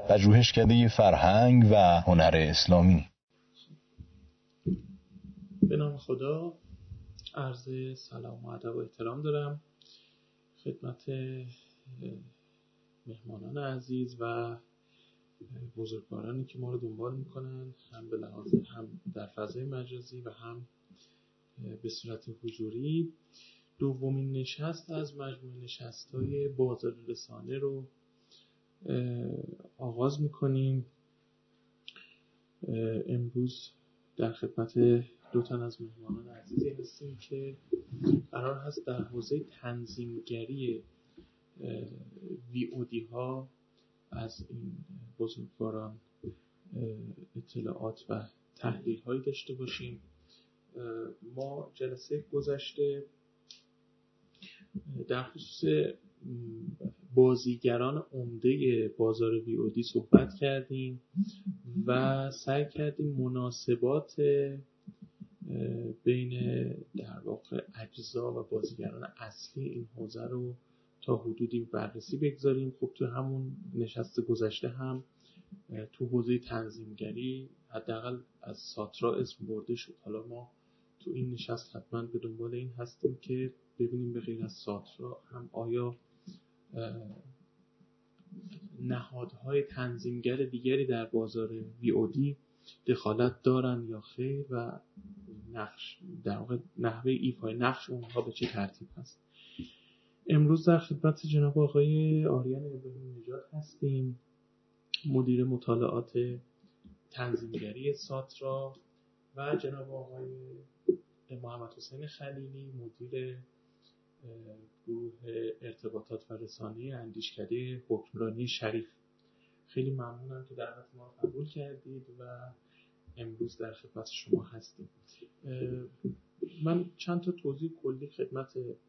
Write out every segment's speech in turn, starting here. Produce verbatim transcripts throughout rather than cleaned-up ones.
پژوهشکده فرهنگ و هنر اسلامی. به نام خدا، عرض سلام و ادب و احترام دارم خدمت مهمانان عزیز و بزرگوارانی که ما رو دنبال میکنن، هم به لحاظ هم در فضای مجازی و هم به صورت حضوری. دومین نشست از مجموعه نشست‌های بازار رسانه رو آغاز میکنیم. امروز در خدمت دو تن از مهمانان عزیزی هستیم که قرار هست در حوزه تنظیمگری وی او دی ها از این بزرگواران اطلاعات و تحلیل هایی داشته باشیم. ما جلسه گذشته در خصوص بازیگران عمده بازار وی او دی صحبت کردیم و سعی کردیم مناسبات بین در واقع اجزا و بازیگران اصلی این حوزه رو تا حدودی بررسی بگذاریم. خب تو همون نشست گذشته هم تو حوزه تنظیمگری حداقل از ساترا اسم برده شد. حالا ما تو این نشست حتما به دنبال این هستیم که ببینیم به غیر از ساترا هم آیا نهادهای تنظیمگر دیگری در بازار وی او دی دخالت دارن یا خیر و نقش در واقع نحوه ایفای نقش اونها به چه ترتیب هست. امروز در خدمت جناب آقای آریان ابراهیم نژاد هستیم، مدیر مطالعات تنظیمگری ساترا، و جناب آقای محمد حسین خلیلی، مدیر گروه ارتباطات و رسانه اندیشکده حکمرانی شریف. خیلی ممنونم که دعوت ما رو قبول کردید و امروز در خدمت شما هستیم. من چند تا توضیح کلی خدمت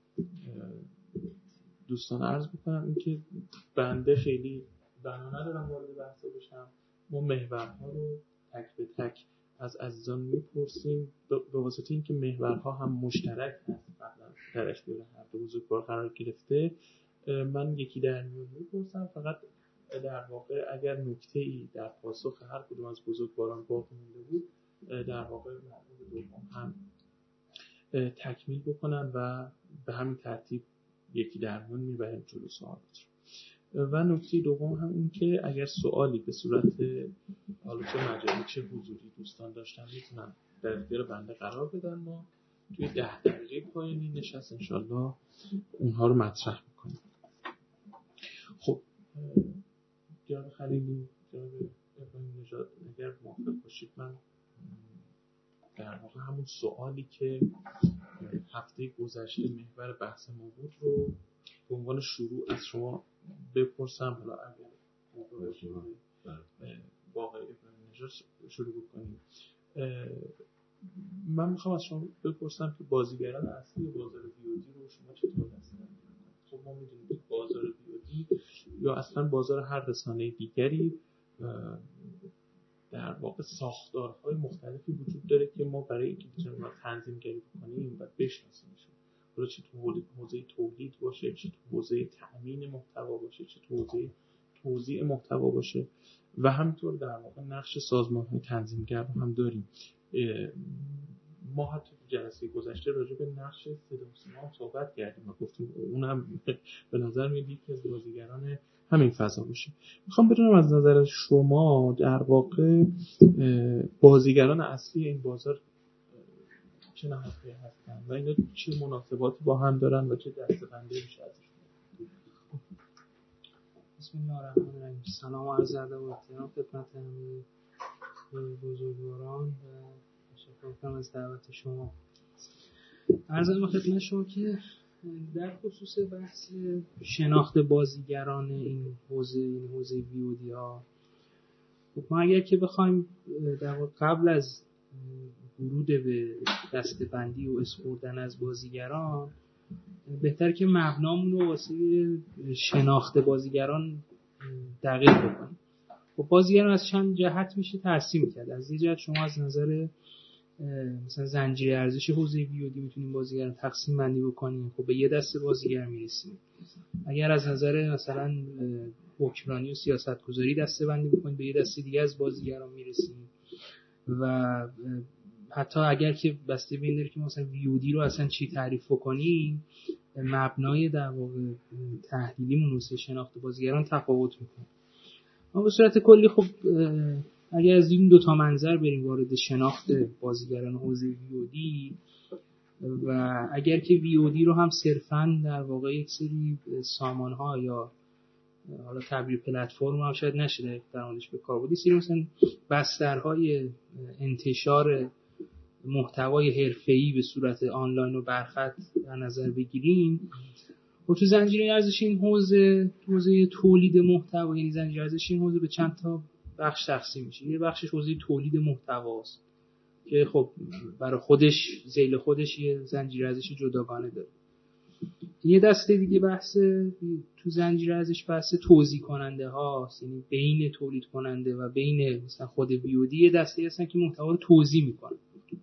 دوستان عرض بکنم، اینکه بنده خیلی بنا ندارم وارد بحث بشم. ما محورها رو تک به تک از عزیزان میپرسیم به واسطه اینکه محورها هم مشترک هست، قبلا در اختیار هر دو بزرگوار قرار گرفته. من یکی در میون میپرسم، فقط در واقع اگر نکته‌ای در پاسخ هر کدوم از بزرگواران باقی مونده بود در واقع مورد دوم هم تکمیل بکنن و به همین ترتیب یکی در میون میبریم جلو سوالات. و نکته دوم هم این که اگر سوالی به صورت حالا چه مجازی چه حضوری دوستان داشتن میتونن در اختیار بنده قرار بدن. ما توی ده دقیقه پایانی نشست انشالله اونها رو مطرح میکنیم. خب جناب خلیلی، جناب ابراهیم نژاد، اگر موافق باشید من در واقع همون سوالی که هفته گذشته محور بحث ما بود رو به عنوان شروع از شما بپرسم. حالا اگر موافق باشید با آقای ابراهیم نژاد شروع بکنیم. من میخوام از شما بپرسم که بازیگران اصلی بازار وی او دی رو شما چطور دسته‌بندی می‌کنید؟ خب ما می‌دونیم که بازار وی او دی یا اصلا بازار هر رسانه دیگری در واقع ساختارهای مختلفی وجود داره که ما برای اینکه بتونیم تنظیم‌گری بکنیم و بشناسیمشون، حالا چه تو حوزه تولید باشه، چه تو حوزه تأمین محتوا باشه، چه تو حوزه توزیع محتوا باشه، و همینطور در واقع نقش سازمان‌های تنظیمگر رو هم داریم. ما حتی تو جلسه گذشته راجع به نقش صدا و سیما صحبت کردیم و گفتیم اونم به نظر میاد یکی از بازیگران همین فضا باشه. میخوام بدونم از نظر شما در واقع بازیگران اصلی این بازار چه نهادهایی هستن و اینا چه مناسباتی با هم دارن و چه دسته‌بندی میشه ازشون؟ بسم الله الرحمن الرحیم. سلام و عرض ادب و احترام خدمت همه بزرگواران و تشکر می‌کنم از دعوت شما. عرض ادب خدمت شما که در خصوص بحث شناخت بازیگران این حوزه این حوزه وی او دی ها، خب ما اگر که بخوایم در واقع قبل از ورود به دسته‌بندی و اسپردن از بازیگران، بهتر که مبنامون رو واسه شناخت بازیگران دقیق بکنیم. خب بازیگران از چند جهت میشه تقسیم کرد. از یه جهت شما از نظر مثلا زنجیره ارزش حوزه وی او دی میتونیم بازیگران تقسیم بندی بکنیم. خب به یه دسته بازیگر میرسیم. اگر از نظر مثلا حکمرانی و سیاستگذاری دسته‌بندی بکنید، به یه دسته دیگه از بازیگران میرسید و حتی اگر که بسته به این داره که مثلا وی او دی رو اصلا چی تعریف کنیم، مبنای در واقع تحلیلیمون واسه شناخت بازیگران تفاوت میکنه. اما به صورت کلی خب اگر از این دو تا منظر بریم وارد شناخت بازیگران حوزه وی او دی و اگر که وی او دی رو هم صرفاً در واقع یک سری سامان‌ها یا حالا تعبیر پلتفرم هم شاید نشه در موردش به کار بردی، سری مثلا بسترهای انتشار محتوای حرفه‌ای به صورت آنلاین و برخط در نظر بگیریم و تو زنجیره ارزش این حوزه حوزه تولید محتوا، یعنی زنجیره ارزش این حوزه به چند تا بخش تقسیم میشه. یه بخشش حوزه تولید محتواست که خب برای خودش ذیل خودش یه زنجیره ارزش جداگانه داره. یه دسته دیگه بحث تو زنجیره ارزش بحث توزیع کننده هاست، یعنی بین تولید کننده و بین مثلا خود وی او دی یه دسته هستن که محتوا رو توزیع میکنن.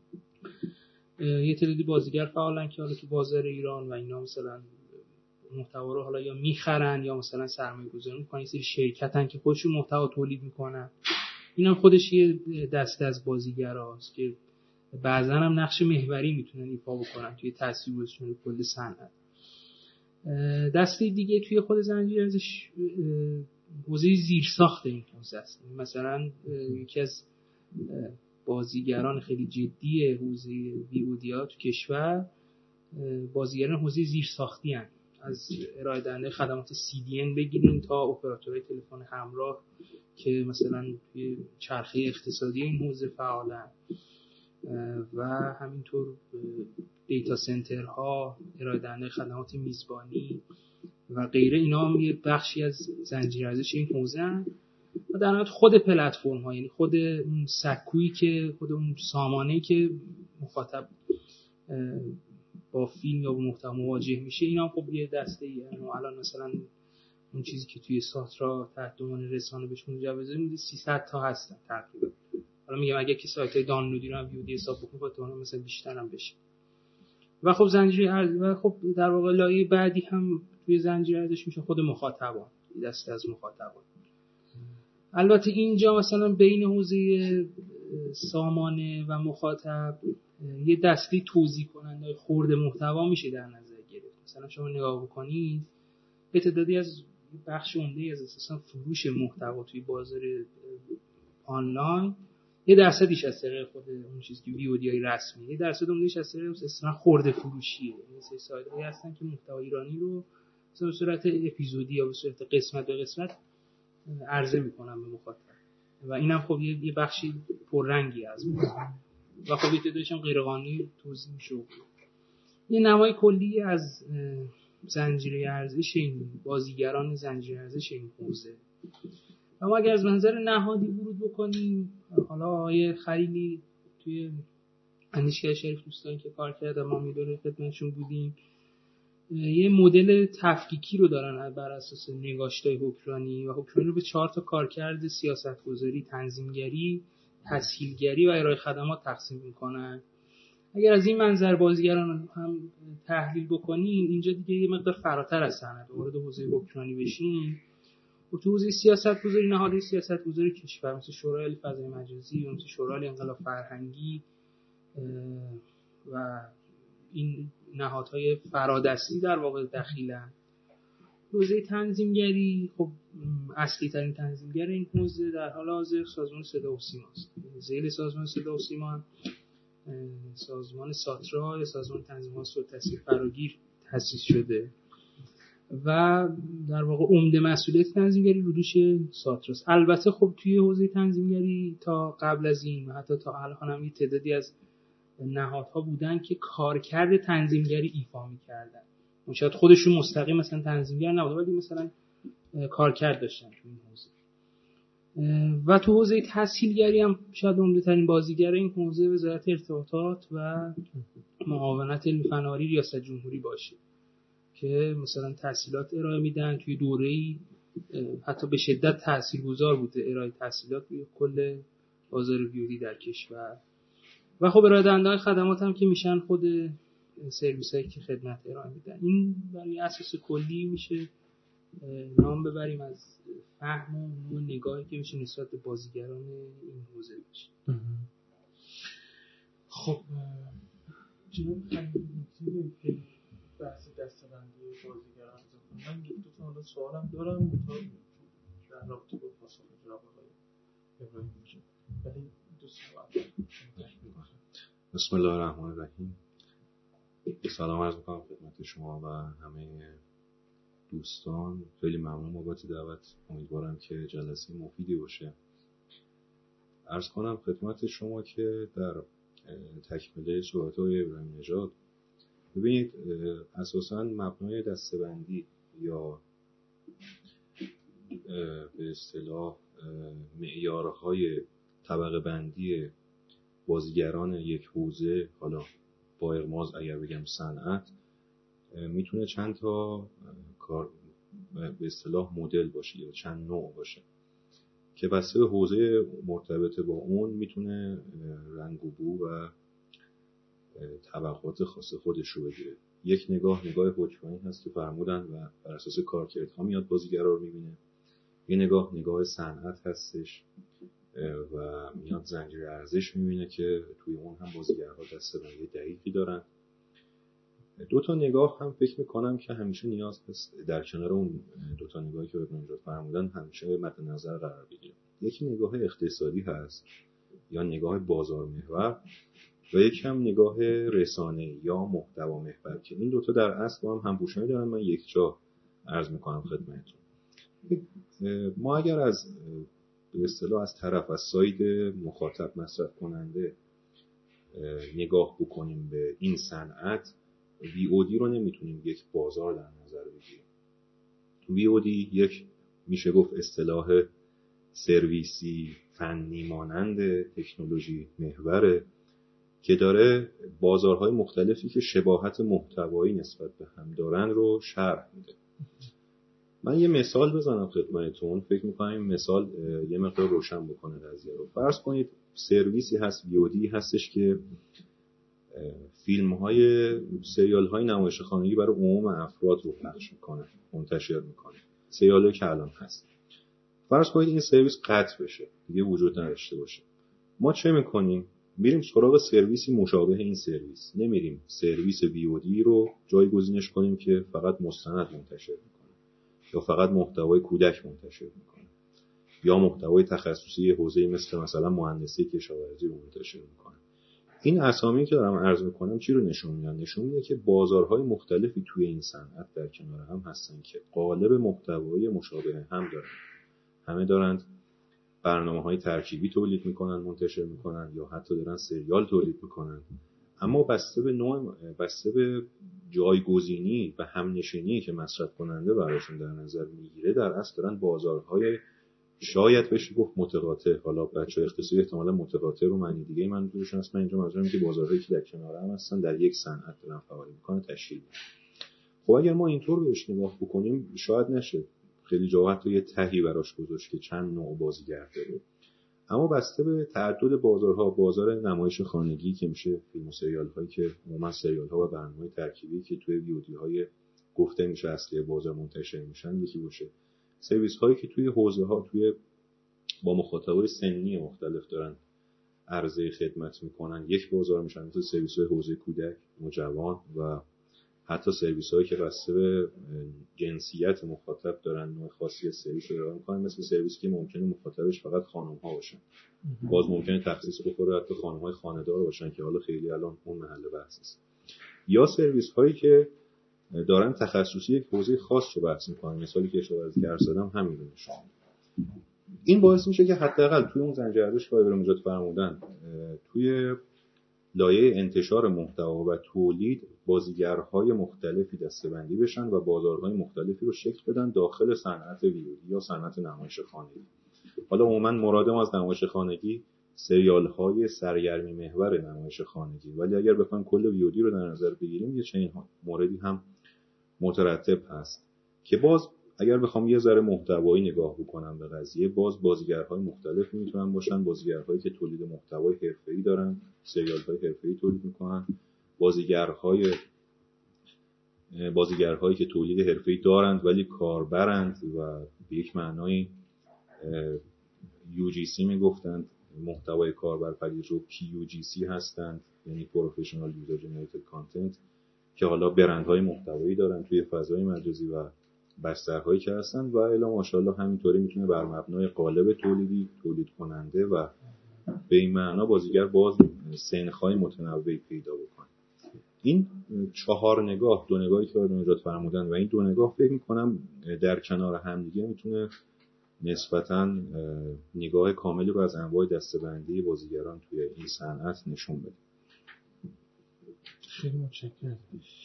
یه تعدادی بازیگر فعالن که حالا تو بازار ایران و اینا مثلا محتوا رو حالا یا میخرن یا مثلا سرمایه گذاری میکنن، یه سری شرکتن که خودشون محتوا تولید میکنن. اینم خودش یه دسته از بازیگراست که بعضا هم نقش محوری میتونن ایفا بکنن توی تاثیرگذاری کل صنعت. دسته دیگه توی خود زنجیره ارزش حوزه زیرساخت این حوزه است. مثلا یکی از بازیگران خیلی جدی حوزه وی او دی ها تو کشور بازیگران حوزه زیرساختی هستند، از ارائه دهنده خدمات سی دی ان بگیریم تا اپراتورهای تلفن همراه که مثلا توی چرخه اقتصادی این حوزه فعالن و همینطور دیتا سنترها، ارائه دهنده خدمات میزبانی و غیره. اینا هم یه بخشی از زنجیره ارزش این حوزه هستند و در نهایت خود پلتفرم ها، یعنی خود اون سکویی که خود اون سامانه‌ای که مخاطب با فیلم یا با محتوا مواجه میشه، اینا هم خب یه دسته ای. یعنی الان مثلا اون چیزی که توی ساترا تحت عنوان رسانه بهش مجوز میده سیصد تا هستن تقریبا. حالا میگم اگه که سایت‌های دانلودی رو هم وی او دی حساب بکنیم احتمالاً مثلا بیشتر هم بشه. و خب زنجیره ارزش و خب در واقع لایه بعدی هم توی زنجیره ارزش میشه خود مخاطبان، دسته از مخاطبان. البته اینجا مثلا بین حوزه سامانه و مخاطب یه دسته توزیع کننده خرد محتوا میشه در نظر گرفت. مثلا شما نگاه بکنید یه تعدادی از بخش عمده از اساسا فروش محتوا توی بازار آنلاین یه درصدیش از طریق خود اون چیزی که وی او دی های رسمی، یه درصد عمدهش از طریق اساسا خرد فروشیه. مثل سایت‌هایی هستن که محتوا ایرانی رو به صورت اپیزودی یا به صورت قسمت به قسمت عرضه میکنن به مخاطب و اینم خب یه بخشی پررنگی از و خب یه تعدادش هم غیر قانونی توزیع میشه. یه نمای کلی از زنجیره ارزش این بازیگران زنجیره ارزش این حوزه. اما اگر از منظر نهادی ورود بکنیم، حالا آقای خلیلی توی اندیشگاه شریف دوستان که کار کرده ما میدونه خدمتشون بودیم، یه مدل تفکیکی رو دارن بر اساس نگاشتای حکمرانی و حکمرانی رو به چهار تا کارکرد سیاستگذاری، تنظیمگری، تسهیلگری و ارائه خدمات تقسیم میکنن. اگر از این منظر بازیگران هم تحلیل بکنیم، اینجا دیگه یه مقدار فراتر از صنعت وارد حوزه حکمرانی بشیم و تو حوزه سیاستگذاری نهادهای سیاستگذاری کشور مثل شورای فضای مجازی و مثل شورای انقلاب فرهنگی و این نهادهای فرادستی در واقع دخیلن. حوزه تنظیمگری خب اصلی ترین تنظیمگر این حوزه در حال حاضر سازمان صدا و سیما است. ذیل سازمان صدا و سیما سازمان ساترا یا سازمان تنظیمات صوت تصویر فراگیر تأسیس شده و در واقع عمده مسئولیت تنظیمگری رو دوش ساتراست. البته خب توی حوزه تنظیمگری تا قبل از این و حتی تا الان هم یه تعدادی از نهادها بودن که کارکرد تنظیمگری ایفا می‌کردن. شاید خودشون مستقیم مثلا تنظیمگر نبودن ولی مثلا کارکرد داشتن تو این حوزه. و تو حوزه تسهیلگری هم شاید عمده‌ترین بازیگر این حوزه وزارت ارتباطات و معاونت علمی فناوری ریاست جمهوری باشه که مثلا تحصیلات ارائه میدن توی دوره‌ای حتی به شدت تاثیرگذار بوده ارائه تحصیلات توی کل بازار ویودی در کشور. و خب ارائه دهنده خدمات هم که میشن خود سرویسایی که خدمت ارائه میدن. این برای اساس کلی میشه نام ببریم از فهم و نوع نگاهی که میشه نسبت به بازیگران این حوزه بشه. خب جناب خلیلی که بحث دسته‌بندی بازیگران زدن، من یک دو تا حالا سوالم دارم تا در رابطه با پاسخ جناب آقای ابراهیم میشه، ولی دو سوال. بسم الله الرحمن الرحیم. سلام عرض می‌کنم خدمت شما و همه دوستان. خیلی ممنون بابت دعوت. امیدوارم که جلسه مفیدی باشه. عرض کنم خدمت شما که در تکمله صحبت‌های ابراهیم نژاد، ببینید اساساً مبنای دسته‌بندی یا به اصطلاح معیارهای طبقه بندی بازیگران یک حوزه، حالا با اغماض اگر بگم صنعت، میتونه چند تا کار به اصطلاح مدل باشه یا چند نوع باشه که بسته به حوزه مرتبط با اون میتونه رنگ و بو و طبقات خاص خودش رو بگیره. یک نگاه نگاه حکمرانی هست که فرمودن و بر اساس کارکردها میاد بازیگرا رو میبینه. یه نگاه نگاه صنعت هستش و میاد زنجیره ارزش میبینه که توی اون هم بازیگرها دسته‌بندی دقیقی دارن. دو تا نگاه هم فکر میکنم که همیشه نیاز هست در کنار اون دو تا نگاهی که ابراهیم نژاد فرمودن همیشه مد نظر قرار بگیره. یکی نگاه اقتصادی هست یا نگاه بازار محور و یکی هم نگاه رسانه‌ای یا محتوا محور که این دوتا در اصل با هم همپوشانی دارن. من یک جا عرض میکنم خدمتتون. ما اگر از به اصطلاح از طرف از ساید مخاطب مصرف کننده نگاه بکنیم به این صنعت، وی او دی رو نمیتونیم یک بازار در نظر بگیریم. وی او دی یک میشه گفت اصطلاح سرویسی فنی مانند تکنولوژی محوره که داره بازارهای مختلفی که شباهت محتوایی نسبت به هم دارن رو شرح میده. من یه مثال بزنم خدمتتون، فکر می‌کنم این مثال یه مقدار روشن بکنه قضیه رو. فرض کنید سرویسی هست، وی او دی هستش که فیلم‌های سریال‌های نمایش خانگی برای عموم افراد رو پخش می‌کنه، منتشر می‌کنه. سریالی که الان هست. فرض کنید این سرویس قطع بشه، دیگه وجود نداشته باشه. ما چه می‌کنیم؟ میریم سراغ سرویسی مشابه این سرویس. نمیریم سرویس وی او دی رو جایگزینش کنیم که فقط مستند منتشر می‌کنه یا فقط محتوای کودک منتشر می‌کنه یا محتوای تخصصی حوزه‌ای مثل مثلا مهندسی کشاورزی رو منتشر می‌کنه. این اسامی که دارم عرض میکنم چی رو نشون میدن؟ نشون میده که بازارهای مختلفی توی این صنعت در کنار هم هستن که قالب محتوایی مشابه هم دارن. همه دارن برنامه‌های ترکیبی تولید میکنن، منتشر میکنن یا حتی دارن سریال تولید میکنن، اما بسته به نوع، بسته به جایگزینی و همنشینی که مصرف کننده براشون در نظر میگیره، در اصل دارن بازارهای شاید بشه گفت متقاطع. حالا بچه‌ها اختصاصی احتمالاً متقاطع رو معنی دیگه منظورشون هست. من اینجا منظورم که بازارهایی که در کنار هم هستن در یک صنعت دارن فعالیت می‌کنن تشکیل میدن. خب اگر ما اینطور بهش نگاه بکنیم شاید نشه خیلی جا حتی یه تهی براش گذاشت که چند نوع بازیگر داره، اما بسته به تعدد بازارها، بازار نمایش خانگی که میشه فیلم و سریال هایی که عموما سریال ها و برنامه‌های ترکیبی که توی وی او دی های گفته میشه اصلی بازار منتشر میشن یکی باشه، سرویس هایی که توی حوزه ها توی با مخاطبای سنی مختلف دارن عرضه خدمت میکنن یک بازار میشن، مثل سرویس های حوزه کودک، نوجوان و حتی سرویس هایی که بسته به جنسیت مخاطب دارن نوع خاصی سرویس رو ارائه میکنن، مثل سرویسی که ممکنه مخاطبش فقط خانم ها باشن، باز ممکنه تخصیص بخوره حتی خانم های خانه‌دار باشن که حالا خیلی الان اون محل بحث است، یا سرویس هایی که دارن تخصصی یک حوزه خاص رو بحث میکنن، مثالی که اشاره کردم همین رو نشون. این باعث میشه که حداقل توی اون زنجیره ارزش که ابراهیم نژاد فرمودن توی لایه انتشار محتوا و تولید بازیگرهای مختلفی دسته‌بندی بشن و بازارهای مختلفی رو شکل بدن داخل صنعت ویدیو یا صنعت نمایش خانگی. حالا عموما مرادم از نمایش خانگی سریال‌های سرگرمی محور نمایش خانگی، ولی اگر بخوایم کل ویودی رو در نظر بگیریم یه چنین موردی هم مترتب هست که باز اگر بخوام یه ذره محتوایی نگاه بکنم به قضیه، باز بازیگرهای مختلفی میتونن باشن، بازیگرهایی که تولید محتوای حرفه‌ای دارن، سریال‌های حرفه‌ای تولید میکنن، بازیگرهای بازیگرهایی که تولید حرفه‌ای دارند ولی کاربرند و به یک معنای یو جی سی میگفتند، محتوای کاربر پذیر رو پی یو جی سی هستند، یعنی پروفشنال یوزر جنریتد کانتنت، که حالا برندهای محتوایی دارن توی فضای مجازی و بسترهایی که هستن و الا ماشاءالله همینطوری میتونه بر مبنای قالب تولیدی تولید کننده و به این معنا بازیگر باز سنخ‌های متنوعی پیدا بکنه. این چهار نگاه، دو نگاهی که آقای نجات فرمودن و این دو نگاه فکر می‌کنم در کنار همدیگه میتونه نسبتاً نگاه کاملی رو از انواع دسته‌بندی بازیگران توی این صنعت نشون بده. خیلی متشکرم.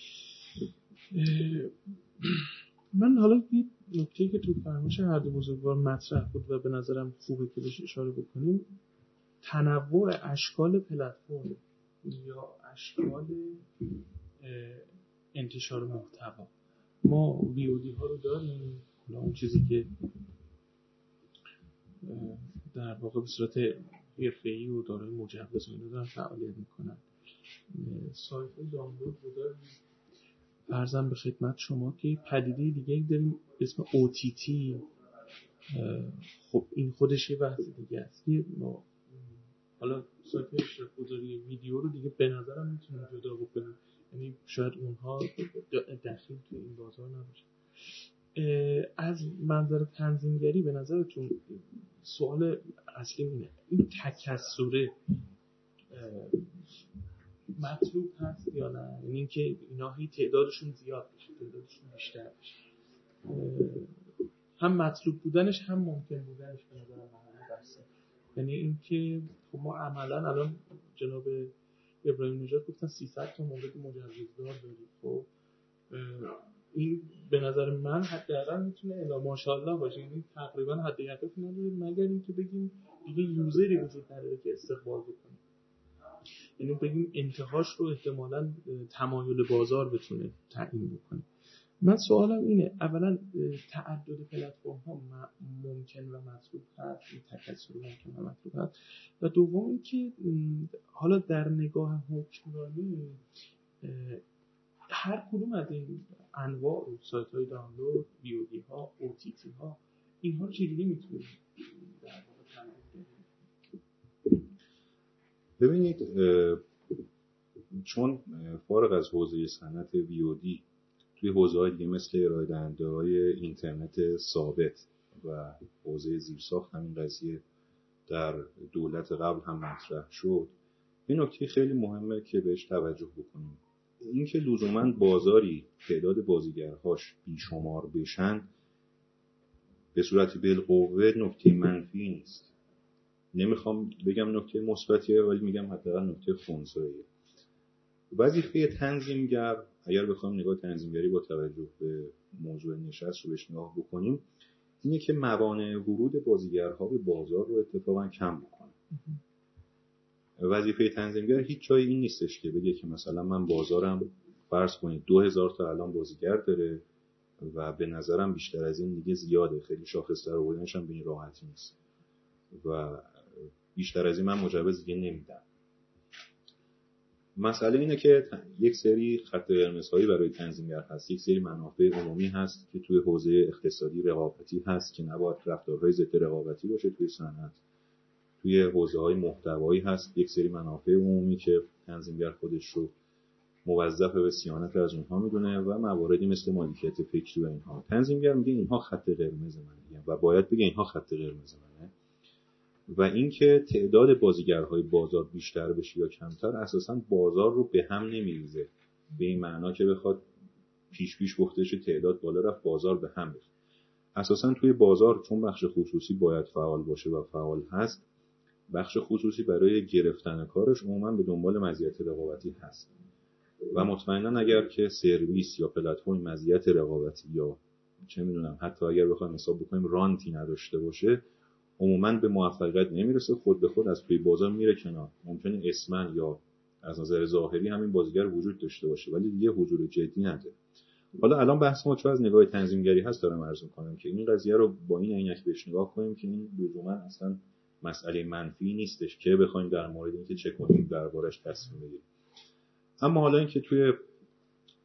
من حالا یه نکته‌ای که تو فرمایش هر دو بزرگوار مطرح بود و به نظرم خوبه که بهش اشاره بکنیم، تنوع اشکال پلتفرم یا اشکال انتشار محتوا. ما وی او دی ها رو داریم، اون چیزی که در واقع به صورت حرفه‌ای و دارای مجوز اینا دارن فعالیت میکنن. سایت های دانلود رو داریم. عرضم به خدمت شما که پدیده دیگه داریم به اسم او تی تی. خب این خودش یه بحث دیگه است. ما حالا سایت اشتراک گذاری ویدیو رو دیگه به نظرم میتونیم جدا بکنیم، یعنی شاید اونها دخیل تو این بازار نباشه. از منظر تنظیمگری به نظرتون سوال اصلی اینه، این تکثره مطلوب هست یا نه؟ یعنی اینکه اینا هی تعدادشون زیاد بشه، تعدادشون بیشتر بشه. هم مطلوب بودنش هم ممکن بودنش به نظر من بحثه. یعنی اینکه خب ما عملا الان جناب ابراهیم نژاد گفتن سیصد تا مورد مجوزدار داریم. خب این به نظر من حداقل میتونه الا ماشاءالله باشه، یعنی تقریبا حد یقف نداره مگر اینکه بگیم دیگه یوزری وجود نداره که استقبال بکنه. یعنی بگیم انتهاش رو احتمالاً تمایل بازار بتونه تعیین بکنه. من سوالم اینه، اولا تعدد پلتفرم ها ممکن و مطلوب هست، این تکثر ممکن و مطلوب هست، و دوم اینکه حالا در نگاه حکمرانی هر کدوم از این انواع سایت های دانلود، وی او دی ها، او تی تی ها، اینها چجوری میتونه در واقع تنظیم کنه؟ ببینید، چون فارغ از حوزه صنعت وی او دی توی حوزه‌های دیگه مثل ارائه دهنده‌های اینترنت ثابت و حوزه زیرساخت همین قضیه در دولت قبل هم مطرح شد، این نکته خیلی مهمه که بهش توجه بکنیم. اینکه لزوماً بازاری تعداد بازیگرهاش بیشمار بشن به صورت بالقوه نکته منفی نیست. نمیخوام بگم نکته مثبتیه، ولی میگم حداقل نکته خنثیه. وظیفه تنظیمگر، اگر بخوایم نگاه تنظیمگری با توجه به موضوع نشست رو بهش نگاه بکنیم، اینه که موانع ورود بازیگرها به بازار رو اتفاقا کم بکنه. وظیفه تنظیمگر هیچ جای این نیستش که بگه که مثلا من بازارم فرض کنید دو هزار تا الان بازیگر داره و به نظرم بیشتر از این دیگه زیاده، خیلی شاخص‌تر آوردنش هم به این راحتی نیست و بیشتر از این من مجوز دیگه نمیدم. مسئله اینه که یک سری خط قرمزهایی برای تنظیمگر هست، یک سری منافع عمومی هست که توی حوزه اقتصادی رقابتی هست که نباید رفتارهای ضد رقابتی باشه توی صنعت. توی حوزه‌های محتوایی هست یک سری منافع عمومی که تنظیمگر خودش رو موظف به صیانت از اونها میدونه و مواردی مثل مالکیت فکری و اینها. تنظیمگر میگه اینها خط قرمز منه و باید بگه اینها خط قرمز منه. و اینکه تعداد بازیگرهای بازار بیشتر بشه یا کمتر اساساً بازار رو به هم نمیریزه، به این معنا که بخواد پیش پیش گفته شه تعداد بالا رفت بازار به هم ریخت. اساساً توی بازار چون بخش خصوصی باید فعال باشه و فعال هست، بخش خصوصی برای گرفتن کارش عموماً به دنبال مزیت رقابتی هست و مطمئناً اگر که سرویس یا پلتفرم مزیت رقابتی یا چه میدونم حتی اگر بخوایم حساب بکنیم رانتی نداشته باشه، عموماً به موفقیت نمیرسه، خود به خود از توی بازار میره کنار. ممکنه اسمن یا از نظر ظاهری همین بازیگر وجود داشته باشه ولی دیگه حضور جدی نداره. حالا الان بحث ما چون از نگاه تنظیمگری هست دارم عرض می‌کنم که این قضیه رو با این عینک بهش نگاه کنیم که این لزوما اصلا مسئله منفی نیستش که بخوایم در مورد اینکه چه کنیم دربارش تصمیم بگیریم. اما حالا اینکه توی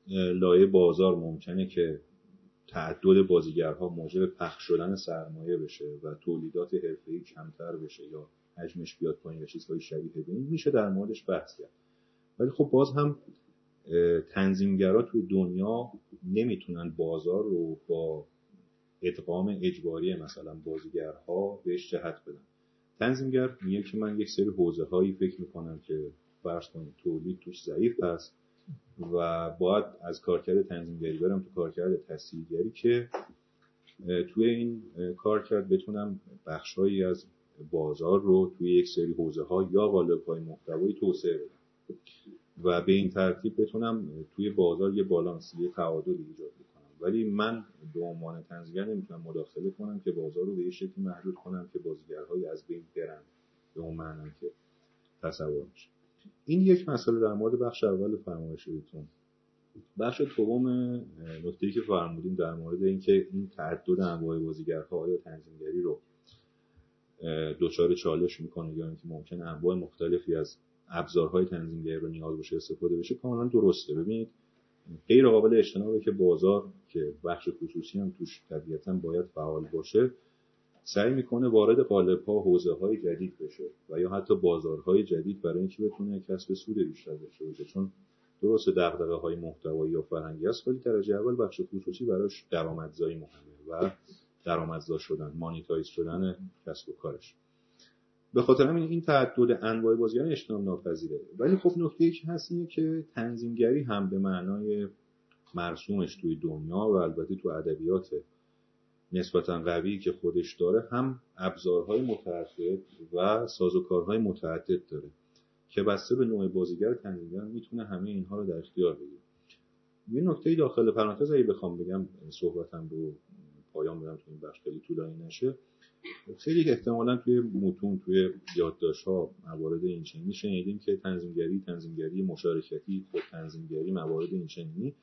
لایه بازار ممکنه که تعدد بازیگرها موجب پخش شدن سرمایه بشه و تولیدات حرفه‌ای کمتر بشه یا حجمش بیاد پایین یا چیزهای شبیه به این، میشه در موردش بحث کرد. ولی خب باز هم تنظیمگرا توی دنیا نمیتونن بازار رو با ادغام اجباری مثلا بازیگرها بهش جهت بدن. تنظیمگر میگه که من یک سری حوزه‌هایی فکر میکنم که فرض کنید تولید توش ضعیف هست و باید از کارکرد تنظیمگری برم تو کارکرد تسهیلگری که توی این کارکرد بتونم بخش‌هایی از بازار رو توی یک سری حوزه‌ها یا قالب‌های محتوایی توسعه بدم و به این ترتیب بتونم توی بازار یه بالانس، یه تعادل ایجاد کنم. ولی من به عنوان تنظیمگر نمیتونم مداخله کنم که بازار رو به یه شکلی محدود کنم که بازیگرهای از بین برن به اون معنی که تصور میشه. این یک مسئله در مورد بخش اول فرمایشتون. بخش دوم نکته‌ای که فرمودیم در مورد اینکه این تعدد انواع بازیگرها آیا تنظیمگری رو دچار چالش میکنه یا اینکه ممکنه انواع مختلفی از ابزارهای تنظیمگری رو نیاز باشه استفاده بشه، کاملا درسته. ببینید غیر قابل اجتنابه که بازار که بخش خصوصی هم توش طبیعتاً باید فعال باشه سعی میکنه وارد قالب‌ها، حوزه‌های جدید بشه و یا حتی بازارهای جدید برای اینکه بتونه کسب سود بیشتر داشته باشه. چون درسته دغدغه‌های محتوایی یا فرهنگی است، ولی درجه اول بخش خصوصی براش درآمدزایی مهمه و درآمدزا شدن، مانیتایز شدن کسب و کارش. به خاطر همین این تعدد انواع بازیگران اجتناب ناپذیره. ولی خب نکته‌ای که هست اینه که تنظیمگری هم به معنای مرسومش توی دنیا و البته تو ادبیات نسبتاً قوی که خودش داره هم ابزارهای متعدد و سازوکارهای متعدد داره که بسته به نوع بازیگر تنظیمگر میتونه همه اینها رو در اختیار بگیره. یه نکته داخل پرانتز اگه بخوام بگم صحبتم رو پایان بدم تو این بخش خیلی طولانی نشه، خیلی احتمالاً توی متون، توی یادداشت‌ها موارد این چنینی شنیدیم که تنظیمگری، تنظیمگری مشارکتی، خود تنظیمگری، موارد این چنینی.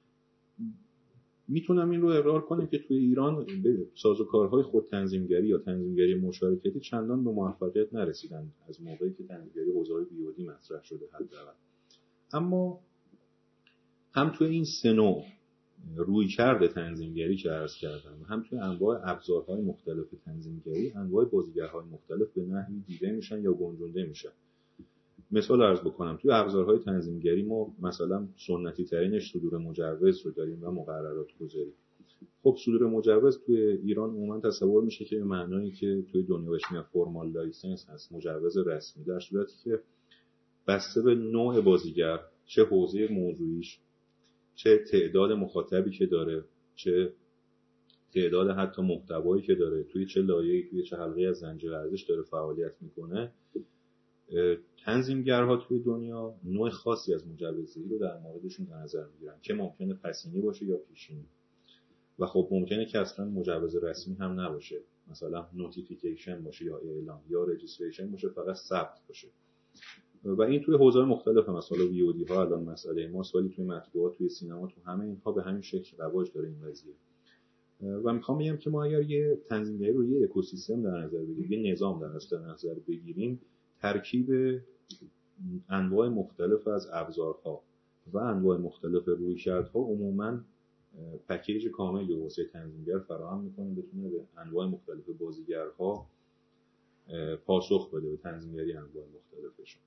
میتونم این رو اقرار کنم که توی ایران به سازوکارهای خود تنظیمگری یا تنظیمگری مشارکتی چندان به موفقیت نرسیدن از موقعی که تنظیمگری حوزه‌های بیودی مطرح شده حداقل. اما هم توی این سه نوع رویکرد تنظیمگری که عرض کردم، هم توی انواع ابزارهای مختلف تنظیمگری، انواع بازیگرهای مختلف به نحوی دیده میشن یا گنجونده میشن. مثال عرض بکنم، توی ابزارهای تنظیمگری ما مثلا سنتی ترینش صدور مجوز رو داریم و مقررات گذاری. خب صدور مجوز توی ایران عموما تصور میشه که به معنایی که توی دنیا بهش میگن فرمال لایسنس هست، مجوز رسمی، در صورتی که بسته به نوع بازیگر، چه حوزه موضوعیش، چه تعداد مخاطبی که داره، چه تعداد حتی محتوایی که داره، توی چه لایه‌ای، توی چه حلقه‌ای از زنجیره ارزش داره فعالیت میکنه، تنظیمگرها توی دنیا نوع خاصی از مجوزدهی رو در موردشون در نظر میگیرن که ممکنه پسینی باشه یا پیشینی و خب ممکنه که اصلا مجوز رسمی هم نباشه، مثلا نوتیفیکیشن باشه یا اعلام یا رجیستریشن باشه، فقط ثبت باشه. و این توی حوزه‌های مختلف هم مثلا وی او دی ها الان مسئله ماست، ولی توی مطبوعات، توی سینما، تو همه اینها به همین شکل رواج داره این قضیه. و میخوام بگم که ما اگر یه تنظیمگری رو یه اکوسیستم در نظر بگیریم، یه نظام در نظر بگیریم، ترکیب انواع مختلف از ابزارها و انواع مختلف رویکردها عموماً پکیج کاملی واسه تنظیمگر فراهم می‌کنه بتونه به انواع مختلف بازیگرها پاسخ بده، به تنظیمگری انواع مختلفشون.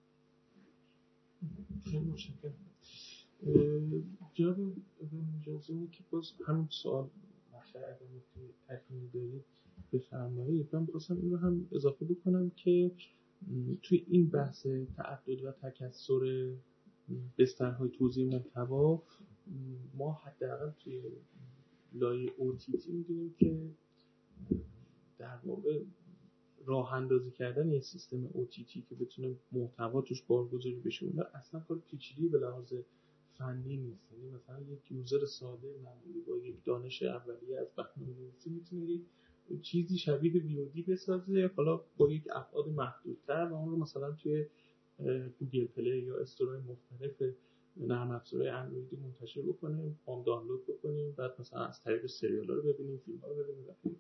خیلی متشکرم. جناب اجازه که باز همین سوال مطرح اگر میتونید تکمیل دارید بفرمایید. من می‌خواستم این رو هم اضافه بکنم که توی این بحث تعدد و تکثر بسترهای توزیع محتوا ما حداقل توی لایه او تی تی می‌دونیم که در واقع راه اندازی کردن یه سیستم او تی تی که بتونه محتوا توش بارگذاری بشه اون اصلا کار پیچیده‌ای به لحاظ فنی نیست. یعنی مثلا یک یوزر ساده معمولی با یک دانش اولیه از برنامه‌نویسی میتونه یک چیزی شبیه وی او دی بسازه، حالا با یک ابعاد محدودتر، و اون رو مثلا توی گوگل پلی یا استورهای مختلف نرم افزارهای اندرویدی منتشر بکنیم، هم دانلود بکنیم، بعد مثلا از طریق سریال‌ها رو ببینیم، فیلم‌ها رو ببینیم.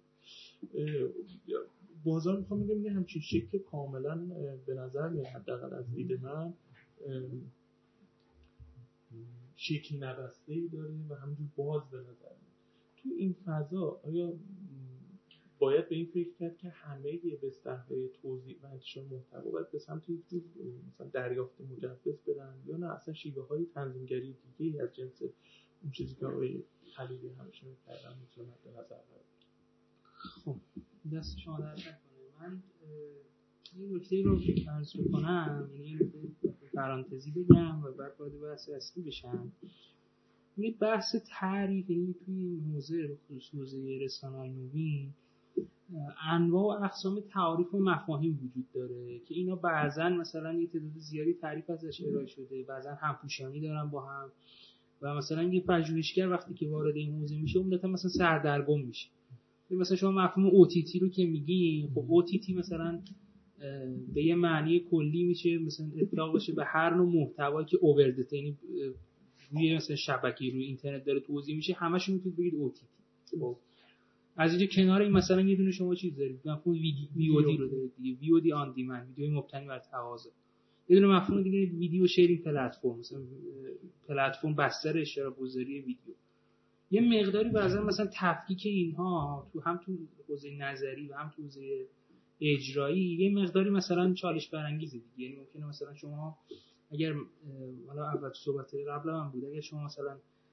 بازار میخوام بگم یه همچین شکل کاملا به نظر میاد، حداقل از دید من شکل نبسته‌ای داره و همینجور باز به نظر میاد. تو این فضا آیا باید به این فکر کرد که همه بسترهای توزیع و انتشار محتوا باید به سمت یک جور مثلا دریافت مجوز برن، یا نه اصلا شیوه های تنظیمگری دیگه از جنس اون چیزی که آقای خلیلی همیشه می‌کردن میتونه مد نظر قرار بگیره؟ خب دست شما در نکنه. من این نکته رو عرض می‌کنم، یعنی این پرانتزی بگم و بعد وارد بحث اصلی بشم. این بحث تعریف، یعنی توی این حوزه به خصوص حوزه رسانه‌های نوین انواع و اقسام تعاریف و مفاهیم وجود داره که اینا بعضن مثلا یه تعداد زیادی تعریف ازش ارائه شده، بعضن همپوشانی دارن با هم و مثلا یه پژوهشگر وقتی که وارد این حوزه میشه عمدتاً مثلا سردرگم میشه. مثلا شما مفهوم او تی تی رو که میگین، خب او تی تی مثلا به یه معنی کلی میشه مثلا اطلاق بشه به هر نوع محتوایی که اووردت، یعنی روی مثلا شبکه روی اینترنت داره توزیع میشه، همشون میتونید بگید او تی تی. خب از اینجا کنار این مثلا یه دونه شما چیز دارید، مفهوم وی او دی رو دارید دیگه، وی او دی آن دیمند، ویدیو مبتنی بر تقاضا. یه دونه مفهوم دیگه ویدیو شیرینگ پلتفرم، مثلا پلتفرم بستر اشتراک گذاری ویدیو. یه مقداری بعضا مثلا تفکیک اینها تو هم تو حوزه نظری و هم تو حوزه اجرایی یه مقداری مثلا چالش برانگیزه دیگه. یعنی ممکنه مثلا شما اگر حالا اول صحبت قبل هم بود، اگر شما مثلا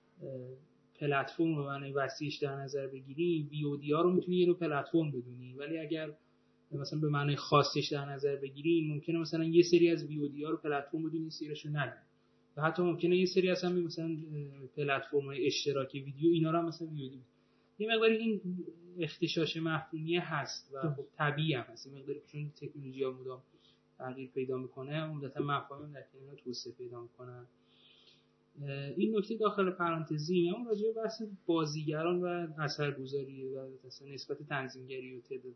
پلتفرم رو معنی وسیعش در نظر بگیری، وی او دی ها رو میتونی یه رو پلتفرم بدونی، ولی اگر مثلا به معنی خاصش در نظر بگیری ممکنه مثلا یه سری از وی او دی ها رو پلتفرم بدونی، سریشو ندونی، و حتی ممکنه یه سری اصلا مثلا پلتفرم‌های اشتراکی ویدیو اینا رو هم مثلا وی او دی. یه مقداری این اختشاش مفهومی هست و خب طبیعی هم هست، یه مقداری چون تکنولوژی‌ها مدام تغییر پیدا میکنه عمدتاً مفاهیم در کنار توسعه پیدا میکنن. این نکته داخل پرانتزی. اما راجع به بحث بازیگران و اثرگذاری و مثلا نسبت تنظیمگری و تعداد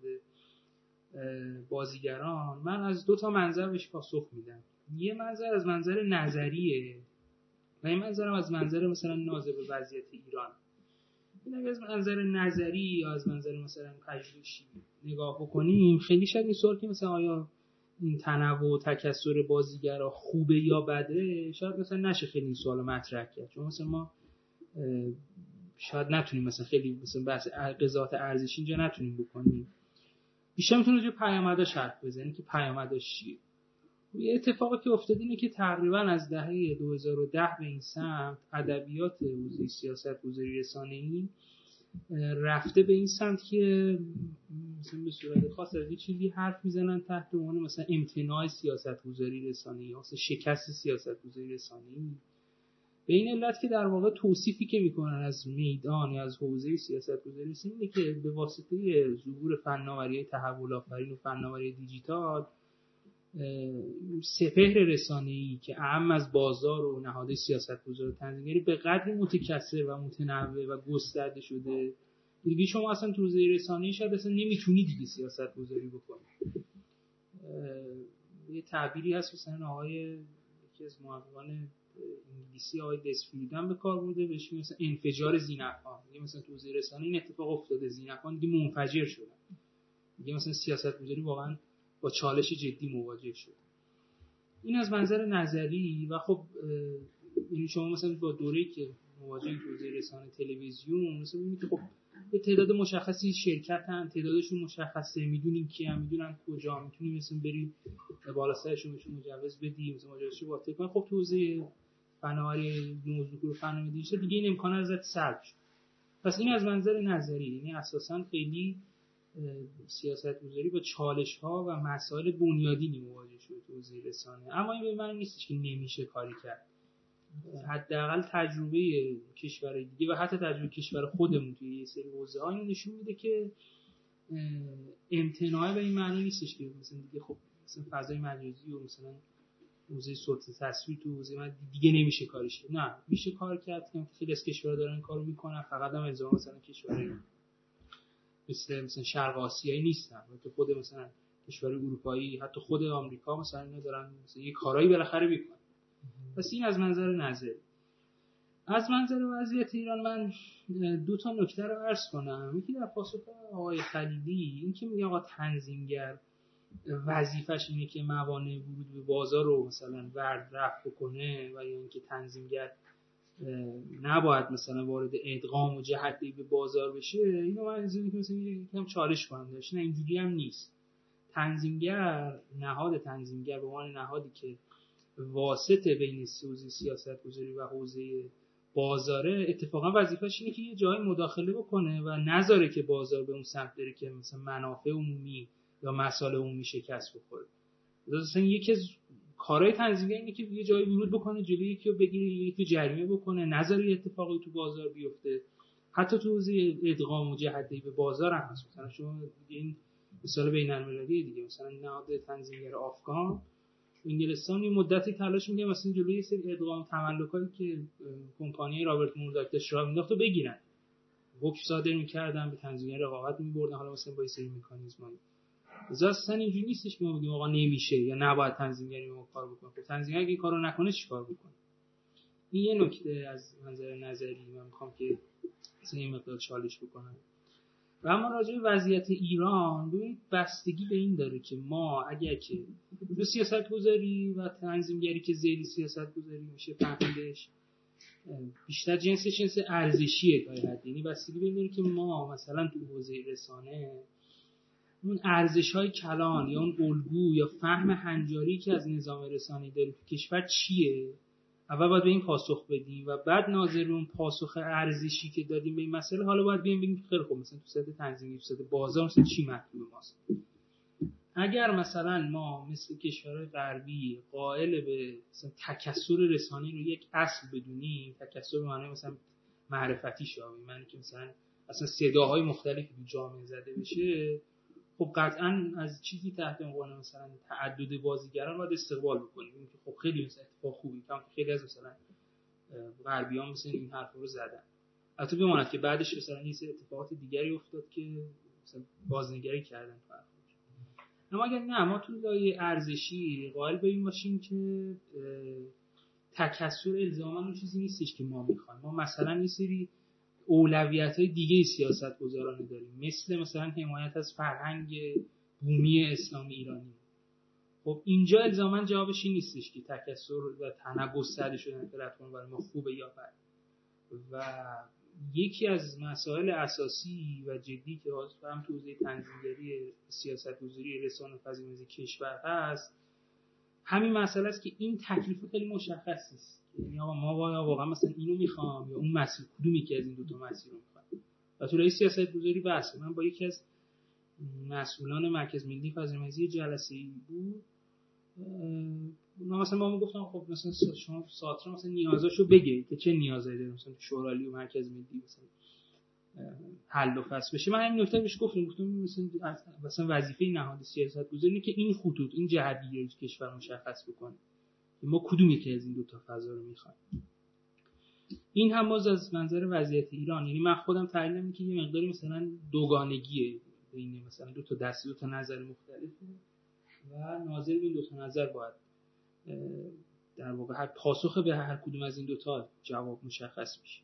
بازیگران، من از دو تا منظر بهش پاسخ میدم. یه منظر از منظر نظریه و یه منظرم از منظر مثلا ناظر به وضعیت ایران. این اگه از منظر نظری یا از منظر مثلا پژوهشی نگاه بکنیم، خیلی شاید این سوال که مثلا آیا این تنوع و تکثر بازیگرا خوبه یا بده، شاید مثلا نشه خیلی این سوالو مطرح کرد، چون مثلا ما شاید نتونیم مثلا خیلی مثلا بحث قضاوت ارزشی اینجا نتونیم بکنیم. بیشتر میتونیم راجع به پیامداش حرف بزنیم که پیامداش چیه. یه اتفاقی که افتاد اینه که تقریبا از دهه دو هزار و ده به این سمت ادبیات حوزه سیاست‌گذاری رسانه‌ای رفته به این سمت که مثلا به صورت خاص از یه چیزی حرف میزنن تحت عنوان مثلا امتناع سیاست‌گذاری رسانه‌ای یا مثلا شکست سیاست‌گذاری رسانه‌ای، به این علت که در واقع توصیفی که میکنن از میدان یا از حوزه سیاست‌گذاری رسانه‌ای اینه که به واسطه ظهور فناوری تحول آفرین و فناوری دیجیتال، سپهر رسانه‌ای که اعم از بازار و نهاد سیاست‌گذار و تنظیمگری به قدری متکثر و متنوع و گسترده شده دیگه شما اصلا تو حوزه رسانه‌ای شاید اصلا نمیتونی دیگه سیاست‌گذاری بکنی. یه تعبیری هست مثلا آقای یکی از محققان انگلیسی آقای دسفریدن به کار برده، بهش میگن مثلا انفجار زینفعان. دیگه مثلا تو حوزه رسانه‌ای این اتفاق افتاده، زینفعان دیگه منفجر شدن. دیگه مثلا سیاست‌گذاری واقعا با چالش جدی مواجه شد. این از منظر نظری. و خب یعنی شما مثلا با دوره‌ای که مواجه حوزه رسانه تلویزیون مثلا می‌بینید که خب یه تعداد مشخصی شرکتن، تعدادشون مشخصه، میدونین کیه، میدونن کجا، میتونیم مثلا بریم بالا سرشون بهشون مجوز بدیم، مثلا مجوزشو واسه کنن. خب تو حوزه فناوری نوظهور فناوری دیجیتال دیگه این امکان ازت سلب شد. پس این از منظر نظری، یعنی اساساً خیلی سیاست‌گذاری با چالش‌ها و مسائل بنیادینی مواجه شده تو حوزه رسانه. اما این به معنی نیستش که نمیشه کاری کرد. حداقل تجربه کشورهای دیگه و حتی تجربه کشور خودمون توی یه سری حوزه‌ها اینو نشون میده که امتناع به این معنی نیستش که مثلا دیگه خب مثلا فضای مجازی و مثلا حوزه صوت تصویر تو حوزه من دیگه نمیشه کارش کرد. نه، میشه کار کرد که خیلی از کشورها دارن این کارو میکنن، فقط هم الزاما مثلا کشورهای مثل مثلا شرق آسیایی نیستن، تو خود مثلا کشور اروپایی، حتی خود آمریکا مثلا اینا دارن مثلا یه کارایی بالاخره میکنن. پس این از منظر نظر. از منظر وضعیت ایران من دو تا نکته رو عرض کنم. یکی در پاسخ آقای خلیلی، این که میگه آقا تنظیمگر وظیفش اینه که موانع ورود به بازار رو مثلا ورد رفع بکنه و یا اینکه تنظیمگر نباید مثلا وارد ادغام و جهت‌دهی به بازار بشه، اینو من از اینکه مثلا یکم چالش کنم داشت. نه اینجوری هم نیست. تنظیمگر، نهاد تنظیمگر به عنوان نهادی که واسطه بین حوزه سیاست‌گذاری و حوزه بازاره، اتفاقا وظیفه‌ش اینه که یه جایی مداخله بکنه و نذاره که بازار به اون سمت بره که مثلا منافع عمومی یا مصالح عمومی شکست بخوره. مثلا یکی از کارهای تنظیمگر اینه که یه جایی ورود بکنه، جلوی یکی رو بگیره، یکی جریمه بکنه، نذاره اتفاقی تو بازار بیفته. حتی تو حوزه ادغام و جهت‌دهی به بازار هم هست. مثلا شما این مثال بین‌المللی دیگه، مثلا نهاد تنظیمگر افغان انگلستان یه مدتی تلاش می‌کنه مثلا جلوی یه سری ادغام تملکاتی که کمپانی رابرت مورداک داشت راه مینداخت رو بگیرن، حکم صادر می‌کردن، به تنظیمگر رقابت می‌بردن، حالا مثلا با یه سری مکانیزمایی. اصلا اینجوری نیستش که ما بگیم آقا نمیشه یا نباید تنظیمگری ما کار بکنه. خب تنظیمگر اگه این کارو نکنه چیکار بکنه؟ این یه نکته از منظر نظری من می‌خوام که مثلا این مقدار چالش بکنم. و اما راجع به وضعیت ایران ببینید بستگی به این داره که ما اگر که دو سیاست‌گذاری و تنظیمگری که ذیل سیاست‌گذاری میشه فهمیدش، بیشتر جنسش جنس ارزشیه تا حد، یعنی بستگی به این داره که ما مثلا تو حوزه رسانه اون ارزش‌های کلان یا اون الگو یا فهم هنجاری که از نظام رسانه‌ای داریم تو کشور چیه، اول باید به این پاسخ بدیم و بعد ناظر اون پاسخ ارزشی که دادیم به این مسئله حالا باید بگیم بگیم خیلی خوب مثلا تو سطح تنظیمی، تو سطح بازار مثلا چی مطلوب ماست. اگر مثلا ما مثل کشورهای غربی قائل به مثلا تکثر رسانه‌ای رو یک اصل بدونیم، تکثر به معنی مثلا معرفتی شامل معنی که مثلا اصلا صداهای مختلفی تو جامعه زده بشه، خب قطعاً از چیزی تحت عنوان مثلا تعدد بازیگران باید استقبال بکنیم. این که خب خیلی مثلا اتفاق خوبی که خیلی از مثلا غربیان مثلا این حرف رو زدن. البته بماند که بعدش مثلا یه سری اتفاقات دیگری افتاد که مثلا بازنگری کردن فرق. اما اگر نه ما تو لایه ارزشی قائل به این باشیم که تکثر الزاما اون چیزی نیستش که ما میخوایم. ما مثلا یه سری اولویت‌های دیگه سیاست‌گذارانه داریم، مثل مثلا حمایت از فرهنگ بومی اسلامی ایرانی. خب اینجا الزاما جوابش این نیستش که تکثر و تنوع گسترده شدن پلتفرم برای ما خوبه یا بد. و یکی از مسائل اساسی و جدی که هم تو حوزه تنظیمگری سیاست‌گذاری رسانه‌پذیری کشور هست، همین مسئله است که این تکلیف خیلی مشخص است. یعنی آقا ما واقعا مثلا اینو میخوام یا اون مسیر، کدومی که از این دو تا مسیر رو میخوام. و تو رئیس سیاست‌گذاری بحث من با یکی از مسئولان مرکز ملی فضایندگی جلسه‌ای بود، اونا مثلا ما میگفتن خب مثلا شما ساتر مثلا نیازاشو بگید که چه نیازایی داره مثلا تو شورالی و مرکز ملی مثلا حل و فصل بشه. من همین نکته بهش گفتم گفتم مثلا مثلا وظیفه نهاد سیاست‌گذاری اینه که این خطوط، این جهت‌گیری رو کشور مشخص بکنه ما کدوم یکی از این دو تا فضا رو میخوایم. این هم باز از منظر وضعیت ایران، یعنی من خودم تحلیل می‌کنم که یه مقداری مثلا دوگانگیه بین مثلا دو تا دست دو تا نظر مختلفه و ناظر به این دو تا نظر باید در واقع هر پاسخ به هر کدوم از این دو تا جواب مشخص میشه.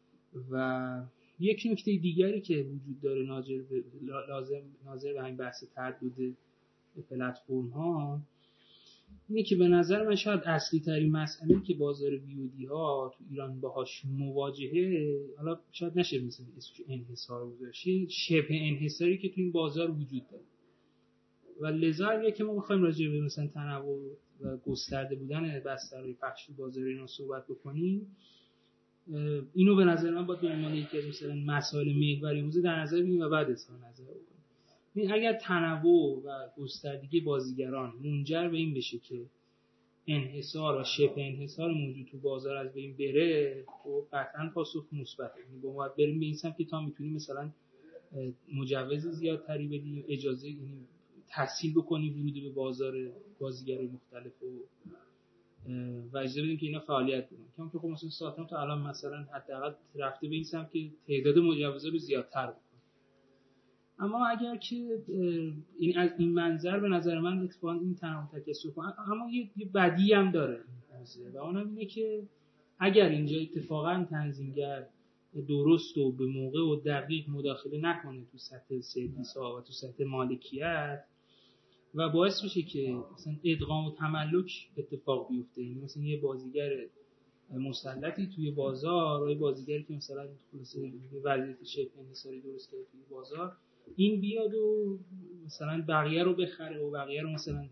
و یک نکته دیگری که وجود داره ناظر به لازم ناظر به همین بحث تعدد پلتفرم ها اینه که به نظر من شاید اصلی ترین مسئله که بازار ویودی ها تو ایران باهاش مواجهه، حالا شاید نشه مثلا اسمش انحصار بذاره، شبه انحصاری که تو این بازار وجود داره. و لذا اگه که ما بخوایم راجع به مثلا تنوع و گسترده بودن بسترهای پخش بازار اینا صحبت بکنیم، اینو به نظر من باید به عنوان یکی از مثلا مسائل محوری حوزه در نظر بگیریم و بعد اظهار نظر بکنیم. این اگر تنوع و گستردگی بازیگران منجر به این بشه که انحصار و شبه انحصار موجود تو بازار از بین بره، خب قطعاً پاسخ مثبته. یعنی با ما بریم به این سمت که تا میتونیم مثلا مجوز زیادتری بدیم، اجازه یعنی تسهیل بکنیم ورود به بازار بازیگرای مختلف و و اجازه بدیم که اینا فعالیت کنن. کما که خب مثلا ساترام تا الان مثلا حداقل رفته به این سمت که تعداد مجوزا رو زیادتر بکنه. اما اگر که این از این منظر به نظر من اتفاقا این تنوع تکثر کنه، اما یه, یه بدی هم داره و اونم اینه که اگر اینجا اتفاقا تنظیمگر درست و به موقع و دقیق مداخله نکنه تو سطح سرویس ها و تو سطح مالکیت و باعث میشه که مثلا ادغام و تملک اتفاق بیفته، یعنی مثلا یه بازیگر مسلطی توی بازار، روی بازیگری که مثلا خلاصه یه وضعیت شبه انحصاری درست کرده توی بازار، این بیاد و مثلا بقیه رو بخره و بقیه رو مثلا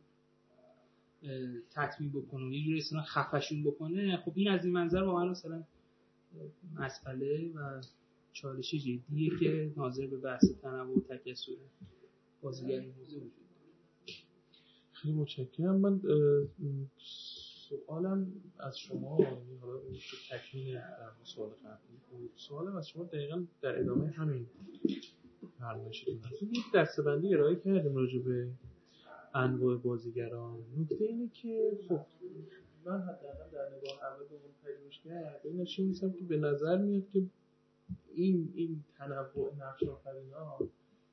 تطمیع بکنه و یه جوری مثلا خفشون بکنه. خب این از این منظر واقعا مثلا مسئله و چالش جدیه که ناظر به بحث تنوع و تکثر بازیگری حوزه وجود داره. خیلی متشکرم. من سوالم از شما، یعنی حالا تکمیل در سوال قبلی بود، سوالم از شما دقیقاً در ادامه همین فرمایشتون هست. یک دسته‌بندی ارائه کردیم راجع به انواع بازیگران. نکته اینه که خب من حداقل در نگاه اول به اون پژوهشگر این نشون می‌دم که به نظر میاد که این این تنوع نقش آفرینا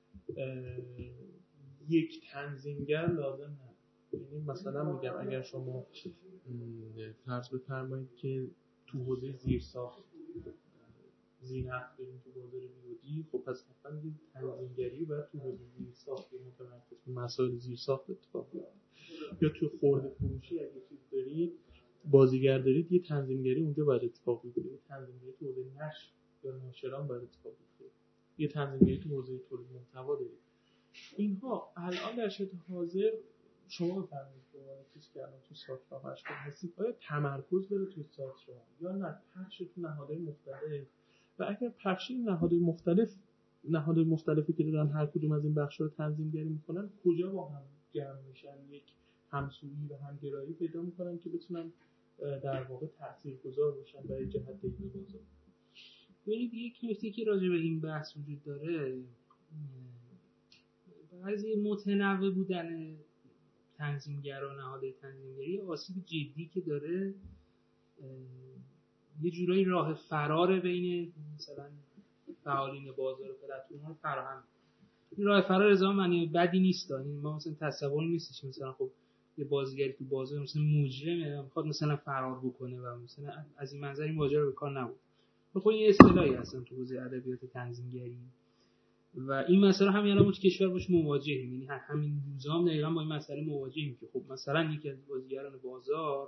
یک تنظیمگر لازم نداره. یعنی مثلا میگم اگر شما فرض بفرمایید که تو حوزه زیرساخت زینف بریم تو بازار بیودی، خب پس حتما یه تنظیمگری باید تو حوزه زیرساخت متمرکز به مسائل زیرساخت اتفاق بیفته. یا تو خرده فروشی اگه چیز دارید، بازیگر دارید، یه تنظیمگری اونجا باید اتفاق بیفته. یه تنظیمگری تو حوزه نشر یا ناشران باید اتفاق بیفته. یه تنظیمگری تو حوزه تولید محتوا دارید. اینها الان در شرایط حاضر شما بفرمایید که عنوان کسی که الان تو ساختمان مشغول هستید، آیا تمرکز داره توی ساخت شما یا نه پخش تو نهادهای مختلف؟ و اگر پخش این نهادهای مختلف نهادهای مختلفی که دارن هر کدوم از این بخش‌ها رو تنظیم‌گری می‌کنن، کجا با هم جمع میشن، یک همسویی و همگرایی پیدا می‌کنن که بتونن در واقع تاثیرگذار باشن برای جهت این بازار؟ ببینید یک نکته که راجع به این بحث وجود داره، بعضی متنوع بودن تنظیمگرا، نهادهای تنظیمگری، آسیب جدی که داره یه جورایی راه فرار بین مثلا فعالین بازار و پلتفرم‌ها رو فراهم. این راه فرار از اون معنی بدی نیست. یعنی ما مثلا تصور نیستش مثلا خب یه بازیگری تو بازار مثلا مجرمه میخواد مثلا فرار بکنه و مثلا از این منظر این ماجرا به کار نبود. خب این اصطلاحی هستن تو حوزه ادبیات تنظیمگری و این مسئله همین الان تو کشور باش مواجهیم. یعنی همین روزام دقیقاً با این مسئله مواجهیم که خب مثلا یکی از بازیگران بازار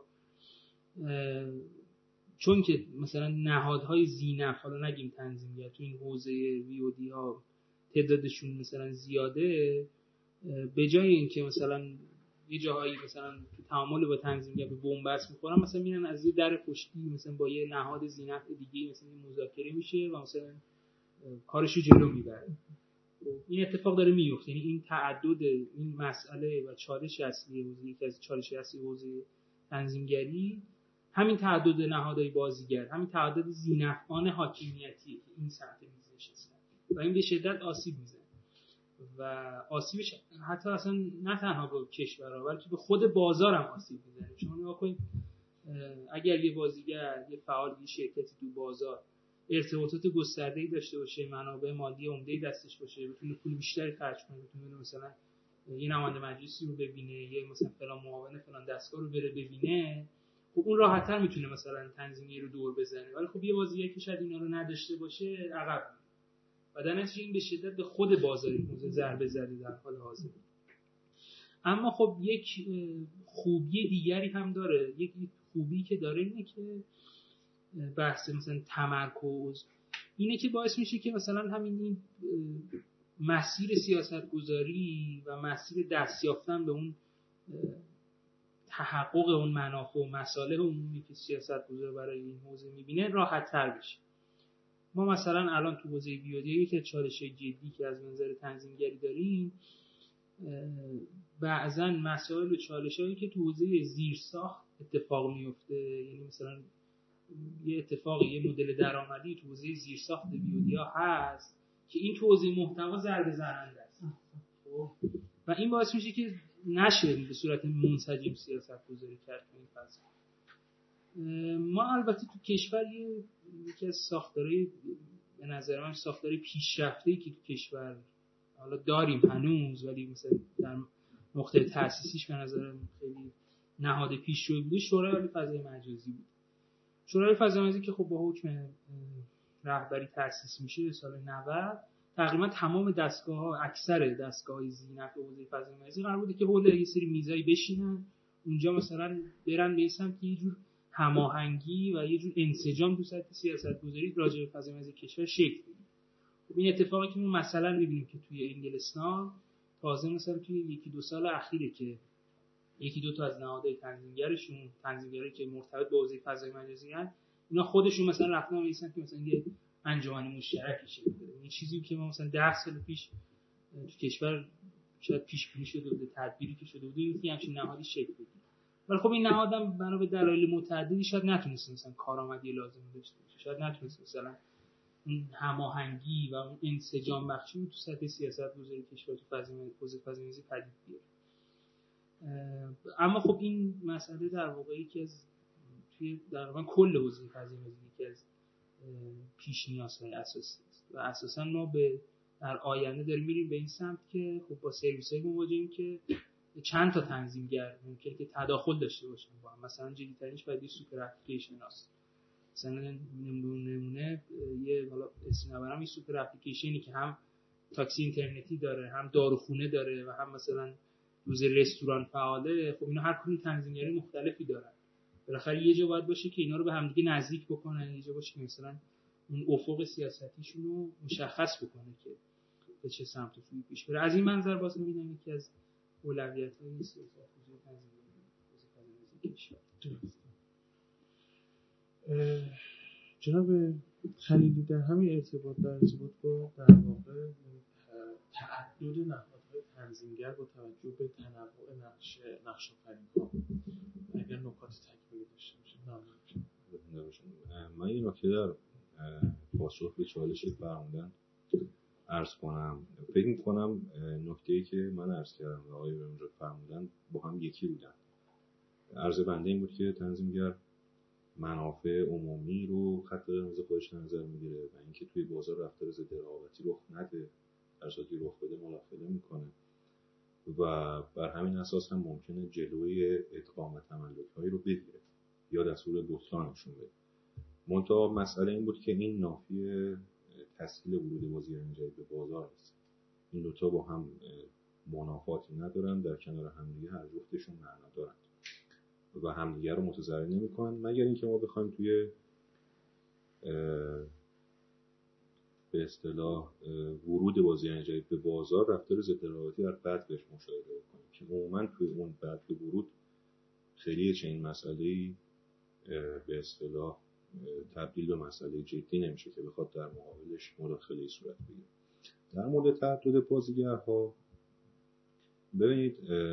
چون که مثلا نهادهای زینف، حالا نگیم تنظیمگر، تو این حوزه وی او دی ها تعدادشون مثلا زیاده، به جای اینکه مثلا یه جاهایی مثلا تو تعامل با تنظیمگر به بن‌بست می‌خورن، مثلا میرن از یه در پشتی مثلا با یه نهاد زینف دیگه مثلا مذاکره میشه و مثلا کارشو جلو میبره. این اتفاق داره میفته. یعنی این تعدد این مسئله و چالش اصلی حوزه، یکی از چالش اصلی حوزه تنظیمگری همین تعدد نهادهای بازیگر، همین تعدد زینفعان حاکمیتی که این سمت میز نشستن و این به شدت آسیب میزنه و آسیبش حتی اصلا نه تنها به کشورها بلکه به خود بازار هم آسیب میزنه. شما نگاه کنید اگر یه بازیگر، یه فعال، یه شرکتی تو بازار ارتباطات گسترده‌ای داشته باشه، منابع مالی عمده‌ای دستش باشه، بتونه پول بیشتری خرج کنه، بتونه مثلا یه نماینده مجلسی رو ببینه، یه مثلا فلان معاون فلان دستگاه رو بره ببینه، خب اون راحت‌تر میتونه مثلا تنظیمی رو دور بزنه. ولی خب یه بازیگری که شاید اینا رو نداشته باشه عقب و در نتیجه این به شدت به خود بازار موزه ضربه زده در حال حاضر. اما خب یک خوبی دیگری هم داره. یک خوبی که داره اینه که بحث مثلا تمرکز اینه که باعث میشه که مثلا همین این مسیر سیاستگذاری و مسیر دست یافتن به اون تحقق اون منافع و مصالح عمومی که سیاستگزار برای این حوزه میبینه راحت تر بشه. ما مثلا الان تو حوزه بیودی یک چالش جدی که از منظر تنظیمگری داریم، بعضا مسائل و چالشایی که تو حوزه زیرساخت اتفاق میفته، یعنی مثلا یه اتفاقی، یه مدل درآمدی تو حوزه زیرساخت بیودی ها هست که این تو حوزه محتوا ضربه زننده است و این باعث میشه که نشه به صورت منسجم سیاست گذاری کرد تو این فضا. ما البته تو کشور یکی از ساختارهای به نظر من ساختار پیشرفته‌ای که تو کشور حالا داریم هنوز، ولی مثلا در نقطه تأسیسیش به نظر من خیلی نهاد پیشروی بوده، شورای عالی فضای مجازی بود. شورای فضای مجازی که خب با حکم رهبری تأسیس میشه سال نود، تقریبا تمام دستگاه‌ها، اکثر دستگاه‌های زینف حوزه فضای مجازی قرار بوده که حول یه سری میزایی بشینن اونجا مثلا برن به سمت یه جور هماهنگی و یه جور انسجام تو سطح سیاست‌گذاری راجع به فضای مرزی کشور شکل بگیره. خب این اتفاقی که ما مثلا می‌بینیم که توی انگلستان تازه مثلا توی یکی دو سال اخیره که یکی دو تا از نهادهای تنظیمگرشون تنظیمگرایی که مرتبط با حوزه فضای مجازی هستن، اینا خودشون مثلا رفتن نوشتن که مثلا یه انجمن مشترکی شکل بده. این چیزی که ما مثلا ده سال پیش تو کشور شاید پیش بینی شده بود، تدبیری که شده بود این که همچین نهادی شکل بگیره. ولی خب این نهادم بنا به دلایل متعددی شاید نتونست مثلا کارآمدی لازم داشته باشه، شاید نتونست مثلا اون هماهنگی و اون انسجام بخشی تو سطح سیاست‌گذاری کشور تو فضای حوزه فضای مجازی پدید بیاره. اما خب این مسئله در واقع یکی از توی در واقع کل حوزه فضای مجازی یکی از پیش نیازهای اساسی است و اساسا ما به در آینده داریم میریم به این سمت که خب با سرویس‌های مواجهیم که چند تا تنظیمگر ممکنه که تداخل داشته باشن با هم. مثلا جدی‌ترینش باید سوپر اپلیکیشن هست. مثلا نمونه نمونه یه حالا اسم نبرم، این سوپر اپلیکیشنی که هم تاکسی اینترنتی داره، هم داروخونه داره و هم مثلا روز رستوران فعاله. خب اینا هر کدوم تنظیمگری مختلفی دارن. بالاخره یه جا باید باشه که اینا رو به هم دیگه نزدیک بکنن، یه جا باشه که مثلا اون افق سیاستیشون رو مشخص بکنه که به چه سمت و سوی پیش بره. از این منظر باز می‌بینم یکی از اولویت‌های سیاست‌گذاری تنظیمگری کشور. جناب خلیلی در همین ارتباط در ارتباط با در واقع تعدد نهادهای تنظیمگر با توجه به تنوع نقش نقش آفرین‌ها اگر نکات تکمیلی داشته باشه ممنون میشم. من این نکته در پاسخ به چالش فرمودن عرض کنم. فکر می‌کنم نکته‌ای که من عرض کردم و آقای رمزی فرمودن با هم یکی بودن. عرض بنده این بود که تنظیمگر منافع عمومی رو خط قرمز خودش نظر میگیره و اینکه توی بازار رفتار ضد رقابتی رخ نده، در صورتی رخ بده مداخله میکنه و بر همین اساس هم ممکنه جلوی ادغام تملک‌هایی رو بگیره یا دستور بطلانشون بده. منتها مسئله این بود که این نافی تسهیل ورود بازیگران جدید به بازار است. این دوتا با هم منافاتی ندارن، در کنار همدیگه هر جفتشون معنا دارن و همدیگه رو متضرر نمی‌کنن، مگر اینکه ما بخوایم توی به اصطلاح ورود بازیگران جدید به بازار رفتار ضد رقابتی در بعد بهش مشاهده بکنیم که عموما توی اون بعد به ورود خیلی چنین مسئله‌ای به اصطلاح تبدیل به مسئله جدی نمیشه که بخواد در مقابلش مداخله‌ای صورت بگیره. در مورد تعدد بازیگرها ببینید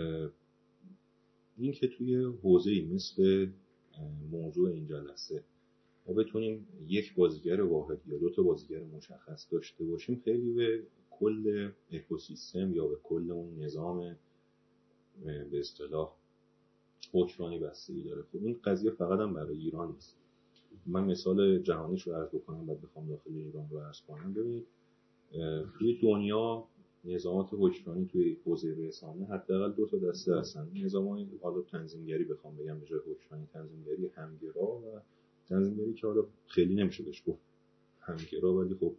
این که توی حوزه‌ای مثل موضوع این جلسه ما بتونیم یک بازیگر واحد یا دو تا بازیگر مشخص داشته باشیم خیلی به کل اکوسیستم یا به کل اون نظام به اصطلاح حکمرانی بستگی داره. خب این قضیه فقط هم برای ایران نیست. من مثال جهانیش رو عرض بکنم بعد بخوام داخل ایران رو عرض کنم. ببینید توی دنیا نظامات حکمرانی توی حوزه رسانه حداقل دو تا دسته هستن. نظامای حالا تنظیمگری بخوام بگم به جای حکمرانی، تنظیمگری همگرا و تنظیمگری که حالا خیلی نمیشه بهش گفت همگرا، ولی خب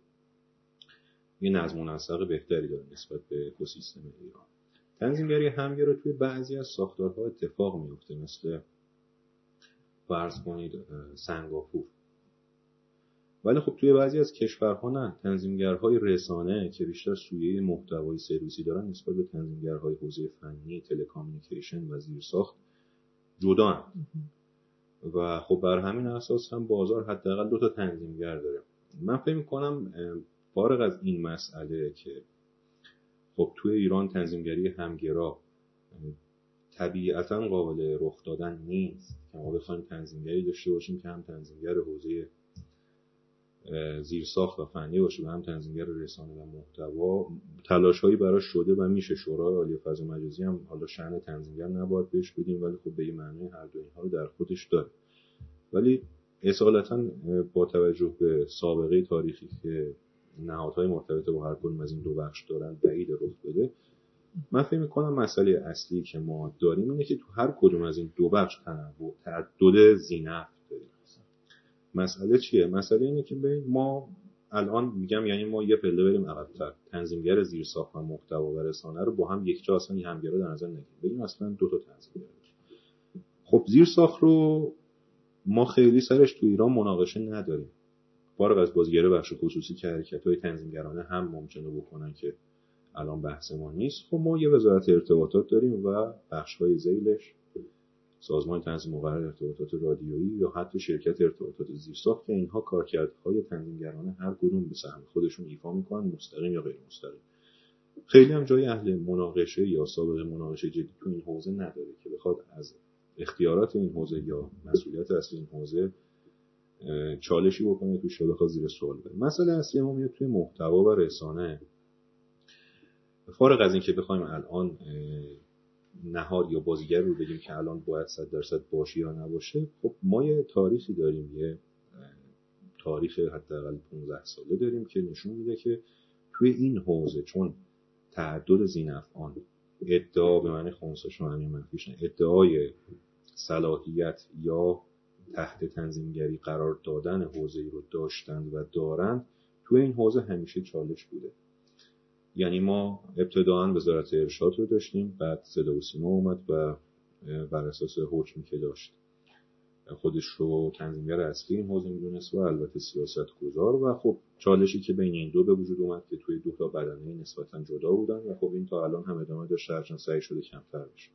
یه نظم و نسق بهتری داره نسبت به اکوسیستم ایران. تنظیمگری همگرا توی بعضی از ساختارها اتفاق میفته، مثل فرض کنید سنگاپور. ولی خب توی بعضی از کشورها نه، تنظیمگرهای رسانه که بیشتر سویه محتوای سرویسی دارن نسبت به تنظیمگرهای حوزه فنی، تلکامیونیکیشن و زیرساخت جدا هم. و خب بر همین اساس هم بازار حداقل دو تا تنظیمگر داره. من فکر می‌کنم فارغ از این مسئله که خب توی ایران تنظیمگری همگرا طبیعتاً قابل رخ دادن نیست که ما بخوایم تنظیمگری داشته باشیم که هم تنظیمگر حوزه زیرساخت و فنی باشه و هم تنظیمگر رسانه و محتوا. تلاش‌هایی براش شده و میشه. شورای عالی فضای مجازی هم حالا شأن تنظیمگر نباید بهش بدیم، ولی خب به این معنی هر دو اینها رو در خودش داره. ولی اصالتاً با توجه به سابقه تاریخی که نهادهای مرتبط با هر کدوم از این دو بخش دارن بعید رخ بده. من فکر می‌کنم مسئله اصلی که ما داریم اینه که تو هر کدوم از این دو بخش تنوع تعدد ذی‌نفع داریم. مسئله چیه؟ مسئله اینه که ببین ما الان میگم یعنی ما یه پله بریم عقب‌تر. تنظیمگر زیرساخت و محتوا و رسانه رو با هم یک جا اصلا همگرا در نظر نگیریم. بگیم اصلا دو تا تنظیمگر. خب زیرساخت رو ما خیلی سرش تو ایران مناقشه نداریم. فارغ از بازیگر بخش خصوصی که حرکت‌های تنظیمگرانه هم ممکنه بکنن که الان بحث ما نیست. خب ما یه وزارت ارتباطات داریم و بخش‌های ذیلش سازمان تنظیم مقرر ارتباطات رادیویی یا حتی شرکت ارتباطات زیرساخت که اینها کارکردهای تنظیمگرانه هر کدوم به سهم خودشون ایفا میکنن، مستقیم یا غیر مستقیم. خیلی هم جای اهل مناقشه یا سابقه مناقشه جدی تو این حوزه نداره که بخواد از اختیارات این حوزه یا مسئولیت اصلی این حوزه چالشی بکنه توش یا بخواد زیر سوال بره. مسئله اصلی ما میاد توی محتوا و رسانه. فارغ از این که بخوایم الان نهاد یا بازیگر رو بگیم که الان باید صد درصد باشه یا نباشه، خب ما یه تاریخی داریم، یه تاریخ حداقل پانزده ساله داریم که نشون میده که توی این حوزه چون تعدد ذی‌نفعان ادعا به معنی خنثی شدن منفیش نه، ادعای صلاحیت یا تحت تنظیمگری قرار دادن حوزه‌ای رو داشتند و دارند، توی این حوزه همیشه چالش بوده. یعنی ما ابتداً وزارت ارشاد رو داشتیم، بعد صدا و سیما اومد و بر اساس حکمی که داشت خودش رو تنظیمگر اصلی این حوزه میدونست و البته سیاستگزار، و خب چالشی که بین این دو به وجود اومد که توی دو تا بدنه نسبتاً جدا بودن و خب این تا الان هم ادامه داشت، هرچند سعی شده کمتر بشه.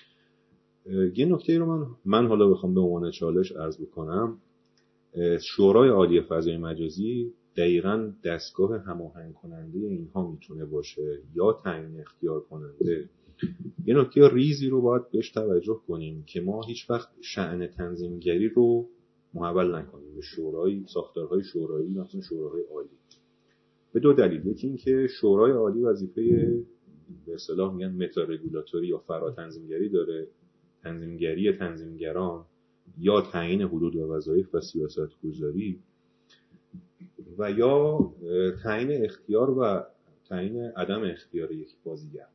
یه نکته رو من من حالا بخوام به عنوان چالش عرض بکنم، شورای عالی فضای مجازی دقیقاً دستگاه هماهنگ کننده اینها میتونه باشه یا تعیین اختیار کننده. یه نکته ریزی رو باید بهش توجه کنیم که ما هیچ وقت شأن تنظیمگری رو محول نکنیم به شورای ساختارهای شورایی، مثلا شوراهای عالی، به دو دلیل. یکی این که شورای عالی وظیفه به اصطلاح میگن متا رگولاتوری یا فرا تنظیمگری داره، تنظیمگری تنظیمگران یا تعیین حدود و وظایف و سیاست‌گذاری و یا تعیین اختیار و تعیین عدم اختیار یک بازیگر.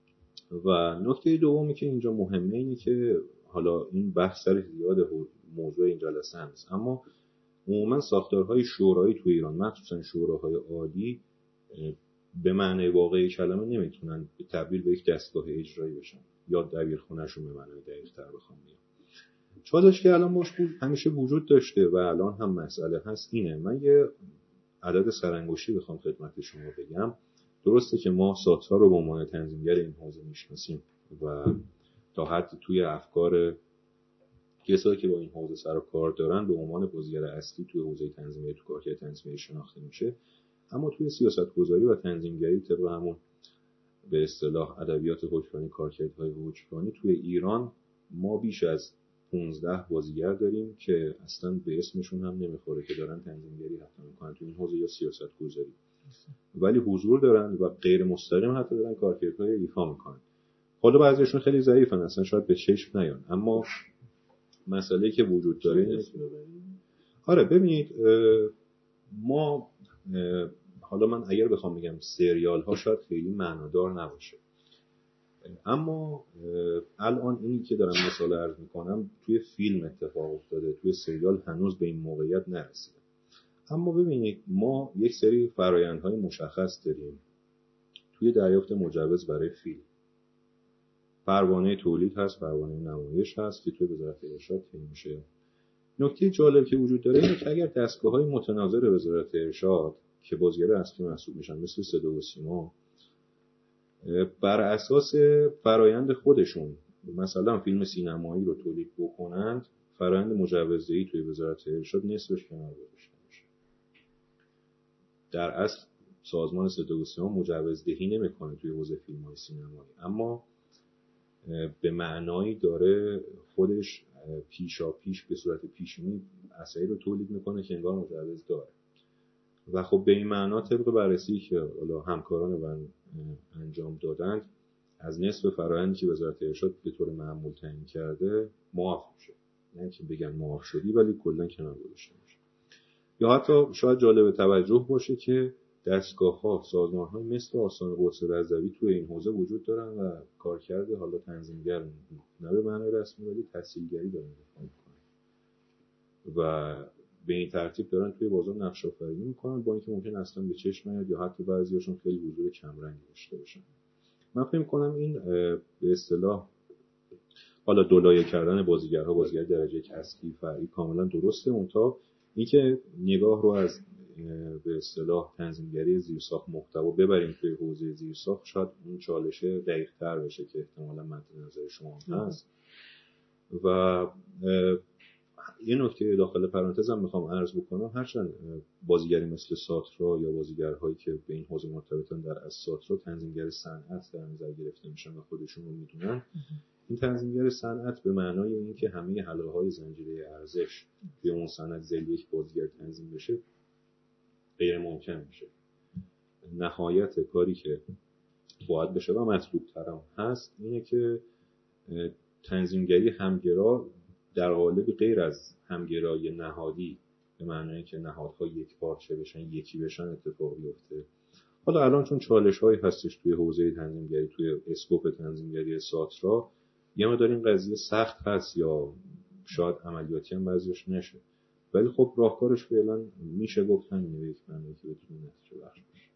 و نکته دومی که اینجا مهمه اینه که حالا این بحث سر زیاد موضوع این جلسه نیست، اما عموما ساختارهای شورایی تو ایران مخصوصا شوراهای عالی به معنی واقعی کلمه نمیتونن تبدیل به یک دستگاه اجرایی بشن یا دبیرخونه‌شون به معنی دقیق‌تر بخوام بگم. چالش که الان باش بود همیشه وجود داشته و الان هم مسئله هست اینه. من یه عدد سرانگشتی بخوام خدمت شما بگم. درسته که ما سات‌ها رو به عنوان تنظیمگر این حوزه میشناسیم و تا حد توی افکار کسایی که با این حوزه سر و کار دارن به عنوان بازیگر اصلی توی حوزه تنظیمی تو کارکرد تنظیمی شناخته میشه، اما توی سیاست‌گذاری و تنظیمگری طبق همون به اصطلاح ادبیات حکمرانی کارکردهای حکمرانی توی ایران ما بیش از پانزده بازیگر داریم که اصلا به اسمشون هم نمیخوره که دارن تنظیمگری حتی میکنن تو این حوزه یا سیاست‌گذاری، ولی حضور دارن و غیر مستقیم حتی دارن کارکردهای ایفا میکنن. حالا بعضیشون خیلی ضعیفن اصلا شاید به چشم نیان، اما مسئله که وجود داره آره ببینید ما حالا من اگر بخوام بگم سریال ها شاید خیلی معنادار نباشه، اما الان اینی که دارم مثال عرض میکنم توی فیلم اتفاق افتاده، توی سریال هنوز به این موقعیت نرسیده. اما ببینید ما یک سری فرآیندهای مشخص داریم توی دریافت مجوز برای فیلم. پروانه تولید هست، پروانه نمایش هست که توی وزارت ارشاد طی میشه. نکته جالب که وجود داره اینه که اگر دستگاه‌های متناظر وزارت ارشاد که بازیگر اصلی محسوب میشن مثل صدا و سیما بر اساس فرایند خودشون مثلا فیلم سینمایی رو تولید بکنند، فرایند مجوزدهی توی وزارت ارشاد نصفش کنار گذاشته میشه. در اصل سازمان صدا و سیما مجوزدهی نمیکنه توی حوزه فیلم‌های سینمایی، اما به معنایی داره خودش پیشا پیش به صورت پیشینی اثری رو تولید میکنه که انگار مجوز داره. و خب به این معنا طبق بررسی که حالا همکاران من انجام دادند از نصف فرآیندی که وزارت ارشاد به طور معمول تعیین کرده معاف میشه، نه که بگن معاف شدی ولی کلا کنار گذاشته میشه. یا حتی شاید جالب توجه باشه که دستگاه‌ها، سازمان‌ها مثل آستان قدس رضوی توی این حوزه وجود دارن و کارکرد حالا تنظیمگر نه به معنای رسمی ولی تسهیلگری دارن میکنن و به این ترتیب دارن توی بازار نقش آفرینی میکنن، با اینکه ممکن اصلا به چشم نیاد یا حتی بعضیاشون خیلی حضور کمرنگی داشته باشن. من فکر می‌کنم این به اصطلاح حالا دولایه کردن بازیگرها، بازیگر درجه کسبی فرعی کاملا درسته، اونتا این که نگاه رو از به اصطلاح تنظیمگری زیرساخت محتوا ببریم توی حوزه زیرساخت، شاید اون چالشه دقیق‌تر بشه که احتمالاً مد نظر شما هست. و یه نکته داخل پرانتز هم میخوام عرض بکنم، هرچند بازیگری مثل ساترا یا بازیگرهایی که به این حوزه مرتبطن در از ساترا تنظیمگر صنعت در نظر گرفته میشن و خودشون رو میدونن، این تنظیمگر صنعت به معنای این که همه حلقه‌های زنجیره ارزش به اون صنعت ذیل یک بازیگر تنظیم بشه غیر ممکن میشه. نهایت کاری که باید بشه و مطلوب ترم هست اینه که تنظیمگری همگرا در قالب غیر از همگرای نهادی به معنای که نهادها یک پارچه بشن، یکی بشن اتفاق بیفته. حالا الان چون چالش هایی هستش توی حوزه تنظیمگری، توی اسکوپ تنظیمگری ساترا، یه مقدار این قضیه سخت هست یا شاید عملیاتی هم بعضیش نشه، ولی خب راهکارش فعلا میشه گفت همینه، یک معنی که بتونه نتیجه بخش باشه.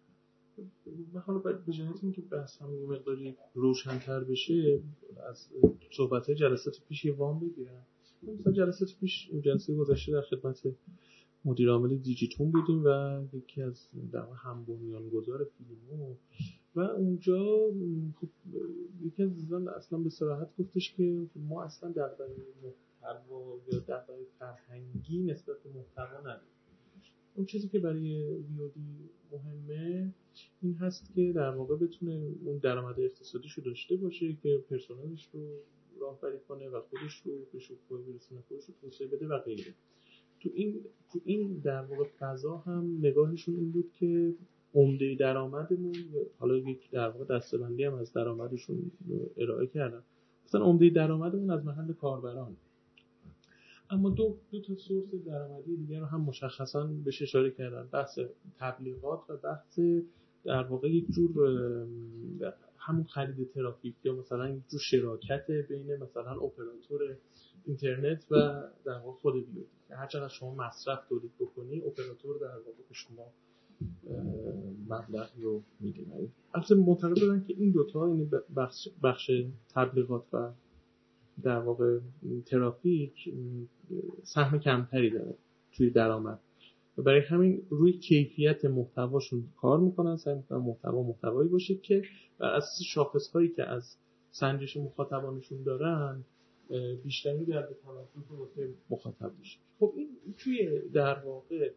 من حالا باید به جهت اینکه بحث هم یه مقداری روشن‌تر بشه از صحبت‌های جلسات پیش یه وام بگیرم. مثلا جلسات پیش، جلسه گذشته در خدمت مدیر عامل دیجیتون بودیم و یکی از در واقع هم بنیانگذار فیلمو و اونجا خب یکی از دوستان اصلا به صراحت گفتش که ما اصلا دغدغه محتوا یا دغدغه فرهنگی نسبت به محتوا نداریم. اون چیزی که برای ویودی مهمه این هست که در واقع بتونه اون درآمد اقتصادیشو داشته باشه که پرسنلش رو راهبری کنه و خودش رو به شکوفایی برسونه، خودش رو توسعه بده و غیره. تو این تو این در واقع فضا هم نگاهشون این بود که عمده درآمدمون، حالا یک در واقع دسته‌بندی هم از درآمدشون ارائه کردن، مثلا عمده درآمدمون از محل کاربران، اما دو دو تا سورس درآمدی دیگه رو هم مشخصاً بهش اشاره کردن، بحث تبلیغات و بحث در واقع یک جور همون خرید ترافیک یا مثلا یک جور شراکت بین مثلا اپراتور اینترنت و در واقع خود ویودی. هر چقدر شما مصرف تولید بکنی، اپراتور در واقع به شما مبلغ رو میده. البته معتقد بودن که این دوتا، یعنی بخش بخش تبلیغات و در واقع ترافیک، سهم کمتری داره توی درآمد و برای همین روی کیفیت محتواشون کار میکنن، سعی میکنن محتوا محتوایی باشه که بر اساس شاخص‌هایی که از سنجش مخاطبانشون دارن بیشتری در به توجه واسه مخاطب میشه. خب این توی در واقع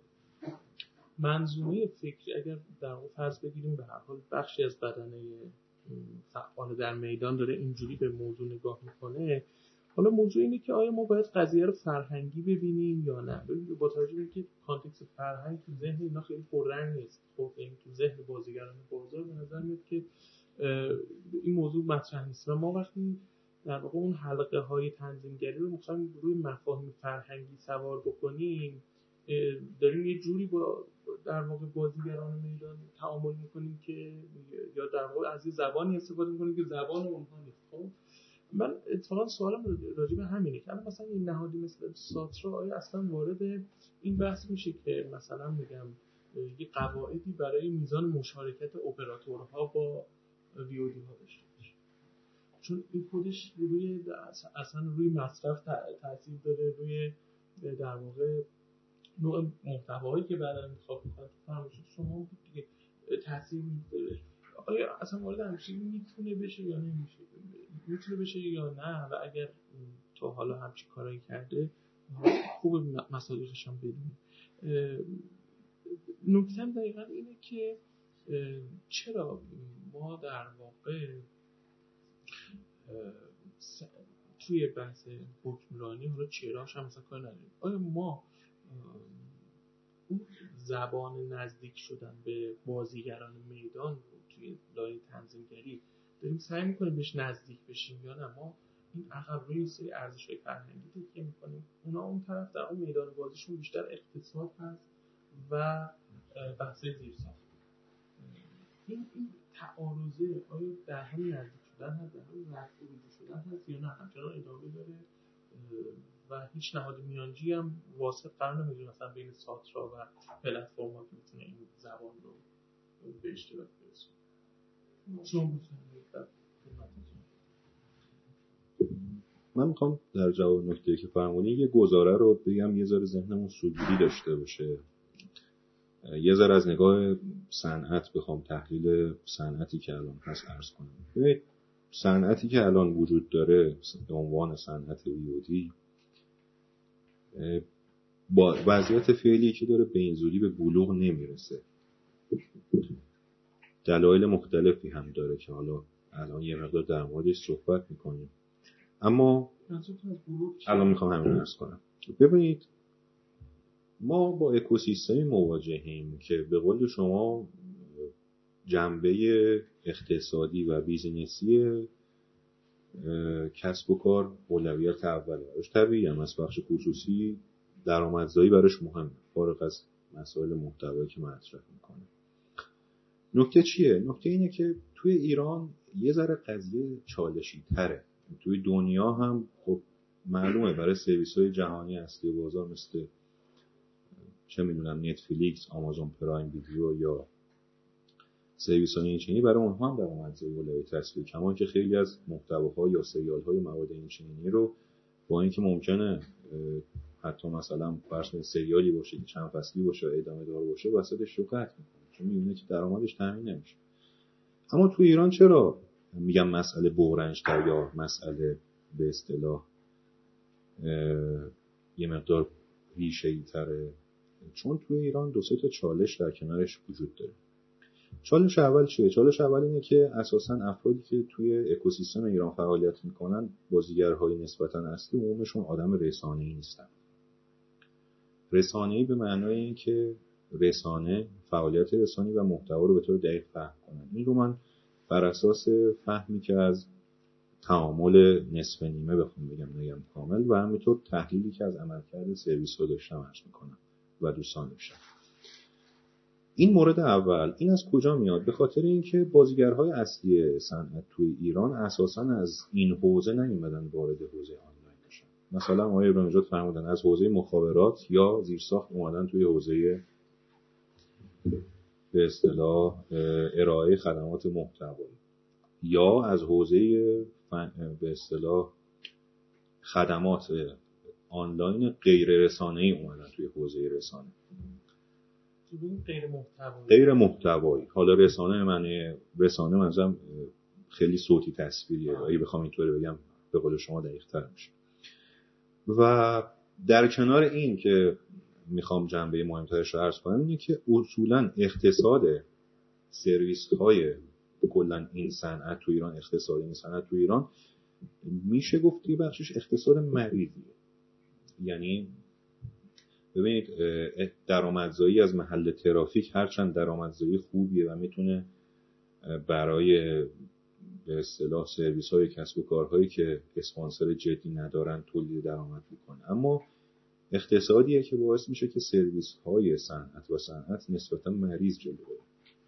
منظومه فکری اگر در واقع فرض بگیریم به هر حال بخشی از بدنه فعال در میدان داره اینجوری به موضوع نگاه میکنه، حالا موضوع اینه که آیا ما باید قضیه رو فرهنگی ببینیم یا نه؟ با توجه به اینکه کانتکست فرهنگ تو ذهن اینا خیلی پررنگ نیست، خب این تو ذهن بازیگران بازار به نظر میاد که این موضوع مطرح نیست و ما وقتی در واقع اون حلقه های تنظیمگری رو میخوایم روی مفاهیم فرهنگی سوار بکنیم، داریم یه جوری با در واقع بازیگران میدان تعامل میکنیم که یا در واقع از یه زبانی استفاده میکنیم که زبان اونها نیست. خب من اتفاقا سوالم راجع به همینه که مثلا این نهادی مثل ساترا آیا اصلا وارد این بحث میشه که مثلا میگم یه قواعدی برای میزان مشارکت اپراتورها با ویودی ها داشته باشه، چون این خودش روی اصلا روی مصرف تاثیر داره، روی در واقع نوع محتوایی که بعدا انتخاب میکنن تو فرمایشات شما بود دیگه تاثیر میذاره. آیا اصلا وارد همچین میتونه بشه یا نمیشه، میتونه بشه یا نه، و اگر تو حالا همچین کارایی کرده خوب مصادیقش هم بدونیم. نکته هم دقیقا اینه که چرا ما در واقع توی بحث حکمرانی، حالا چراش هم مثلا کار نداریم، آیا ما اون زبان نزدیک شدن به بازیگران میدان رو توی لایه تنظیمگری داریم سعی میکنیم بهش نزدیک بشیم یا نه ما این عقب روی سری ارزش‌های فرهنگی تکیه میکنیم، اونا اون طرف در اون میدان بازیشون بیشتر اقتصاد هست و بحث‌های زیرساخت. این این تعارضه آیا در همین نزدیک شدن هست، در همین رفع شدن هست یا نه همچنان ادامه داره و هیچ نهاد میانجی هم واسط قرار نمیگیره مثلا بین ساترا و پلتفرم‌ها که میتونه این زبان رو به اشتراک برسونه؟ چون من میخوام در جواب نکته که فرمودین یه گزاره رو بگم یه ذره ذهنمون سودگیری داشته باشه. یه ذره از نگاه صنعت بخوام تحلیل صنعتی که الان هست عرض کنم. ببینید صنعتی که الان وجود داره به عنوان صنعت ویودی با وضعیت فعلی که داره به این زودی به بلوغ نمیرسه. دلایل مختلفی هم داره که حالا الان یه مقدار در موردش صحبت میکنیم. اما الان میخوام همین عرض کنم. ببینید ما با اکوسیستمی مواجهیم که به قول شما جنبه اقتصادی و بیزینسی کسب و کار اولویت اوله. طبیعی هم از بخش خصوصی درآمدزایی براش مهمه فارغ از مسائل محتوایی که مطرح میکنه. نکته چیه؟ نکته اینه که توی ایران یه ذره قضیه چالشی تره. توی دنیا هم خب معلومه برای سرویس های جهانی اصلی بازار مثل چه میدونم نتفلیکس، آمازون پرایم ویدیو یا سرویس های اینچنینی برای اونها هم درآمدزایی اولویت هست. کما که خیلی از محتواها یا سریال های مواد اینچنینی رو با اینکه ممکنه حتی مثلا فرض کنید سریالی باشه که چند فصلی باشه ادامه دار باشه وسطش رو قطع میکنه چون میبینه که درآمدش تامین نمیشه. اما تو ایران چرا میگم مسئله بغرنج‌تر یا مسئله به اصطلاح یه مقدار ریشه‌ای تره؟ چون تو ایران دو سه تا چالش در کنارش وجود داره. چالش اول چیه؟ چالش اول اینه که اساساً افرادی که توی اکوسیستم ایران فعالیت میکنن بازیگرهای نسبتاً اصلی عمومشون آدم رسانه‌ای نیستن. رسانه‌ای به معنای این که رسانه فعالیت رسانی و محتوا رو به طور دقیق فهم کنن. این رو من بر اساس فهمی که از تعامل نصف نیمه بخوام بگم نگم کامل و همینطور تحلیلی که از عملکرد سرویس ها داشتم عرض میکنم و دوستان داشتم. این مورد اول این از کجا میاد؟ به خاطر اینکه بازیگرهای اصلی صنعت توی ایران اساساً از این حوزه نیومدن وارد حوزه آنلاین بشن. مثلا آقای ابراهیم نژاد فرمودن از حوزه مخابرات یا زیرساخت اومدن توی حوزه به اصطلاح ارائه خدمات محتوایی یا از حوزه به اصطلاح خدمات آنلاین غیر رسانه‌ای اومدن توی حوزه رسانه. غیر محتوایی غیر محتوایی حالا رسانه معنی رسانه منظورم خیلی صوتی تصویریه اگه بخوام اینطوری بگم به قول شما دقیق‌تر میشه. و در کنار این که میخوام جنبه مهمترش رو عرض کنم اینه که اصولاً اقتصاد سرویس های کلا این صنعت تو ایران اقتصاد این صنعت تو ایران میشه گفت یه بخشش اقتصاد مریضیه. یعنی ببینید درآمدزایی از محل ترافیک هرچند درآمدزایی خوبیه و میتونه برای به اصطلاح سرویس های کسب و کارهایی که اسپانسر جدی ندارن تولید درآمد میکنه، اما اقتصادیه که باعث میشه که سرویس های صنعت و صنعت نسبتا مریض جلو بره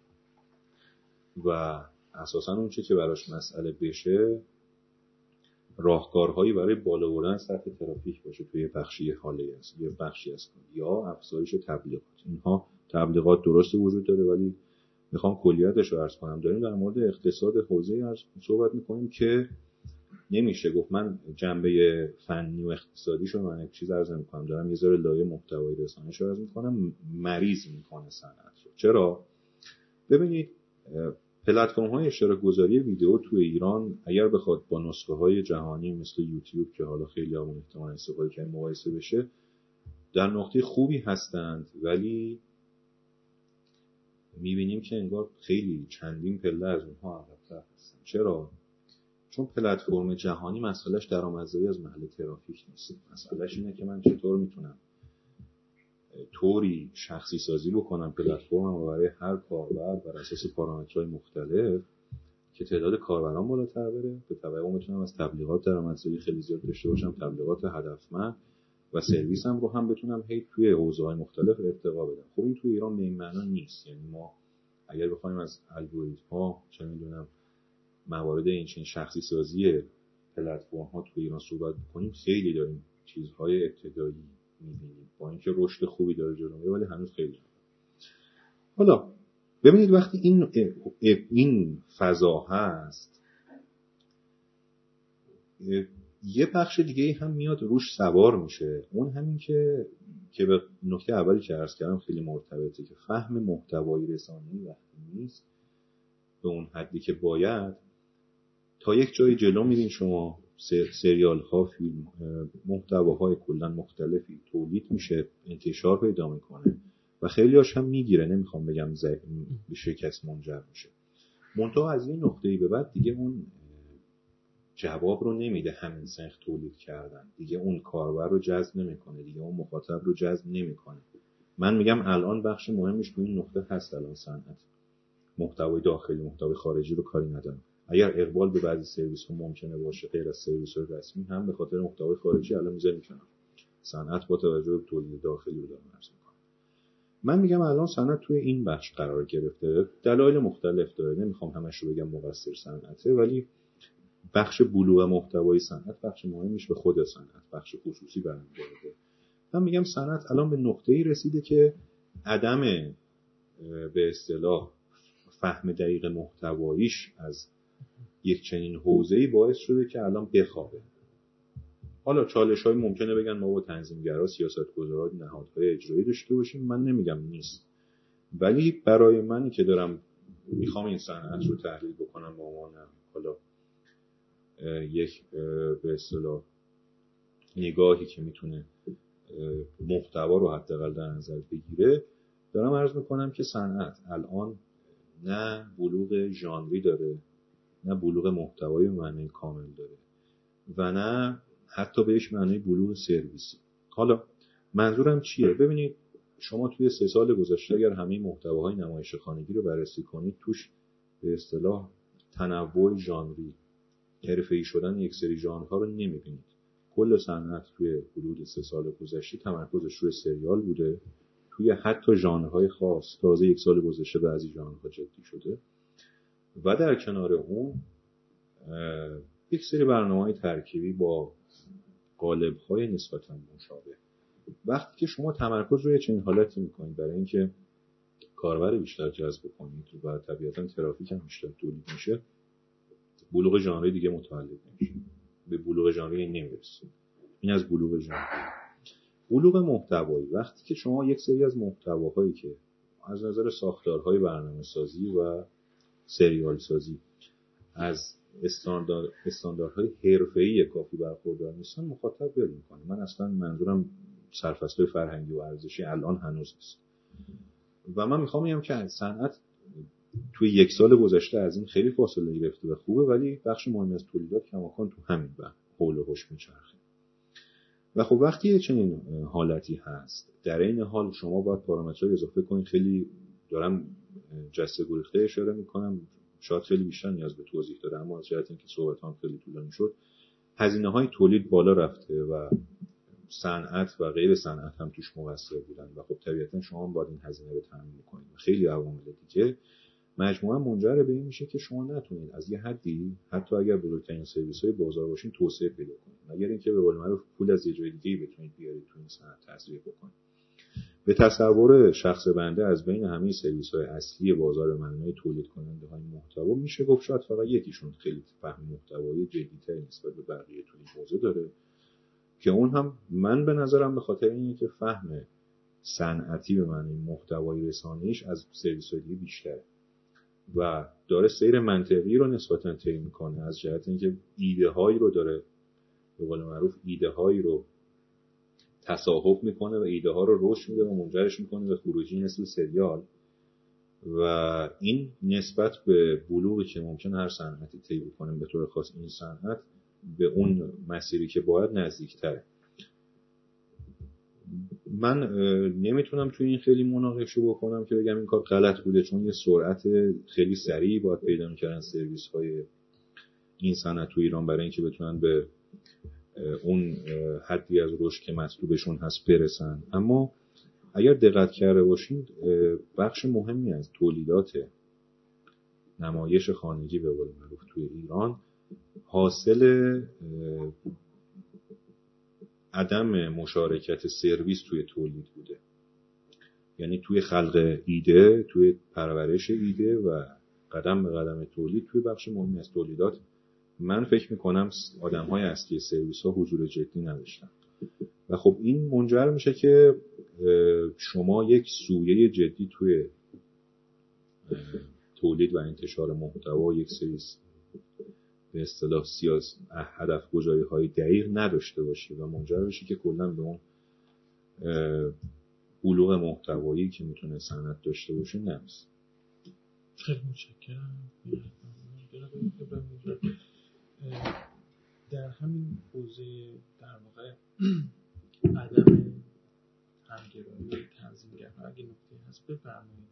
و اساسا اون چه که براش مسئله بشه راهکارهایی برای بالا بردن سطح ترافیک باشه توی بخشی حاله است یا بخشی است یا افزایش تبلیغات. اینها تبلیغات درست وجود داره ولی میخوام کلیتش رو عرض کنم. داریم در مورد اقتصاد حوزه صحبت میکنیم که نمیشه گفت من جنبه فنی و اقتصادیشو من یک چیز عرض نمیکنم، دارم یه ذره لایه محتوایی رسانه‌شو عرض میکنم. مریض میکنه صنعت رو. چرا؟ ببینید پلتفرم‌های اشتراک گذاری ویدیو تو ایران اگر بخواد با نسخه‌های جهانی مثل یوتیوب که حالا خیلی همون احتمال استفاده کردن مقایسه بشه در نقطه خوبی هستند، ولی می‌بینیم که انگار خیلی چندین پله از اونها عقب‌تر هستن. چرا؟ چون پلتفرم جهانی مسئلهش درآمدزایی از محل ترافیک نیست. مسئلهش اینه که من چطور میتونم طوری شخصی سازی بکنم پلتفرمم برای هر کاربر بر اساس پارامترهای مختلف که تعداد کاربران بالاتر بره، به تبع میتونم از تبلیغات درآمدزایی خیلی زیاد داشته باشم، تبلیغات هدفمند و سرویسم رو هم بتونم هی توی حوزه‌های مختلف ارتقا بدم. خب این توی ایران به این معنا نیست. یعنی ما اگر بخوایم از الگوریتم‌ها چه میدونم موارد این چنین شخصی سازی پلتفرم‌ها توی ایران صحبت بکنیم خیلی داریم چیزهای ابتدایی می‌بینیم با اینکه رشد خوبی داره جلو میره ولی هنوز خیلی. حالا ببینید وقتی این این فضا هست یه بخش دیگه هم میاد روش سوار میشه، اون همین که که به نکته اولی که عرض کردم خیلی مرتبطه، که فهم محتوای رسانه‌ای وقتی نیست به اون حدی که باید، تا یک جای جلو میرین شما سریال ها، فیلم، محتواهای کلا مختلفی تولید میشه، انتشار پیدا میکنه و خیلی هاش هم میگیره، نمیخوام بگم به شکست منجر میشه. منتها از این نقطه‌ای به بعد دیگه اون جواب رو نمیده همین سنخ تولید کردن، دیگه اون کاربر رو جذب نمیکنه، دیگه اون مخاطب رو جذب نمیکنه. من میگم الان بخش مهمش تو این نقطه هست. الان صنعت محتوای داخلی، محتوای خارجی رو کاری ندارم. اگر اقبال به بعضی سرویس ها ممکنه باشه غیر از سرویس های رسمی، هم به خاطر محتوای خارجی الان میذاریم کنار، صنعت با توجه به تولید داخلی رو داره عرض میکنه. من میگم الان صنعت توی این بخش قرار گرفته، دلایل مختلف داره، نمیخوام همش رو بگم مقصر صنعته، ولی بخش بلوغ محتوای صنعت بخش مهمیش به خود صنعت، بخش خصوصی برمیگرده. من میگم صنعت الان به نقطه‌ای رسیده که عدم به اصطلاح فهم دقیق محتواییش از یک چنین حوزه‌ای باعث شده که الان بخوابه. حالا چالش‌های ممکنه بگن ما با تنظیمگرا، سیاستگزارا، نهادهای اجرایی داشته باشیم، من نمیگم نیست، ولی برای منی که دارم میخوام این صنعت رو تحلیل بکنم به عنوان حالا یک به اصطلاح نگاهی که میتونه محتوا رو حداقل در نظر بگیره، دارم عرض میکنم که صنعت الان نه بلوغ ژانری داره، نه بلوغ محتوایی به معنی کامل داره و نه حتی بهش معنی بلوغ سرویسی. حالا منظورم چیه؟ ببینید شما توی سه سال گذشته اگر همه محتواهای نمایش خانگی رو بررسی کنید، توش به اصطلاح تنوع ژانری، حرفه‌ای شدن یک سری ژانرها رو نمی‌بینید. کل صنعت توی حدود سه سال گذشته تمرکزش روی سریال بوده، توی حتی ژانرهای خاص. تازه یک سال گذشته بعضی ژانرها جدی شده و در کنار اون یک سری برنامه‌های ترکیبی با قالب‌های نسبتاً مشابه. وقتی که شما تمرکز روی چنین حالتی می‌کنید برای اینکه کاربر بیشتر جذب کنید و طبیعتاً ترافیک هم بیشتر تولید میشه، بلوغ ژانری دیگه متولد نمیشه، به بلوغ ژانری نمیرسید. این از بلوغ ژانری. بلوغ محتوایی، وقتی که شما یک سری از محتواهایی که از نظر ساختارهای برنامه‌سازی و سریال سازی از استاندارد استانداردهای حرفه‌ای کافی برخوردار نیستن، مخاطب ول میکنه. من اصلا منظورم سرفصل‌های فرهنگی و ارزشی الان هنوز نیست و من میخوام بگم که صنعت توی یک سال گذشته از این خیلی فاصله گرفته و خوبه، ولی بخش مهمی از تولیدات کماکان تو همین بحث حول و حوش میچرخه. و خب وقتی چنین حالتی هست، در این حال شما باید پارامترهای اضافه کنید. خیلی دارم جسته گریخته اشاره میکنم، شاید خیلی بیشتر نیاز به توضیح داره، اما از جهت اینکه صحبتام خیلی طولانی شد، هزینه‌های تولید بالا رفته و صنعت و غیر صنعت هم توش مقصر بودن و خب طبیعتاً شما باید این هزینه رو تامین کنید. خیلی عوامل دیگه مجموعاً منجر به این میشه که شما نتونید از یه حدی، حتی اگر بزرگترین سرویس‌های بازار باشین، توسعه پیدا کنید، مگر اینکه به قول معروف پول از یه جای دیگه بتونید بیارید تو این صنعت تزریق بکنید. به تصور شخص بنده از بین همه سرویس‌های اصلی بازار معنای تولید کننده‌های محتوا میشه گفت شاید فقط یکیشون خیلی فهم محتوایی جدی‌تری نسبت به بقیه تو این حوزه داره، که اون هم من به نظرم به خاطر اینه که فهم صنعتی به معنی محتوای رسانه‌ایش از سرویس‌های دیگه بیشتره و داره سیر منطقی رو نسبتاً طی میکنه، از جهت اینکه ایده هایی رو داره به قول معروف ایده هایی رو تصاحب میکنه و ایده ها رو رشد میده و منجرش میکنه به خروجی نسل سریال و این نسبت به بلوغی که ممکن هر صنعتی طی بکنه به طور خاص این صنعت به اون مسیری که باید نزدیکتره. من نمیتونم توی این خیلی مناقشه بکنم که بگم این کار غلط بوده، چون یه سرعت خیلی سریعی باید پیدا می‌کردن سرویس‌های این صنعت تو ایران برای اینکه بتونن به اون حدی از رشد که مطلوبشون هست برسن. اما اگر دقت کرده باشید بخش مهمی از تولیدات نمایش خانگی به قول معروف توی ایران حاصل عدم مشارکت سرویس توی تولید بوده، یعنی توی خلق ایده، توی پرورش ایده و قدم به قدم تولید توی بخش مهمی از تولیدات من فکر میکنم آدم های اصلی سرویس ها حضور جدی نداشتن و خب این منجر میشه که شما یک سویه جدی توی تولید و انتشار محتوا، یک سری به اصطلاح سیاست هدف گذاری های دقیق نداشته باشی و منجر بشه که کلا به اون بلوغ محتوایی که میتونه صنعت داشته باشه نمیشه. خیلی متشکرم. در همین حوزه در واقع عدم همگرایی تنظیمگرها اگه نکته هست بفرمایید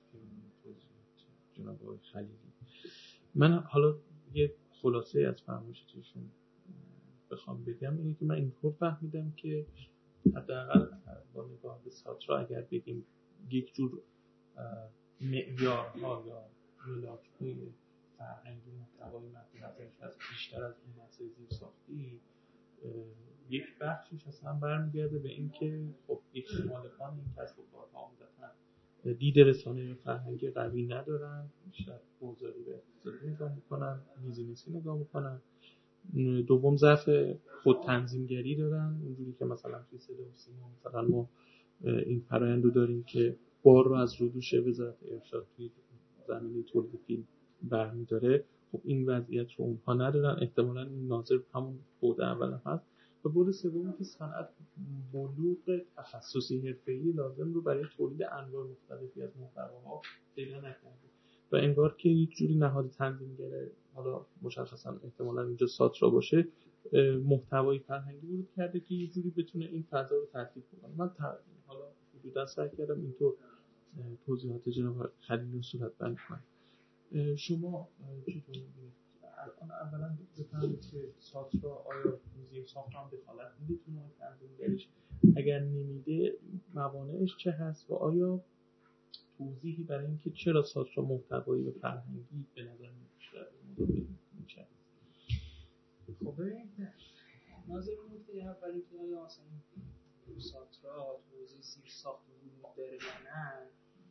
جناب آقای خلیلی. من حالا یه خلاصه از فرمایشتون بخوام بگم اینه که من اینطور فهمیدم که حداقل با نگاه به ساترا اگر بگیم یک جور معیارها یا ملاک‌های فرهنگی محتوای متن نظرش از بیشتر از اون مسائل زیرساختی، یک بخشش اصلا برمیگرده به این که خب یک مالکان این کسب و کارها عمدتاً دید رسانه‌ای فرهنگی قوی ندارن، بیشتر بازاری به اقتصادی نگاه میکنن، بیزینسی نگاه میکنن. دوم ضعف خود تنظیمگری دارن، اونجوری که مثلا توی صدا و سیما مثلا ما این فرآیند رو داریم که بار رو از رودوش وزارت ارشاد توی زمینه تولید فیلم برمی‌داره. خب این وضعیت رو اونها ندارن، احتمالاً این ناظر همون بود اول هست. و بود سومی که صنعت بلوغ تخصصی حرفه‌ای لازم رو برای تولید انواع مختلفی از محتواها پیدا نکرده و انگار که یک جوری نهاد تنظیمگره، حالا مشخصا احتمالاً اینجا ساترا باشه، محتوای فرهنگی ورود کرده که یک جوری بتونه این فضا رو ترتیب کنه. من حالا حدودا سعی کردم اینطور توضیحات جناب خلیلی رو صورت بند کنم. شما چطور می‌بینید؟ الان اولا بفرمایید که ساترا آیا موزیم ساخت هم دخالت میده تو نوع تنظیمگریش؟ اگر نمیده موانعش چه هست و آیا توضیحی برای اینکه چرا ساترا محتوایی و فرهنگی به نظر میاد میشه؟ خب ببینید ناظر نکته اولی که آیا اصلا ساترا توضیح زیر ساخت ورود داره یا نه،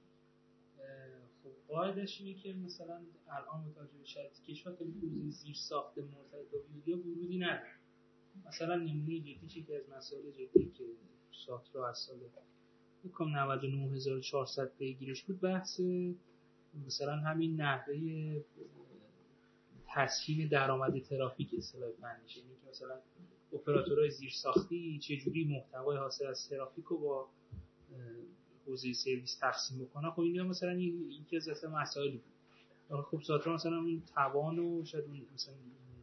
خب قاعدش اینه که مثلا الان متوجه شرایط کشور خیلی توضیح زیر ساخت مرتبط با ویدیو ورودی نداره. مثلا نمونه جدی که از مسائل جدی که ساترا از سال بکنم نود و نه هزار و چهارصد پیگیرش بود، بحث مثلا همین نحوه تسهیل درآمد ترافیک اصطلاح فنیش، یعنی که مثلا اپراتورهای زیرساختی چجوری محتوای حاصل از ترافیک رو با حوزه سرویس تقسیم بکنه. خب اینا مثلا یکی از اصلا مسائلی بود. خب ساترا مثلا اون توان و شاید اون مثلا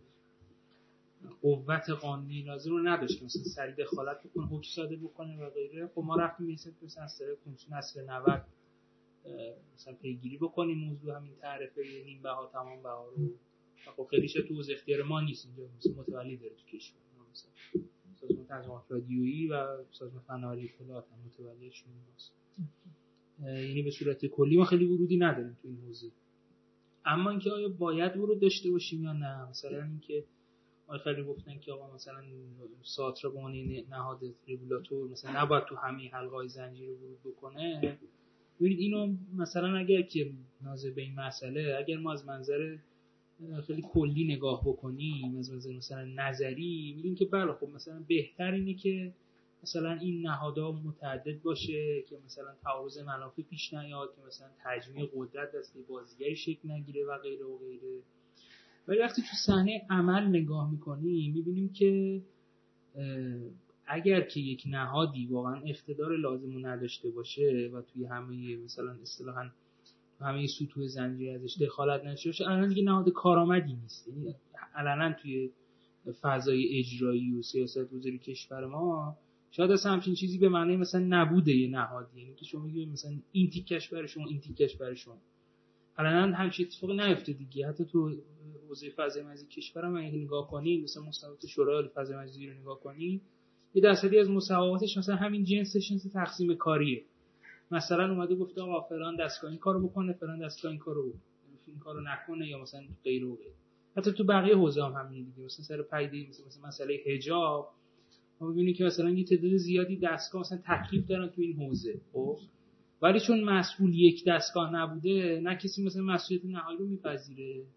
قوت قانونی لازم رو نداشت که مثلا سریع دخالت بکنه، حکم صادر بکنه و غیره. خب ما رفتیم مثلا مثلا از طریق کمیسیون اصل نود مثلا پیگیری بکنیم موضوع همین تعرفه نیم بها تمام بها رو. خب خیلیش تو حوزه اختیار ما نیست، اینجا مثلا متولی داره تو کشور، مثلا سازمان تنظیمات رادیویی و سازمان فناوری اطلاعات هم متولیشون هست. یعنی به صورت کلی ما خیلی ورودی نداریم تو این حوزه. اما اینکه آیا باید ورود داشته باشیم یا نه، مثلا اینکه آیا خیلی گفتن که آقا مثلا ساترا به عنوان نهاد رگولاتور مثلا نباید تو همه حلقه‌های زنجیره ورود بکنه. ببینید اینو مثلا اگر که ناظر به این مسئله، اگر ما از منظر خیلی کلی نگاه بکنیم، از منظر مثلا نظری، میگیم که بله خب مثلا بهتر اینه که مثلا این نهادها متعدد باشه که مثلا تعارض منافع پیش نیاد، که مثلا تجمیع قدرت دسته بازیگری شکل نگیره و غیره و غیره. ولی وقتی تو صحنه عمل نگاه میکنیم میبینیم که اگر که یک نهادی واقعا اقتدار لازم رو نداشته باشه و توی همه مثلا اصطلاحاً همه سطوح زنجیره ازش دخالت نشه باشه، الان دیگه نهاد کارآمدی نیست. یعنی الان توی فضای اجرایی و سیاست گذاری کشور ما شاید اصلا همچین چیزی به معنی مثلا نبوده یه نهادی، یعنی که شما میگید مثلا این تیکش برای شما این تیکش برای شما. الان همچین اتفاقی نیفته دیگه. حتی تو حوزه فضای مجازی کشور ما اگه نگاه کنید، مثلا مصوبات شورای فضای مجازی رو نگاه کنید، یه درصدی از مصوباتش مثلا همین جنسش جنس تقسیم کاریه. مثلا اومده گفته آقا فلان دستگاه این کارو بکنه، فلان دستگاه این کارو این کارو نکنه، یا مثلا غیر و غیر. حتی تو بقیه حوزه هم همین دیگه. مثلا سر پیدی مثلا مثلا مسئله حجاب ما می‌بینیم که مثلا یه تعداد زیادی دستگاه مثلا تکلیف دارن تو این حوزه. خب ولی چون مسئول یک دستگاه نبوده، نه کسی مثلا مسئولیت نهایی رو میپذیره،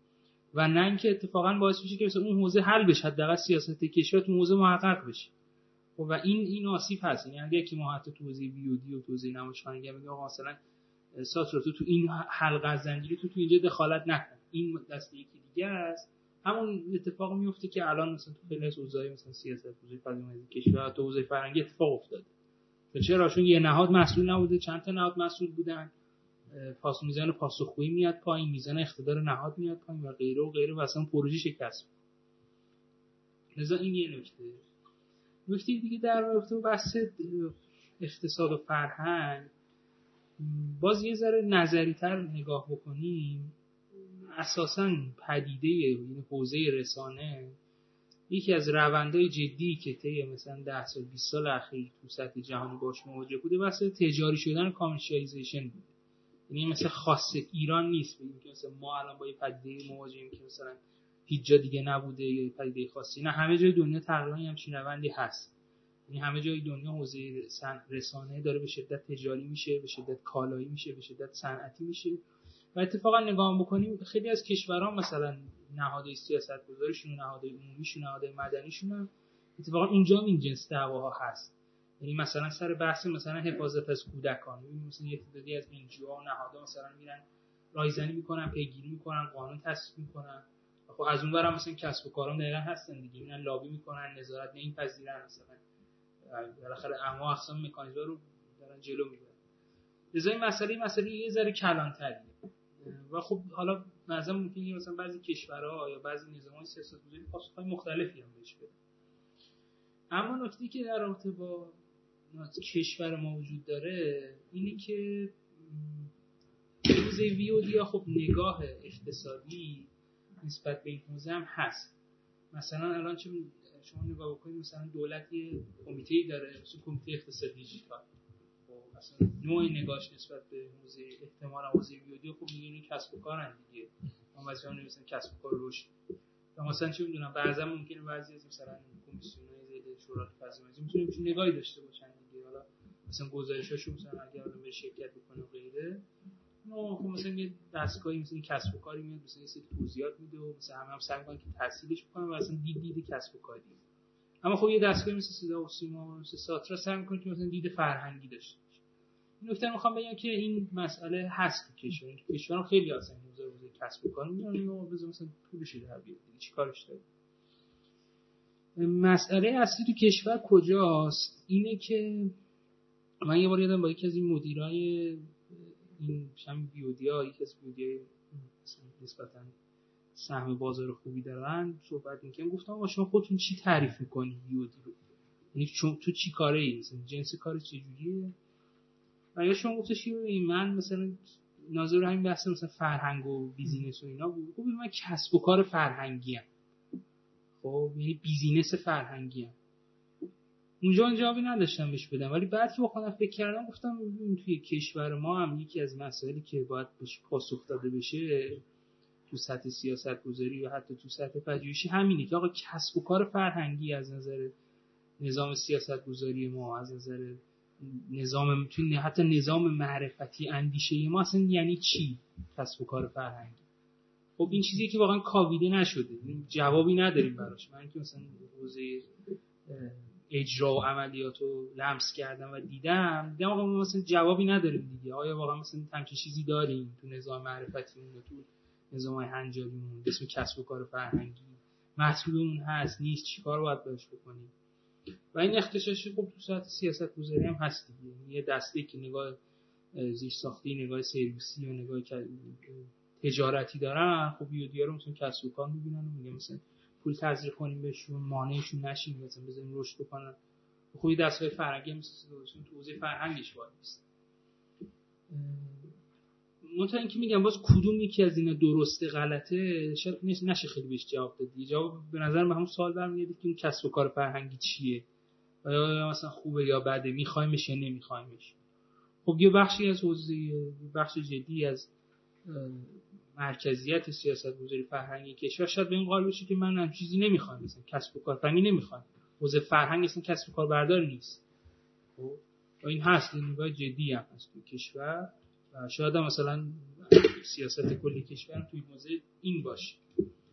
و نه اینکه اتفاقا باعث میشه که مثلا اون حوزه حل بشه، حداقل سیاست کشور تو حوزه محقق بشه. و این این آسیب هست. یعنی اگه ما حتی تو حوزه ویودی و تو حوزه نمایشخوانگی میگم آقا مثلا ساتر تو تو این حلقه از زنجیری تو تو اینجا دخالت نکن، این دست یکی دیگه است. همون اتفاق میفته که الان مثلا تو خیلی از حوزه‌های مثلا سیاست حوزه فرهنگی کشور تو حوزه فرهنگی اتفاق افتاده. چرا؟ چون یه نهاد مسئول نبوده، چند تا نهاد مسئول بودن، پاس میزان پاسخگویی میاد پایین، میزان اقتدار نهاد میاد پایین و غیره و غیره و اصلا پروژه شکست. لذا این یه نکته. نکته دیگه در رابطه با بحث اقتصاد و فرهنگ، باز یه ذره نظری‌تر نگاه بکنیم، اساساً پدیده یعنی حوزه رسانه یکی از روندهای جدی که طی مثلا ده سال بیست سال اخیر تو سطح جهانی باش مواجه بوده بحث تجاری شدن کامرشیالیزیشن بوده. یعنی مثلا خاص ایران نیست بگیم که مثلا ما الان با یه پدیده مواجهیم که مثلا هیچ جا دیگه نبوده یا پدیده خاصی، نه همه جای دنیا تقریبا همچین روندی هست. یعنی همه جای دنیا حوزه رسانه داره به شدت تجاری میشه، به شدت کالایی میشه، به شدت صنعتی میشه. و اتفاقا نگاه بکنیم خیلی از کشورها مثلا نهادهای سیاستگذاریشون، نهادهای عمومیشون، نهادهای مدنیشون هم اتفاقا اونجا این جنس دعواها هست. یعنی مثلا سر بحث مثلا حفاظت از کودکان، مثلا یه تعدادی از انجیوها و نهادها مثلا میرن رایزنی میکنن، پیگیری میکنن، قانون تصویب میکنن. خب از اون ورم مثلا کسب و کاران دقیقاً هستن دیگه، میرن لابی میکنن، نظارت نمیپذیرن، مثلا بالاخره انواع اقسام مکانیزم‌ها رو دارن جلو میبرن. لذا این مسئله مسئله یه ذره کلان‌تریه. و خب حالا مثلا ممکنه مثلا بعضی کشورها یا بعضی نظام‌های سیاست‌گذاری پاسخ‌های مختلفی هم بهش بدن. اما نکته‌ای که در رابطه با کشور ما وجود داره اینه که حوزه ویودی یا خب نگاه اقتصادی نسبت به این حوزه هم هست. مثلا الان چه شما نگاه بکنید مثلا دولت یه کمیته‌ای داره، مثلا کمیته اقتصادی دیجیتال. خب مثلا نوع نگاهش نسبت به حوزه احتمال حوزه ویودی خب می‌بینید کسب و کارن دیگه. اون واسه مثلا کسب و کار رشد. مثلا چه می‌دونم بعضا ممکنه بعضی از مثلا کمیسیون‌های زید شورای فضایی می‌تونه نگاهی داشته باشن دیگه. حالا مثلا گزارشاشو مثلا اگر الان به شرکت بکنه و غیره، ما خب مثلا یه دستگاهی مثلا کسب و کاری میاد مثلا یه سری توضیحات میده و مثلا هم هم سعی می‌کنن که تحصیلش بکنن و اصلا دید دید کسب و کاری. اما خب یه دستگاهی مثل صدا و سیما مثل ساترا سعی می‌کنه که مثلا دید فرهنگی داشته باشه. این نکته می‌خوام بگم که این مسئله هست تو کشور. تو کشورها خیلی اصلا حوزه حوزه کسب و کار می‌دونن و بزن مثلا پولش در بیاد دیگه چیکارش داره. مسئله اصلی تو کشور کجاست؟ اینه که من یه بار یادم با یکی از این مدیرای این شم بیودیا، یکی از بیودیای نسبتاً سهم بازار خوبی دارن صحبت می‌کنم، گفتم آقا شما خودتون چی تعریف می‌کنی بیودی رو؟ یعنی چون تو چی کاره‌ای؟ مثلا جنس کار چجوریه؟ و یا شما گفتش که من مثلا ناظر همین بحث مثلا فرهنگ و بیزینس و اینا بود. خب من کسب و کار فرهنگی ام. خب یعنی بیزینس فرهنگی ام. اونجا جوابی نداشتم بهش بدم، ولی بعد که با خودم فکر کردم گفتم توی کشور ما هم یکی از مسائلی که باید بهش پاسخ داده بشه تو سطح سیاست گذاری و حتی تو سطح پژوهشی همینه که آقا کسب و کار فرهنگی از نظر نظام سیاست گذاری ما، از نظر نظام میتونه حتی نظام معرفتی اندیشه ما اصلا یعنی چی کسب و کار فرهنگی؟ خب این چیزی که واقعا کاویده نشده، جوابی نداریم براش. من که مثلا حوزه اجرا و عملیات رو لمس کردم و دیدم دیدم آقا ما مثلا جوابی نداریم دیگه. آیا واقعا مثلا همچین چیزی داریم تو نظام معرفتیمون و تو نظام‌های هنجاریمون به اسم کسب و کار فرهنگی؟ مطلوبمون هست نیست؟ چیکار باید باش بکنیم؟ و این اختشاشی خب تو سطح سیاست گذاری هم هست دیگه. یه دسته که نگاه زیر ساختی، نگاه سرویسی و نگاه تجارتی دارن، خب بیودیا رو مثلا کسب و کار می‌بینن و میگن مثلا پول تزریق کنیم بهشون، مانعشون نشیم، مثلا بزنیم رشد بکنن. خب این دستگاه فرهنگی مثلا تو حوزه فرهنگش وارد نیست. منتها اینکه میگم باز کدوم یکی از اینا درسته غلطه شاید نشه خیلی بهش جواب داد. جواب به نظر من همون سوال برمیگرده که این کسب و کار فرهنگی چیه؟ آیا مثلا خوبه یا بده؟ می‌خوایمش یا نمی‌خوایمش؟ خب یه بخشی از حوزه بخش جدی از مرکزیت سیاست‌گذاری فرهنگی کشور شاید به این قائل بشه که من هم چیزی نمی‌خوام، مثلا کسب و کار فرهنگی نمی‌خوام. حوزه فرهنگ اصلا کسب و کار بردار نیست. خب و این هست نگاه جدی هم هست تو کشور و شاید هم مثلا سیاست کلی کشور توی حوزه این باشه.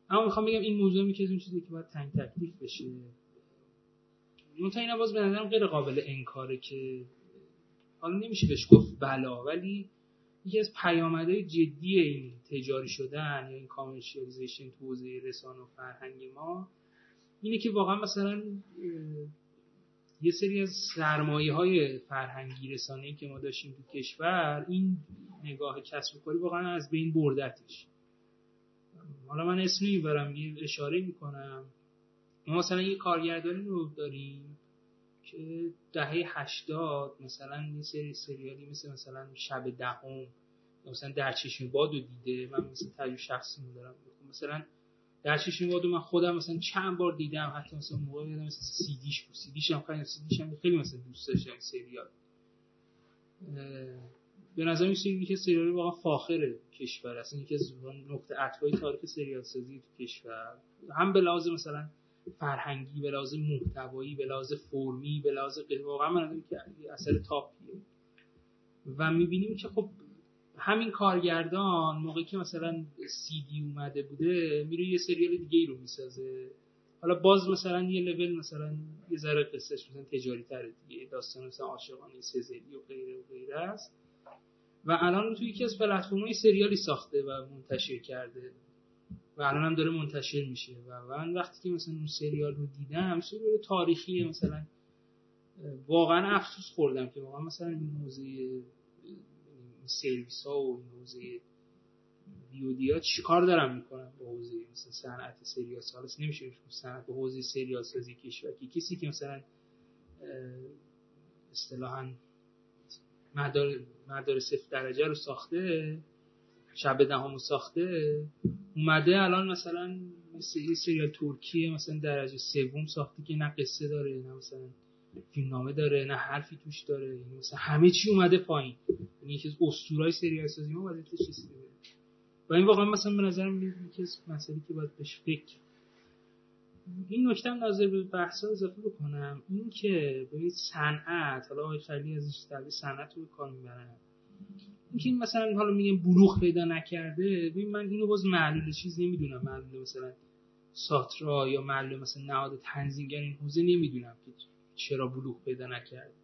اما میخوام بگم این موضوع میگه این چیزی که باید تنگ تکلیف بشه. منتها اینا باز به نظرم غیر قابل انکاره که حالا نمیشه بهش گفت بلا، ولی یکی از پیامدهای جدی این تجاری شدن یا این کامرشیالیزیشن تو حوزه رسانه و فرهنگ ما اینه که واقعا مثلا یه سری از سرمایه‌های فرهنگی رسانه‌ای که ما داشتیم تو کشور، این نگاه کسب و کاری واقعا از بین بردتش. حالا من اسمی میبرم، یه اشاره میکنم. ما مثلا یه کارگردانی رو داریم که دهه هشتاد مثلا یه سری سریالی مثل مثلا شب دهم مثلا در چشم باد رو دیده. من مثلا تجربه شخصی دارم، مثلا در چشم باد من خودم مثلا چند بار دیدم، حتی مثلا موقع دیدم مثلا سیدیش بود، سیدیش هم خیلی سیدیش هم خیلی مثلا دوست داشتم سریال. به نظر میاد که سریال واقعا فاخر کشور، اصلا یکی از نقطه عطف‌های تاریخ سریال سازی تو کشور، هم به لحاظ مثلا فرهنگی، به لحاظ محتوایی، به لحاظ فرمی، به لحاظ واقعا من نظرم که اثر تاپیه. و میبینیم که خب همین کارگردان موقعی که مثلا سی دی اومده بوده میره یه سریال دیگه ای رو میسازه، حالا باز مثلا یه لول مثلا یه ذره قصهش مثلا تجاری تره دیگه، داستان مثلا عاشقانه سزلی و غیره و غیره است، و الان توی یکی از پلتفرم‌های سریالی ساخته و منتشر کرده و الان هم داره منتشر میشه. و من وقتی که مثلا اون سریال رو دیدم، سریال تاریخی، مثلا واقعا افسوس خوردم که واقعا مثلا این موضوع سرویس ها و این حوزه ویودی ها چیکار دارن میکنن با حوزه مثلا صنعت سریال سازی. نمیشه بگم صنعت با حوزه سریال سازی کشور که کسی که مثلا اصطلاحاً مدار مدار صفر درجه رو ساخته، شب دهم رو ساخته، اومده الان مثلا یه سریال ترکیه مثلا درجه سوم ساخته که نه قصه داره، نه مثلا فیلمنامه داره، نه حرفی توش داره، مثلا همه چی اومده پایین. یعنی یکی از اسطورهای سریال سازی ما وضعیتش چیزی داره. و این واقعا مثلا به نظر میاد یکی از مسائلی که باید بهش فکر. این نکته هم نظر به بحثا اضافه بکنم، این که به صنعت، حالا خیلی ازش تعبیر صنعت رو کار میبرن، اینکه مثلا حالا میگم بلوغ پیدا نکرده. ببین من اینو باز معلول چیز نمیدونم، معلول مثلا ساترا یا معلول مثلا نهاد تنظیمگر این حوزه نمیدونم که چرا بلوغ پیدا نکرد.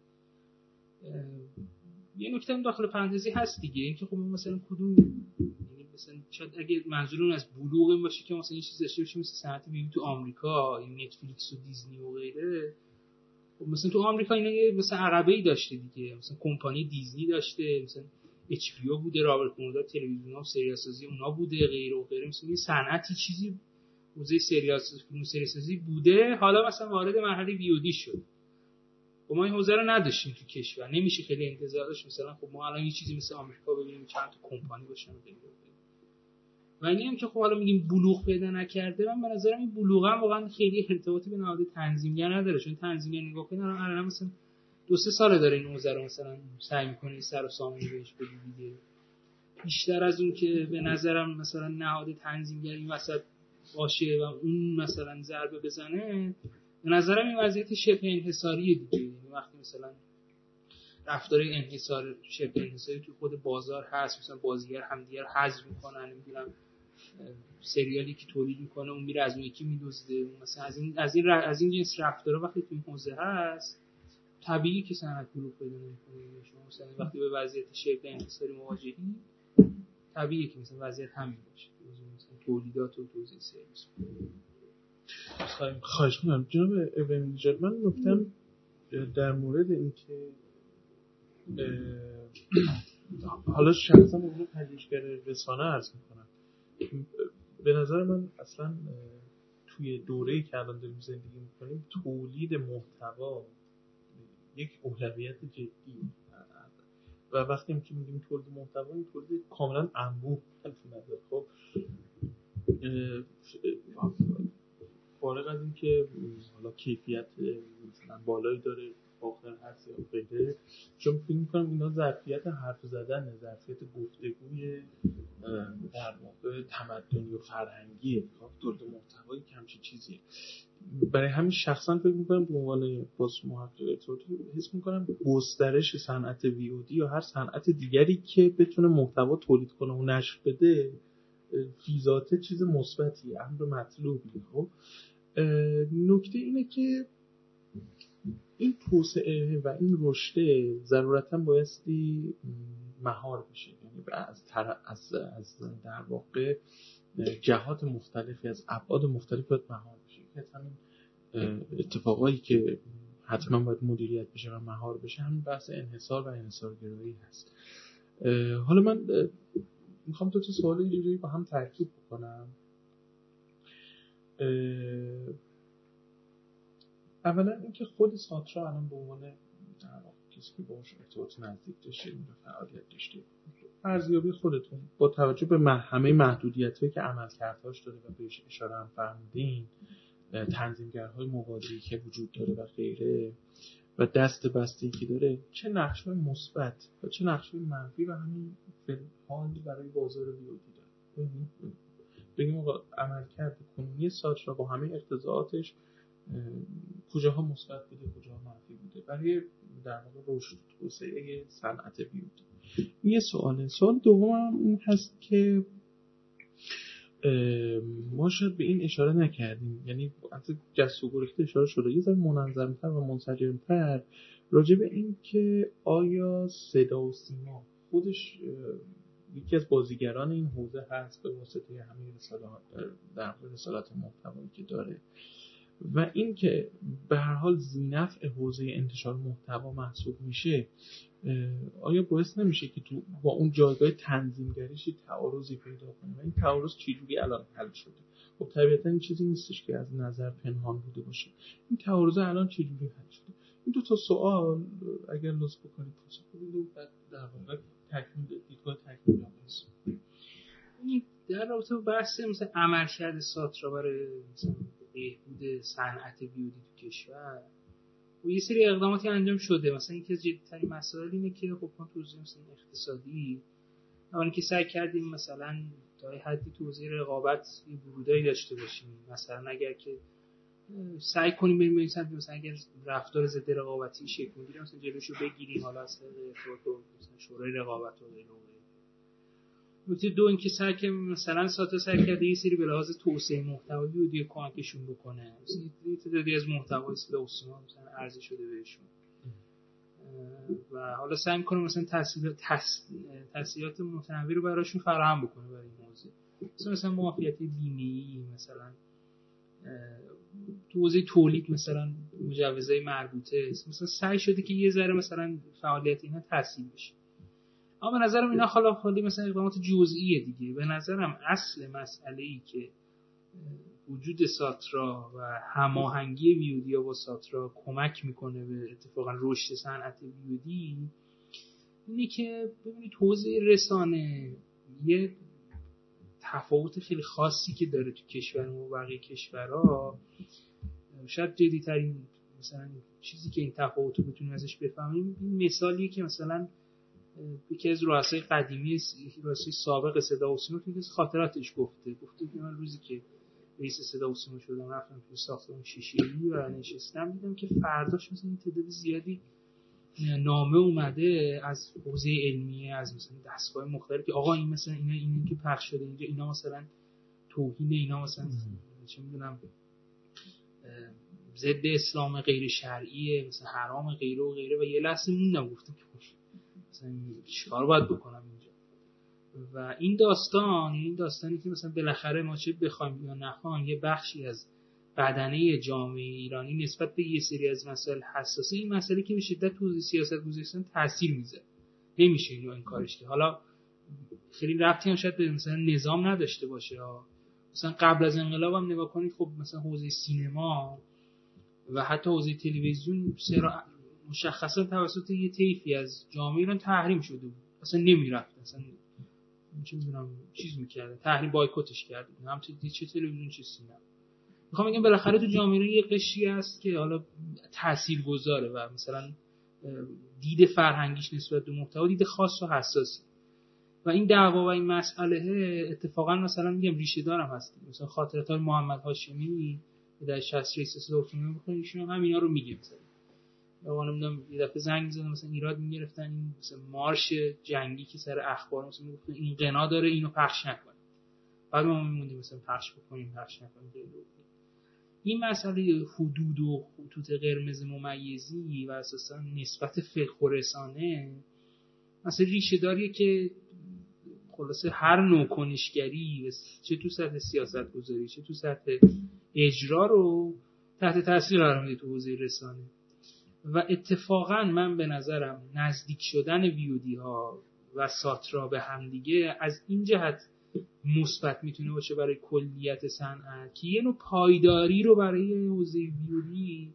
یه نکته هم داخل پرانتزی هست دیگه، اینکه خب مثلا کدوم، یعنی مثلا شاید اگه منظورون از بلوغ این باشه که مثلا یه چیزی داشته باشیم مثل صنعت ویدیو تو آمریکا، این نتفلیکس و دیزنی و غیره. خب مثلا تو آمریکا اینا یه مثلا عقبه‌ای داشته دیگه، مثلا کمپانی دیزنی داشته، مثلا اچ پی او بوده، رابرت مورگان تلویزیون‌ها و سریال سازی اونا بوده، غیره و غیره. مثلا یه صنعتی چیزی حوزه سریال سازی، فیلم سریال سازی بوده، حالا مثلا وارد مرحله وی او دی شد. و ما این حوزه رو نداشتیم تو کشور، نمیشه خیلی انتظار داشت مثلا خب ما الان یه چیزی مثل آمریکا ببینیم چند تا کمپانی باشن و غیره. و اینی هم که خب حالا میگیم بلوغ پیدا نکرده، من به نظرم این بلوغ هم واقعا خیلی ارتباطی به نهاد تنظیمگر نداره، چون تنظیمگر نگاه کنن الان مثلا دو سه ساله داره این حوزه رو مثلا سعی می‌کنه سر و سامون بهش بده دیگه. بیشتر از اون که به نظرم مثلا نهاد تنظیمگر این وسط باشه و اون مثلا ضربه بزنه، به نظرم این وضعیت شبه انحصاریه دیگه. یعنی وقتی مثلا رفتار انحصار شبه انحصاری تو خود بازار هست، مثلا بازیگر همدیگر حذف میکنن، نمیدونم سریالی که تولید میکنه اون میره از اون یکی میدزده، مثلا از این از این از این جنس رفتارا وقتی تو این حوزه هست، طبیعیه که صنعت بلوغ پیدا نمیکنه. شما مثلا وقتی به وضعیت شبه انحصاری مواجهی، طبیعیه که مثلا وضعیت همین باشه، مثلا تولیدات و توزیع سرویس. خواهش می‌کنم جناب ابراهیم نژاد، من نکتم در مورد اینکه حالا شخصا موضوع پژوهشگر رسانه عرض میکنم، به نظر من اصلا توی دوره‌ای که الان داریم زندگی میکنیم تولید محتوا یک اولویت جدی و وقتی که میگیم تولید محتوا، این تولید کاملا انبوه تلفی نداره. خب فارغ از این که حالا کیفیت مثلا بالایی داره آخر هست یا غیره، چون فکر می‌کنم اینا ظرفیت حرف زدن، ظرفیت گفتگوی در واقع تمدنی و فرهنگیه. خب تولید محتوایی که همچین چیزیه. برای همین شخصا فکر می‌کنم به عنوان باز محقق ارتباطی حس می‌کنم گسترش صنعت وی او دی یا هر صنعت دیگری که بتونه محتوا تولید کنه و نشر بده فی ذاته چیز مثبتی، امر مطلوبی. خب نکته اینه که این توسعه و این رشد ضرورتاً بایستی مهار بشه، یعنی از طرف از از در واقع جهات مختلفی، از ابعاد مختلفی باید مهار بشه. که همین اتفاقایی که حتما باید مدیریت بشه و مهار بشه همین بحث انحصار و انحصارگرایی هست. حالا من میخوام دو تا سوال اینجوری با هم ترکیب بکنم. اولا اینکه خود ساترا الان به عنوان کسی که باهاش ارتباط نزدیک داشته و فعالیت داشته، ارزیابی خودتون با توجه به همه محدودیتایی که عملکردهاش داره و بهش اشاره هم فرمودین، تنظیمگرهای موازی که وجود داره و غیره و دست بستی که داره، چه نقش‌های مثبت و چه نقش‌های منفی و همین فعال برای بازار ویودی داره. بگیم آقا عملکرد کنونی ساترا با همه اقتضاعاتش کجاها مثبت بوده، کجاها منفی بوده برای در واقع رشد توسعه صنعت ویودی. این یه سواله. سوال دوم این هست که ما شاید به این اشاره نکردیم، یعنی از جست و گریخته اشاره شده، یه ذره منظم‌تر و منسجم‌تر راجع به این که آیا صدا و سیما خودش یکی از بازیگران این حوزه هست به واسطه همین رسالات در رسالات محتوایی که داره و این که به هر حال ذی‌نفع حوزه انتشار محتوا محسوب میشه، آیا باعث نمیشه که تو با اون جایگاه تنظیمگریش تعارضی پیدا کنه و این تعارض چجوری الان حل شده؟ خب طبیعتا این چیزی نیستش که از نظر پنهان بوده باشه. این تعارض الان چجوری حل شده؟ این دو تا سوال اگر لطف بکنید پاسخ بدید و بعد در واقع تکمیل دیدگاه تکمیل کنید. این در رابطه با بحث مثلا عملکرد ساترا برای مثلا بهبود صنعت ویودی تو کشور و یه سری اقداماتی انجام شده. مثلا یکی از جدی‌ترین مسائل اینه که خب ما تو حوزه مثلا اقتصادی اون که سعی کردیم مثلا تا حدی تو حوزه رقابت یه ورودایی داشته باشیم. مثلا اگر که سعی کنیم بریم مثلا مثلا اگر رفتار ضد رقابتی شکل میگیره مثلا جلوشو بگیریم، حالا اصلا تو مثلا شورای رقابت و غیره. نکته دو اینکه سعی کنیم مثلا ساترا سعی کرده یه سری به لحاظ توسعه محتوایی ویدیو کمکشون بکنه. مثلا یه تعدادی از محتوای صدا و سیما مثلا عرضه شده بهشون و حالا سعی می‌کنه مثلا تسهیلات تسهیلات متنوعی رو براشون فراهم بکنه برای این موضوع. مثلا مثلا معافیت بیمه‌ای، مثلا تو حوزه تولید مثلا مجوزهای مربوطه، مثلا سعی شده که یه ذره مثلا فعالیت اینا تسهیل بشه. اما به نظرم اینا خالا خالی مثلا اقدامات جزئیه دیگه. به نظرم اصل مسئله‌ای که وجود ساترا و هماهنگی ویودیا با ساترا کمک میکنه به اتفاقا رشد صنعت ویودی اینه که ببینید حوزه رسانه یه تفاوت خیلی خاصی که داره تو کشور و بقیه کشورها. شاید جدی‌ترین مثلا چیزی که این تفاوت رو بتونیم ازش بفهمیم این مثالیه که مثلا یکی از رؤسای قدیمی رؤسای سابق صدا و سیما که خاطراتش گفته گفته که من روزی که رئیس صدا و سیما شدم رفتم توی ساختمان شیشه‌ای و نشستم دیدم که فرداش مثلا تعداد زیادی نامه اومده از حوزه علمیه، از مثلا دستگاه مختلف که آقا این مثلا اینا اینا که پخش شده اینجا اینا مثلا توهین، اینا مثلا چه میدونم ضد اسلام غیر شرعیه، مثلا حرام غیره و غیره و یه لحظه موندم گفتم که مثلا چیکار باید بکنم اینجا. و این داستان این داستانی که مثلا بالاخره ما چه بخوایم یا نخوایم یه بخشی از بدنه جامعه ایرانی نسبت به یه سری از مسائل حساسی، این مسئله که به شدت تو سیاست گذاشتن تاثیر میذاره، نمیشه اینو انکارش کرد. حالا خیلی ربطی هم شاید به مثلا نظام نداشته باشه. مثلا قبل از انقلاب هم نگاه کنید خب مثلا حوزه سینما و حتی حوزه تلویزیون مشخصا توسط یه طیفی از جامعه ایران تحریم شده بود، اصلا نمیرفت، اصلا چه میدونم چیز میکرده، تحریم بایکوتش کرده، هم چه تلویزیون چه سینما. میخوام بگم بالاخره تو جامعه ایران یه قشری هست که حالا تاثیرگذاره و مثلا دید فرهنگیش نسبت به محتوا دید خاص و حساسی و این دعوا و این مسئله اتفاقا مثلا میگم ریشه دارم هست. مثلا خاطرات محمد هاشمی در شصت رئیس صدا و سیما بخونید ایشون هم اینا رو میگه. مثلا آقا نمیدونم یه دفعه زنگ می‌زدن مثلا ایراد میگرفتن این مثلا مارش جنگی که سر اخبار مثلا میگفتن این قنا داره اینو پخش نکنه. بعد ما میموندیم مثلا پخش بکنیم پخش نکنیم. این مسئله حدود و خطوط قرمز ممیزی و اساسا نسبت فقه و رسانه مثلا ریشه داریه که خلاصه هر نوع کنشگری چه تو سطح سیاست گذاری چه تو سطح اجرا رو تحت تاثیر قرار میده تو حوزه رسانه. و اتفاقا من به نظرم نزدیک شدن ویودی ها و ساترا به هم دیگه از این جهت مثبت میتونه باشه برای کلیت صنعت که یه نوع پایداری رو برای حوزه ویودی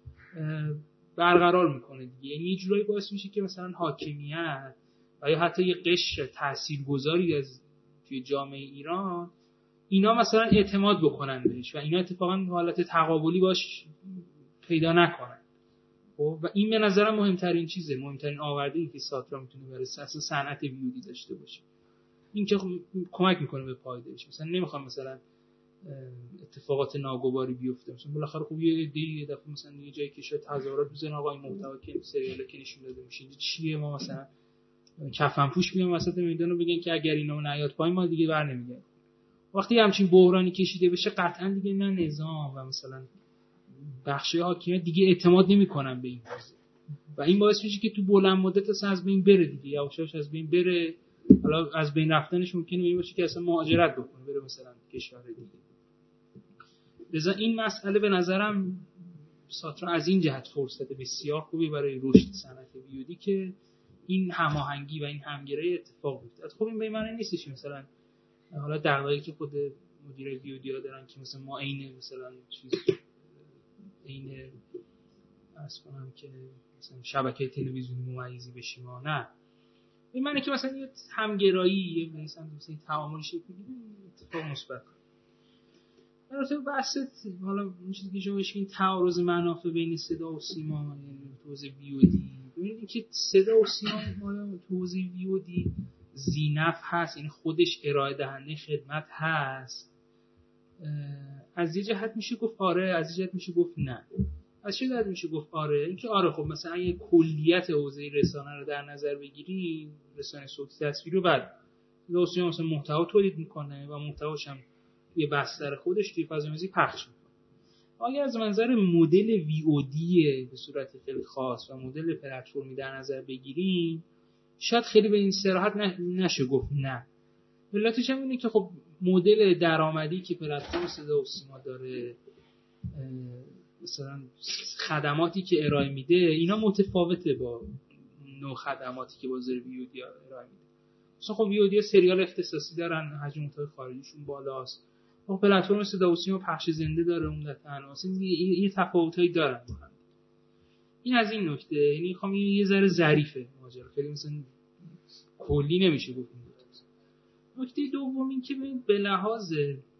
برقرار میکنه دیگه. یعنی یه جورایی باعث میشه که مثلا حاکمیت و یا حتی یه قشر تاثیرگذاری از توی جامعه ایران اینا مثلا اعتماد بکنن بهش و اینا اتفاقا حالت تقابلی باش پیدا نکنن. و این به نظرم مهمترین چیزه، مهمترین آورده‌ای که ساترا میتونه برای اساس صنعت ویودی داشته باشه. این که کمک میکنه به پایداریش. مثلا نمیخوام مثلا اتفاقات ناگواری بیفته، مثلا بالاخره خب یه ایده یه دفعه مثلا یه جایی که شاید تظاهرات بزنن آقا این محتوا که سریالا که نشون داده میشه چیه، ما مثلا کفن پوش بیام وسط میدان رو بگن که اگر اینا نیاد پای ما دیگه بر نمیگردیم. وقتی همچین بحرانی کشیده بشه قطعا دیگه نه نظام و مثلا بخشای حاکمیت دیگه اعتماد نمیکنن به این حوزه و این باعث میشه که تو بلند مدت اصلا از بین بره دیگه، یواشاش از بین بره. حالا از بین رفتنش ممکنه این باشه که اصلا مهاجرت بکنه بره مثلا کشور دیگه. لذا این مسئله به نظرم ساترا از این جهت فرصت بسیار خوبی برای رشد صنعت ویودی که این هماهنگی و این همگرایی اتفاق بیفته. خب این به معنی نیستش مثلا حالا دغدغه‌ای که خود مدیر ویودی‌ها دارن که مثلا ما عین مثلا چیز عین اصلا کنم که مثلا شبکه تلویزیونی ممیزی بشیم، نه این معنی که مثلا یه همگرایی یه مثلا مثلا تعامل شکل بگیره اتفاق مثبت. البته بحث حالا اون چیزی که شما بهش میگین تعارض منافع بین صدا و سیما یعنی تو حوزه ویودی، ببینید که صدا و سیما تو حوزه ویودی زینف هست، یعنی خودش ارائه دهنده خدمت هست. از یه جهت میشه گفت آره، از یه جهت میشه گفت نه. از چه جهت میشه گفت آره؟ اینکه آره خب مثلا اگه کلیت حوزه رسانه رو در نظر بگیریم، رسانه صوتی تصویری رو بعد دوستی مثلا محتوا تولید میکنه و محتواش هم یه بستر خودش توی فضای مجازی پخش میکنه. اگه از منظر مدل وی او دی به صورت خیلی خاص و مدل پلتفرمی در نظر بگیریم، شاید خیلی به این صراحت نشه گفت نه. علتش هم اینه که خب مدل درآمدی که پلتفرم صدا و سیما داره، مثلا خدماتی که ارائه میده اینا متفاوته با نوع خدماتی که بازار ویودی ارائه میده. مثلا خب ویودی سریال اختصاصی دارن، حجم محتوای خارجیشون بالاست. خب پلتفرم صدا و سیما پخش زنده داره عمدتاً، مثلا یه تفاوتایی دارن با هم. این از این نکته، یعنی میخوام یه ذره ظریفه ماجرا، خیلی مثلا کلی نمیشه گفت. نکته دوم این که به لحاظ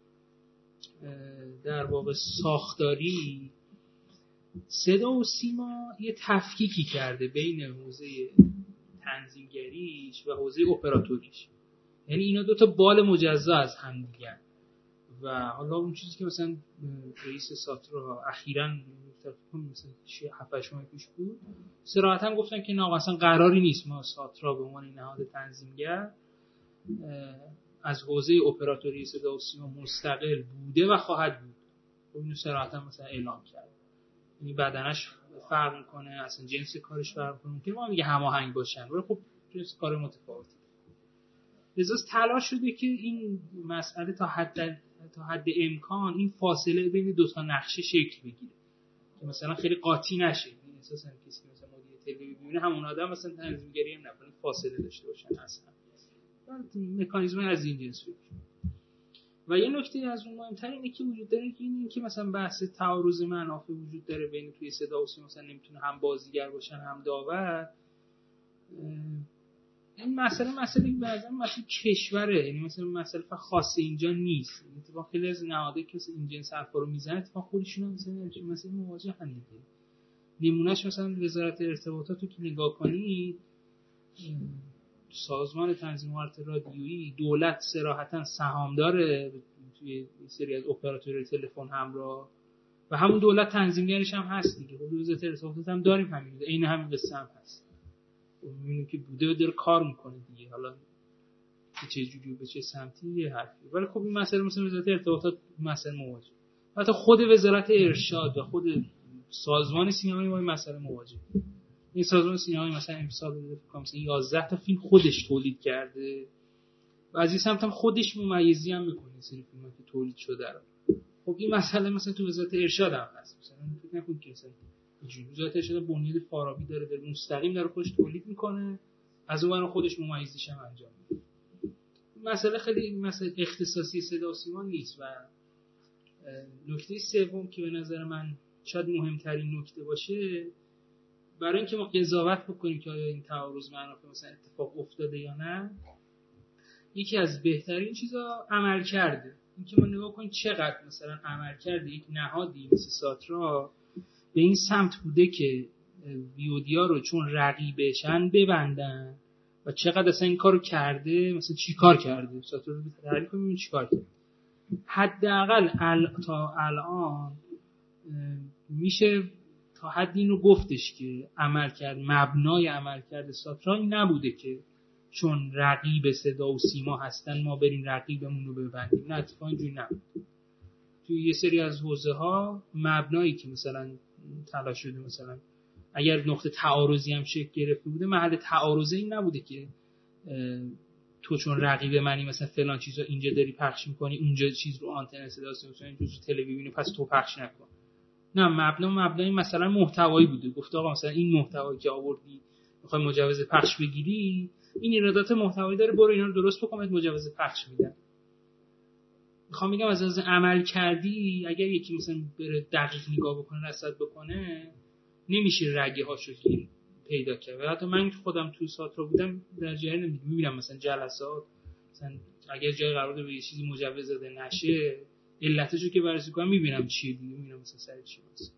در واقع ساختاری صدا و سیما یه تفکیکی کرده بین حوزه تنظیمگریش و حوزه اپراتوریش، یعنی اینا دو تا بال مجزا از هم دیگه. و حالا اون چیزی که مثلا رئیس ساترا اخیراً مثلا هفت هشت ماه پیش بود صراحتاً گفتن که نه اصلا قراری نیست ما ساترا به عنوان نهاد تنظیمگر از حوزه اپراتوری صدا و سیما مستقل بوده و خواهد بود. خب اینو صراحتاً مثلا اعلام کرد. یعنی بدنش فرق میکنه، اصلا جنس کارش فرق میکنه، ممکنه ما میگه هماهنگ باشن ولی خب جنس کار متفاوتی. لذا تلاش شده که این مسئله تا حد تا حد امکان این فاصله بین دو تا نقشه شکل بگیره که مثلا خیلی قاطی نشه. این اساسا کسی که مثلا مدیر تلویزیون همون آدم مثلا تنظیمگری هم نکنه، فاصله داشته باشن اصلا. مکانیزم از این جنس بود. و یه نکته از اون مهمتر اینه که وجود داره که این که مثلا بحث تعارض منافع وجود داره بین توی صدا و سیما، مثلا نمیتونه هم بازیگر باشن هم داور. این مسئله مسئله به نظر من مسئله کشوره، یعنی مثلا مسئله خاص اینجا نیست. اتفاقا خیلی از نهادهایی که مثلا این جنس حرفا رو میزنن اتفاقا خودشون هم مثلا مثلا مواجه هم دیگه. نمونهش مثلا وزارت ارتباطات رو که نگاه کنید، سازمان تنظیم و رادیویی دولت صراحتاً سهامدار توی سری از اپراتورهای تلفن همراه و همون دولت تنظیمگرش هم هست دیگه. خب وزارت ارتباطات هم داریم همین، عین همین قصه هم هست. می‌بینیم که بوده و داره کار میکنه دیگه. حالا چه جوری به چه سمتی یه حرفی. ولی خب این مسئله مثلا وزارت ارتباطات مسئله مواجه، حتی خود وزارت ارشاد و خود سازمان سینمایی با این مسئله مواجه. این سازمان سینمایی مثلا امسال فکر مثلا یازده تا فیلم خودش تولید کرده و از این سمت هم خودش ممیزی هم میکنه سری فیلمایی که تولید شده رو. خب این مسئله مثلا تو وزارت ارشاد هم هست. مثلا فکر نکنید که مثلا اینجوری وزارت ارشاد بنیاد فارابی داره داره مستقیم داره خودش تولید میکنه، از اون ور خودش ممیزیش هم انجام میده. مسئله خیلی مسئله اختصاصی صدا و سیما نیست. و نکته سوم که به نظر من شاید مهمترین نکته باشه، برای اینکه ما قضاوت بکنیم که آیا این تعارض منافع مثلا اتفاق افتاده یا نه، یکی از بهترین چیزا عمل کرده. اینکه ما نگاه کنیم چقدر مثلا عمل کرده یک نهادی مثل ساترا به این سمت بوده که ویودیا رو چون رقیبشن ببندن و چقدر اصلا این کارو کرده. مثلا چی کار کرده ساترا رو تعریف کنیم چی کار کرده. حداقل ال... تا الان میشه تا حد این رو گفتش که عمل کرد مبنای عمل کرده ساترا این نبوده که چون رقیب صدا و سیما هستن ما بریم رقیبمون رو ببندیم. نه اتفاقا اینجوری نبود. توی یه سری از حوزه ها مبنایی که مثلا تلاش شده، مثلا اگر نقطه تعارضی هم شکل گرفته بوده، محل تعارضی این نبوده که تو چون رقیب منی مثلا فلان چیزا اینجا داری پخش میکنی اونجا چیز رو آنتن صدا مثلا اینجا تو تلویزیون پس تو پخش نکن. نه، مبنا مبنای مثلا محتوایی بوده. گفت آقا مثلا این محتوایی که آوردی میخوای مجوز پخش بگیری، این ایرادات محتوایی داره، برو اینا رو درست بکن مجوز پخش میدن. میخوام بگم از از عمل کردی اگر یکی مثلا بره دقیق نگاه بکنه رصد بکنه نمیشه رگه هاشو گیر پیدا کرد. و حتی من خودم تو ساترا بودم در جریان میبینم مثلا جلسات مثلا اگر جای قرار بوده به یه چیزی مجوز داده نشه علتشو که بررسی کنم میبینم چیه دیگه، میبینم مثلا سر چی هست.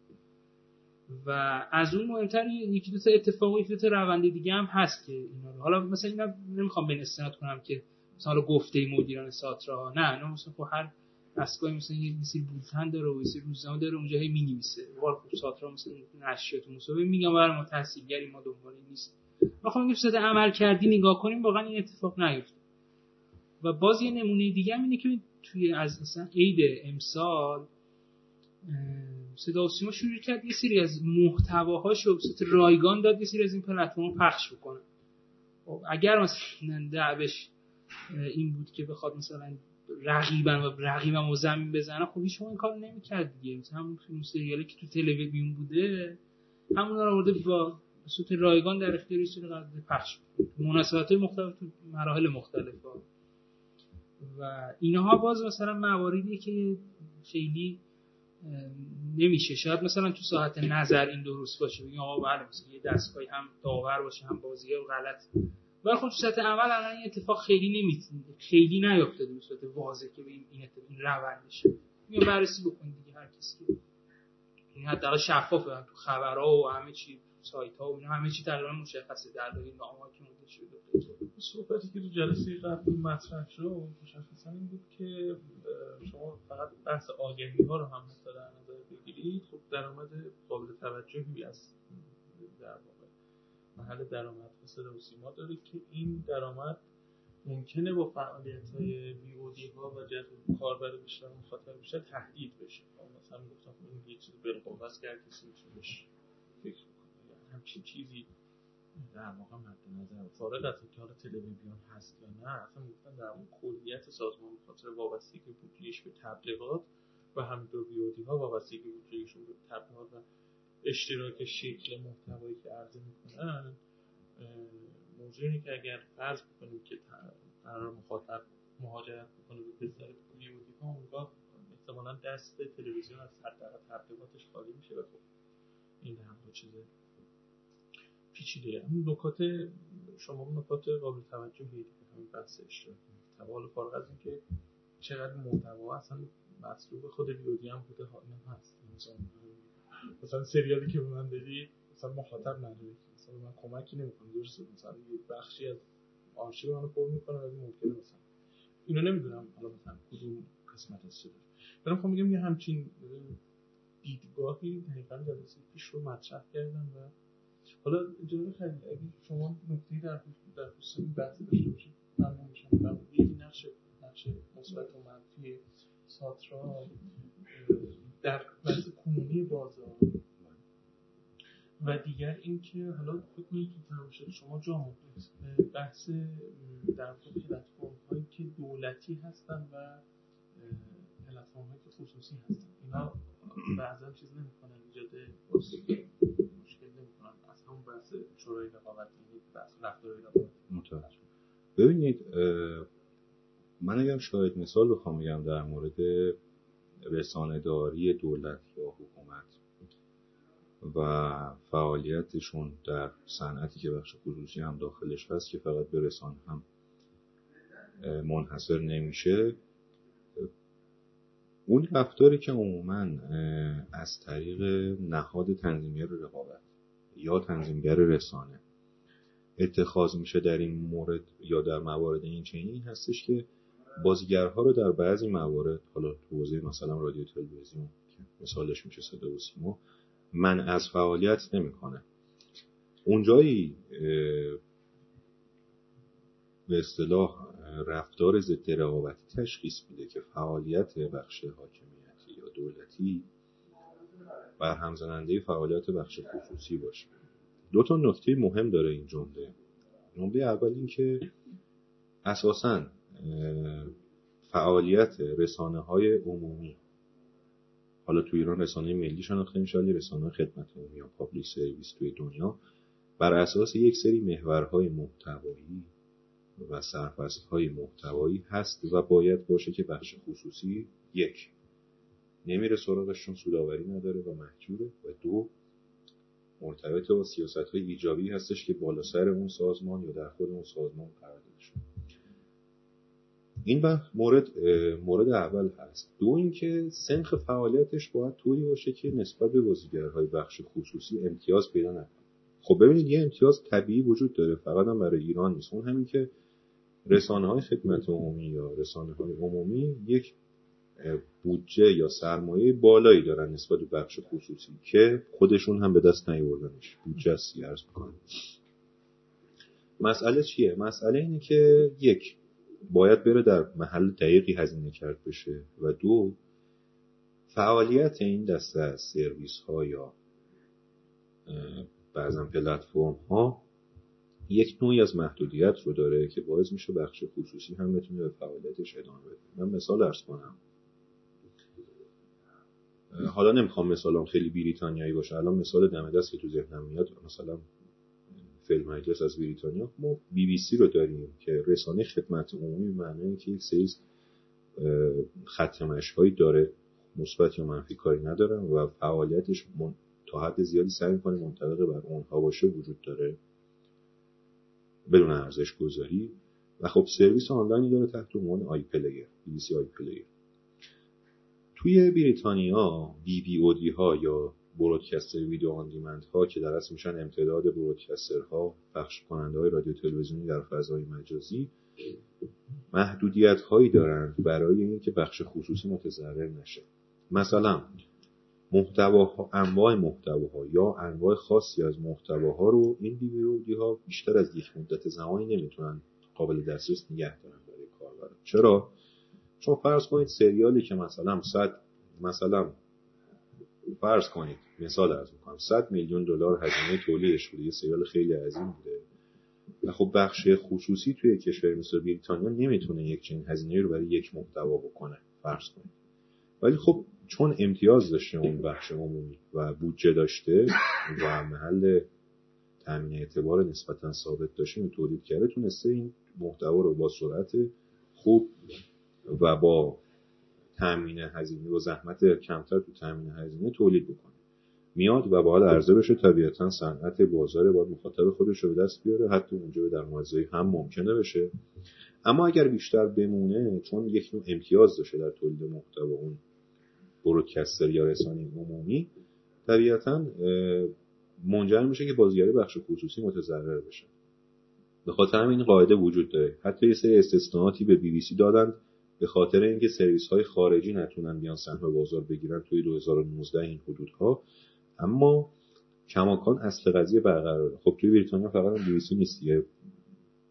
و از اون مهمتر یکی دو تا اتفاق یکی دو تا روند دیگه هم هست که اینا رو حالا مثلا اینا نمیخوام به استناد کنم که مثلا گفته مدیران ساترا، نه نه مثلا خب هر دستگاهی مثلا یه سری بولتن داره و یه سری روزنامه داره اونجا هی می‌نویسه. وار خب ساترا مثلا نشریات مصاحبه میگم برای ما تحصیلگری ما دنبال نیست. میخوام بگم صد عمل کردی نگاه کنیم واقعا این اتفاق نیفته. و باز یه نمونه دیگه هم اینه که توی از مثلا عید امسال صدا و سیما شروع کرد یه سری از محتواهاشو به صورت رایگان داد یه سری از این پلتفرم‌ها پخش بکنه. خب اگر مثلا دعوش این بود که بخواد مثلا رقیبن و رقیبم رو زمین بزنه، خب هیچ این کارو نمی‌کرد دیگه. مثلا همون فیلم سریالی که تو تلویزیون بوده همونا رو آورده با به صورت رایگان در اختیار سری قرار پخش مناسبت‌های مختلف تو مراحل مختلف. و اینها باز مثلا مواردی که خیلی نمیشه شاید مثلا تو ساعت نظر این درست باشه بگیم آقا بله مثلا یه دستگاهی هم داور باشه هم بازیه و غلط، ولی خب تو ساعت عمل الان این اتفاق خیلی نمیتونه خیلی نیافتاده به صورت واضح که این این این روندشه. میام بررسی بکنید دیگه هر کسی که این حداقل شفافه تو خبرها و همه چی سایت‌ها و اینا همه چی تقریبا مشخصه در واقع نامه‌ها که مونده شده. صحبتی که تو جلسه قبل مطرح شد مشخصا این بود که شما فقط بحث آگهی‌ها رو هم در نظر بگیرید. خب درآمد قابل توجهی از در واقع محل درآمد صدا و سیما داره که این درآمد ممکنه با فعالیت‌های وی او دی ها و جذب کاربر بیشتر مخاطب بیشتر تهدید بشه. مثلا گفتم این یه چیز بالقوه است که هر کسی میتونه بهش فکر کنه. یعنی همچین چیزی در واقع مد نظر فارغ از اینکه حالا تلویزیون هست یا نه، اصلا گفتن در اون کلیت سازمان بخاطر وابستگی بودجهش به تبلیغات و همینطور وی او دی ها وابستگی بودجهشون به تبلیغات و اشتراک شکل محتوایی که عرضه میکنن، موضوعی که اگر فرض بکنیم که قرار مخاطب مهاجرت بکنه به وزارت وی او دی ها، اونگاه احتمالاً دست تلویزیون از حداقل تبلیغاتش خالی میشه و خب این هم دو چیزه پیچیده. همون نکات شما نکات قابل توجهی دیگه همین بحث اشتراکی محتوا، حالا فارغ از اینکه چقدر محتوا اصلا مطلوب خود وی او دی هم بوده ها این هست. مثلا سریالی که به من دادی مثلا مخاطب نداره، مثلا من کمکی نمی‌کنم، درسته مثلا یه بخشی از آرشیو منو پر می‌کنه ولی ممکنه مثلا اینو نمیدونم حالا مثلا کدوم قسمت است داره. من می‌خوام بگم یه همچین دیدگاهی دقیقاً جلسه پیش رو مطرح کردم و حالا جناب خلیلی اگه شما نکته‌ای در در خصوص این بحث داشته باشید. ممنون میشم. یکی نقش نقش مثبت و منفی ساترا در وضع کنونی بازار و دیگر اینکه حالا فکر کنید تو تماشا شما جا موندید بحث در واقع پلتفرم هایی که دولتی هستن و پلتفرم هایی که خصوصی هستن، اینا بعضا چیز نمیکنن، ایجاد مشکل نمیکنن از همون بحث شورای رقابتی، بحث رفتار رقابتی. متوجه. ببینید من اگر شاید مثال بخوام بگم در مورد رسانه‌داری دولت یا حکومت و فعالیتشون در صنعتی که بخش خصوصی هم داخلش هست که فقط به رسانه هم منحصر نمیشه، اون رفتاری که عموماً از طریق نهاد تنظیمگر رقابت یا تنظیمگر رسانه اتخاذ میشه در این مورد یا در موارد این چنینی هستش که بازیگرها رو در بعضی موارد، حالا تو حوزه مثلا رادیو تلویزیون که مثالش میشه صدا و سیما، من از فعالیت نمیکنه. اونجایی به اصطلاح رفتار ضد رقابتی تشخیص میده که فعالیت بخش حاکمیتی یا دولتی برهم زننده فعالیت بخش خصوصی باشه. دو تا نکته مهم داره این جمله. نکته اول این که اساساً فعالیت رسانه‌های عمومی، حالا تو ایران رسانه ملی شناخته میشه، ولی رسانه خدمت عمومی یا پابلیک سرویس توی دنیا بر اساس یک سری محورهای محتوایی و سرفصل‌های محتوایی هست و باید باشه که بخش خصوصی یک نمیره سراغش چون سودآوری نداره و محجوره، و دو مرتبط با سیاست‌های ایجابی هستش که بالا سر اون سازمان یا در خود اون سازمان قرار داده شده. این بحث مورد مورد اول هست. دو اینکه سنخ فعالیتش باید طوری باشه که نسبت به بازیگرهای بخش خصوصی امتیاز پیدا نکنه. خب ببینید یه امتیاز طبیعی وجود داره، فقط هم برای ایران نیست. اون همین که رسانه‌های خدمت عمومی یا رسانه‌های عمومی یک بودجه یا سرمایه بالایی دارن نسبت به بخش خصوصی که خودشون هم به دست نیاوردنش بودجه سی ارز میکنن. مسئله چیه؟ مسئله اینه که یک باید بره در محل دقیقی هزینه کرد بشه و دو فعالیت این دسته از سرویس ها یا بعضا پلتفرم ها یک نوعی از محدودیت رو داره که باعث میشه بخش خصوصی هم بتونه به فعالیتش ادامه بده. من مثال عرض کنم، حالا نمیخوام مثالم خیلی بریتانیایی باشه، الان مثال دم دست که تو ذهنم میاد مثلا فیلم مجلس از بریتانیا، ما بی بی سی رو داریم که رسانه خدمت عمومی معنی که یک سری خط مشی‌هایی داره، مثبت یا منفی کاری ندارن و فعالیتش من... تا حد زیادی سعی می‌کنه منطبق بر اونها باشه وجود داره بدون ارزش گذاری. و خب سرویس آنلاینی داره تحت عنوان آی پلیر، بی بی سی آی پلیر. توی بریتانیا بی وی او دی ها یا برودکستر ویدیو آن دیمند ها که در اصل میشن امتداد برودکسترها، پخش کننده های رادیو تلویزیونی در فضای مجازی، محدودیت هایی دارند برای اینکه بخش خصوصی متضرر نشه. مثلا محتواها، انواع محتواها یا انواع خاصی از محتواها رو این بی وی او دی ها بیشتر از یک مدت زمانی نمیتونن قابل دسترس نگه دارن برای کاربران. چرا؟ چون فرض کنید سریالی که مثلا صد مثلا فرض کنید مثال عرض می‌کنم صد میلیون دلار هزینه تولیدش بوده، یه سریال خیلی عظیم بوده و خب بخش خصوصی توی کشور مثل بریتانیا نمیتونه یک چنین هزینه‌ای رو برای یک محتوا بکنه فرض کنید، ولی خب چون امتیاز داشته اون بخش عمومی و بودجه داشته و محل تامین اعتبار نسبتاً ثابت داشته و تولید کرده، تونسته این محتوا رو با سرعت خوب و با تامین هزینه و زحمت کمتر تو تامین هزینه تولید بکنه. میاد و باید عرضه بشه، طبیعتاً صنعت بازار باید مخاطب خودش رو به دست بیاره، حتی اونجا به درآمدزایی هم ممکنه بشه. اما اگر بیشتر بمونه، چون یک نوع امتیاز داشته در تولید محتوا اون برودکستر یا رسانه عمومی، طبیعتاً منجر میشه که بازیگری بخش خصوصی متضرر بشه. به خاطر همین قاعده وجود داره. حتی یه سری استثناءاتی به بی بی سی دادن به خاطر اینکه سرویس‌های خارجی نتونن بیان سهم بازار بگیرن توی دو هزار و نوزده این حدودها، اما کماکان اصل قضیه برقراره. خب توی بریتانیا فقط بی بی سی نیست دیگه،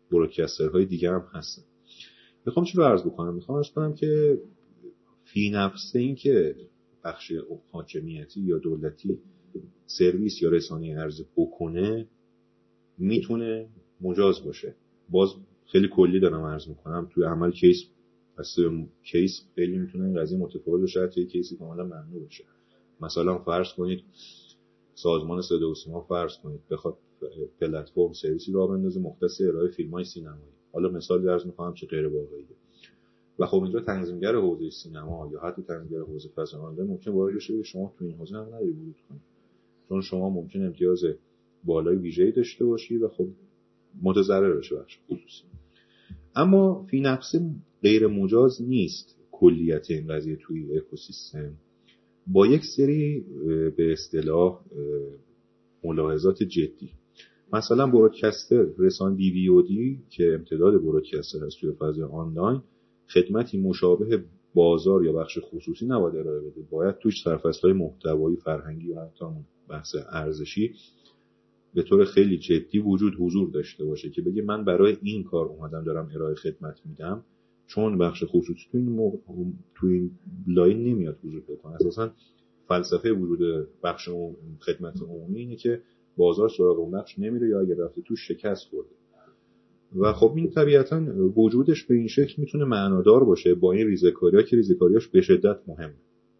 برودکسترهای دیگه هم هستن. میخوام چی رو عرض بکنم؟ میخوام عرض کنم که فی نفسه این که بخش حاکمیتی یا دولتی سرویس یا رسانه ارزی بکنه میتونه مجاز باشه. باز خیلی کلی دارم عرض میکنم، توی عمل کیس پس کیس خیلی میتونه این قضیه متفاوت باشه، حتی کیسی کاملا ممنوع بشه. مثلا فرض کنید سازمان صدا و سیما فرض کنید بخواد پلتفرم سرویسی راه بندازه مختص ارائه فیلم‌های سینمایی، حالا مثال عرض میکنم چه غیر واقعیه، و خب اینجا تنظیمگر حوزه سینما یا حتی تنظیمگر حوزه فضای آنلاین ممکن وارد بشه شما تو این حوزه هم نداری ورود کنید، چون شما ممکن امتیاز بالای ویژه‌ای داشته باشی و خب متضرر بشه بخش خصوصی. اما فی نفسه غیر مجاز نیست کلیت این قضیه توی اکوسیستم، با یک سری به اصطلاح ملاحظات جدی. مثلا برودکستر رسانه دی وی او دی که امتداد برودکستر هست توی فضای آنلاین خدمتی مشابه بازار یا بخش خصوصی نباید ارائه بده، باید توش سرفصل‌های محتوایی، فرهنگی و حتی بحث ارزشی به طور خیلی جدی وجود حضور داشته باشه که بگه من برای این کار اومدم دارم ارائه خدمت میدم، چون بخش خصوصی تو این موقع تو این لاین نمیاد وجود بکنه. اساساً فلسفه وجود بخش خدمت عمومی اینه که بازار سراغ اون بخش نمیره یا اگر رفته تو شکست خورده، و خب این طبیعتاً وجودش به این شکل میتونه معنادار باشه با این ریزه‌کاری‌ها که ریزه‌کاریاش به شدت مهمه.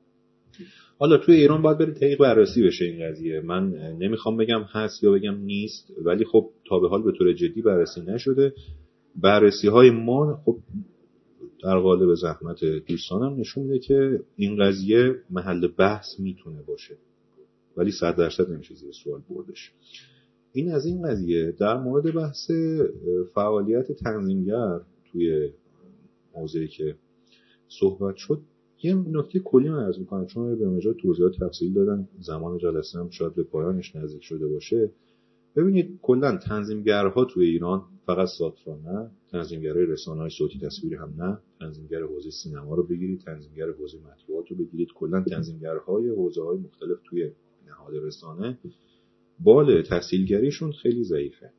حالا توی ایران باید بره طریق بررسی بشه این قضیه، من نمیخوام بگم هست یا بگم نیست، ولی خب تا به حال به طور جدی بررسی نشده. بررسی‌های ما خب در قالب زحمت دوستانم نشون میده که این قضیه محل بحث میتونه باشه، ولی صد درصد نمیشه زیر سوال بردش. این از این قضیه. در مورد بحث فعالیت تنظیمگر توی موضوعی که صحبت شد یه نکته کلی من عرض می‌کنم، چون به مجرد توضیحات تفصیلی دادن زمان جلسه هم شاید به پایانش نزدیک شده باشه. ببینید کلا تنظیمگرها توی ایران فقط ساترا نه، تنظیمگرای رسانه‌های صوتی تصویری هم نه، تنظیمگر حوزه سینما رو بگیرید، تنظیمگر حوزه مطبوعات رو بگیرید، کلا تنظیمگرهای حوزه‌های مختلف توی نهاد رسانه بال تحصیلگریشون خیلی ضعیفه.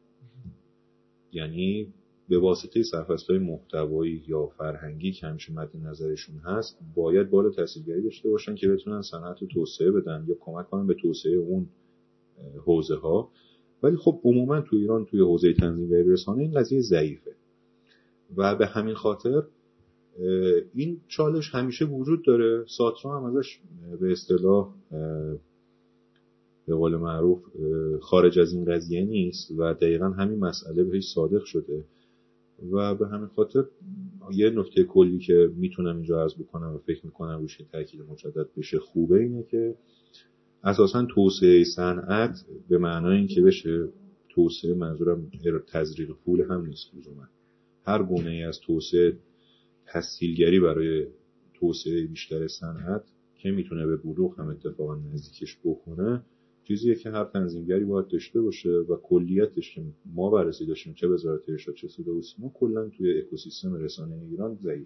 یعنی به واسطه سرفصل‌های محتوایی یا فرهنگی که همیشه مد نظرشون هست باید بال تحصیلگری داشته باشن که بتونن صنعت رو توسعه بدن یا کمک کنن به توسعه اون حوزه‌ها. ولی خب عموما تو ایران توی حوزه تنظیمگری رسانه این قضیه ضعیفه و به همین خاطر این چالش همیشه وجود داره. ساترا هم ازش به اصطلاح به قول معروف خارج از این قضیه نیست و دقیقا همین مسئله بهش صادق شده و به همین خاطر یه نکته کلی که میتونم اینجا عرض بکنم و فکر میکنم روش تاکید مجدد بشه خوبه اینه که اساساً توسعه صنعت به معنای این که بشه توسعه، منظورم تزریق پول هم نیست لزوما، هر گونه ای از توسعه تسهیلگری برای توسعه بیشتر صنعت که میتونه به بلوغ هم اتفاقا نزدیکش بکنه چیزیه که هر تنظیمگری باید داشته باشه و کلیتش که ما بررسی داشتیم چه وزارت ارشاد چه صدا و سیما کلا توی اکوسیستم رسانه ایران ضعیف.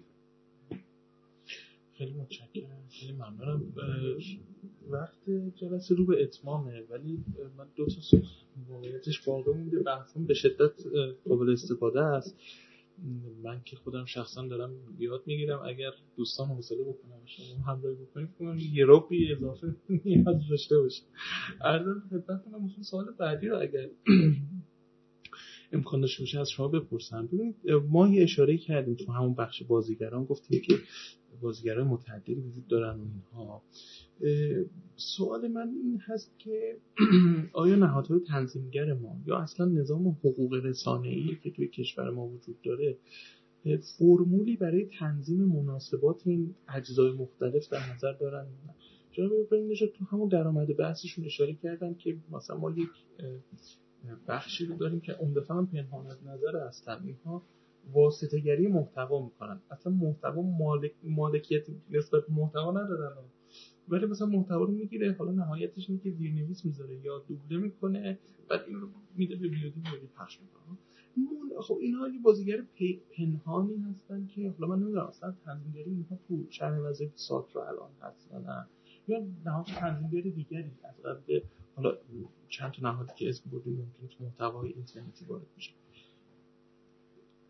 خیلی متشکرم، خیلی ممنونم. وقت جلسه رو به اتمامه ولی من دو تا سوال واقعیتش باقی مونده، بحثم به شدت قابل استفاده است. من که خودم شخصا دارم یاد میگیرم، اگر دوستان حوصله بکنم شما همراهی بکنید کنم یه روبی اضافه نیاز داشته باشه. عرضم خدمتتون مثلا سوال بعدی رو اگر امکان داشته باشه از شما بپرسم. ببینید ما یه اشاره کردیم تو همون بخش بازیگران، گفتیم که بازیگران متعددی وجود دارن و اینها. سوال من این هست که آیا نهادهای تنظیمگر ما یا اصلا نظام حقوق رسانه‌ای که توی کشور ما وجود داره فرمولی برای تنظیم مناسبات این اجزای مختلف در نظر دارن؟ جناب ابراهیم نژاد تو همون درآمد بحثشون اشاره کردن که مثلا ما یک بخشی رو داریم که عمدتاً پنهان از نظر هستن، اینها واسطه‌گری محتوا میکنن، اصلا محتوا مالک مالکیت نسبت محتوا ندارن، ولی مثلا محتوا رو میگیره، حالا نهایتش اینه که زیرنویس میذاره یا دوبله میکنه بعد این رو میده به ویدیو میاد پخش میکنه. خب اینها یه بازیگر پنهانی هستن که حالا من نمیدونم اصلا تنظیمگری اینها تو شأن وظیفه ساترا الان هست یا نه، یا نهاد تنظیمگری دیگری اصلا حالا چند تا نهادی که اسم بردیم ممکنه تو محتوای اینترنتی وارد بشه.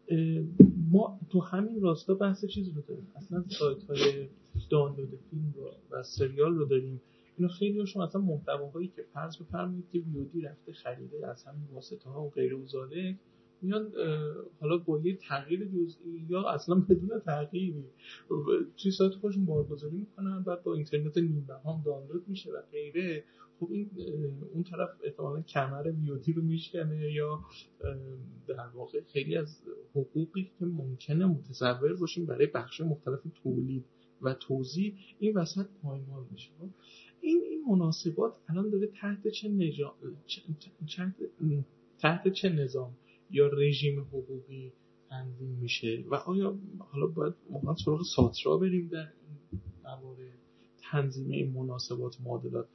ما تو همین راستا بحث چیز رو داریم، اصلا سایت های دانلود فیلم رو و سریال رو داریم. اینا خیلی هاشون اصلا محتواهایی که فرض بفرمایید که ویودی رفته خریده از همین واسطه ها و غیر و ذالک، میان حالا با یه تغییر جزئی یا اصلا بدون تغییری توی سایت خودشون بارگذاری میکنن، بعد با اینترنت نیم بهام دانلود میشه و غیره. خب این اون طرف احتمالاً کمر ویودی رو میشکنه یا در واقع خیلی از حقوقی که ممکنه متصور باشیم برای بخش مختلف تولید و توزیع این وسط پایمال میشه. این این مناسبات الان داره تحت چه نظام تحت چه نظام یا رژیم حقوقی تنظیم میشه و آیا حالا باید واقعا سراغ ساترا بریم در این موارد تنظیم این مناسبات معادلات؟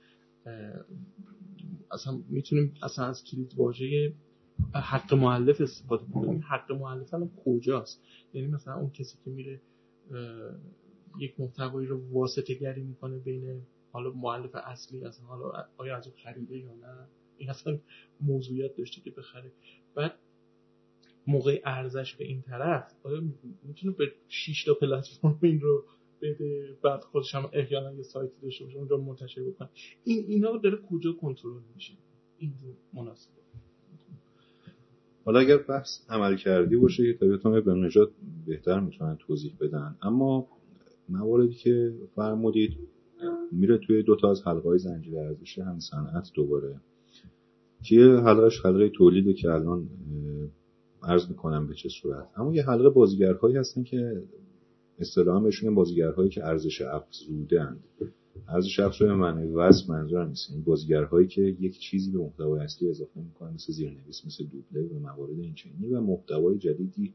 اصلا میتونیم اصلا از کلید واژه حق مؤلف استفاده کنیم. حق مؤلف الان کجاست؟ یعنی مثلا اون کسی که میره یک محتوایی رو واسطه گری میکنه بین حالا مؤلف اصلی، اصلا حالا آیا از اون خریده یا نه، این اصلا موضوعیت داشته که بخره. بعد موقع ارزش به این طرف آیا میتونه به شش تا پلتفرم این رو بده، بعد خودش هم احیانا یه سایتی داشته باشه اونجا منتشر بکنه؟ این اینا داره کجا کنترل میشه این مناسبه؟ حالا اگر بحث عمل کردی باشه که طبیعتاً ابراهیم نژاد بهتر میتونن توضیح بدن، اما مواردی که فرمودید میره توی دو تا از حلقه‌های زنجیره ارزش هم صنعت دوباره، که حلقه‌اش حلقه تولیده که الان عرض میکنم به چه صورت. اما یه حلقه بازیگرهایی هستن که اصطلاحاً بهشون بازیگرهایی که ارزش افزوده اند. ارزش افزوده معنی واسه منظورم نیست، این بازیگرهایی که یک چیزی به محتوای اصلی اضافه میکنن، مثل زیرنویس، مثل دوبله و موارد این چنینی، و محتوای جدیدی،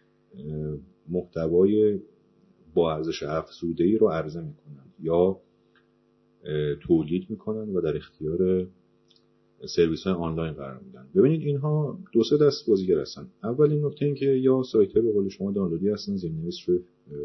محتوای با ارزش افزوده‌ای رو عرضه میکنن یا تولید میکنن و در اختیار سرویس‌های آنلاین قرار میدن. ببینید اینها دو سه دست بازیگر هستن. اولین نکته این که یا سایت‌ها به قول شما دانلودی هستن، زیرنویس رو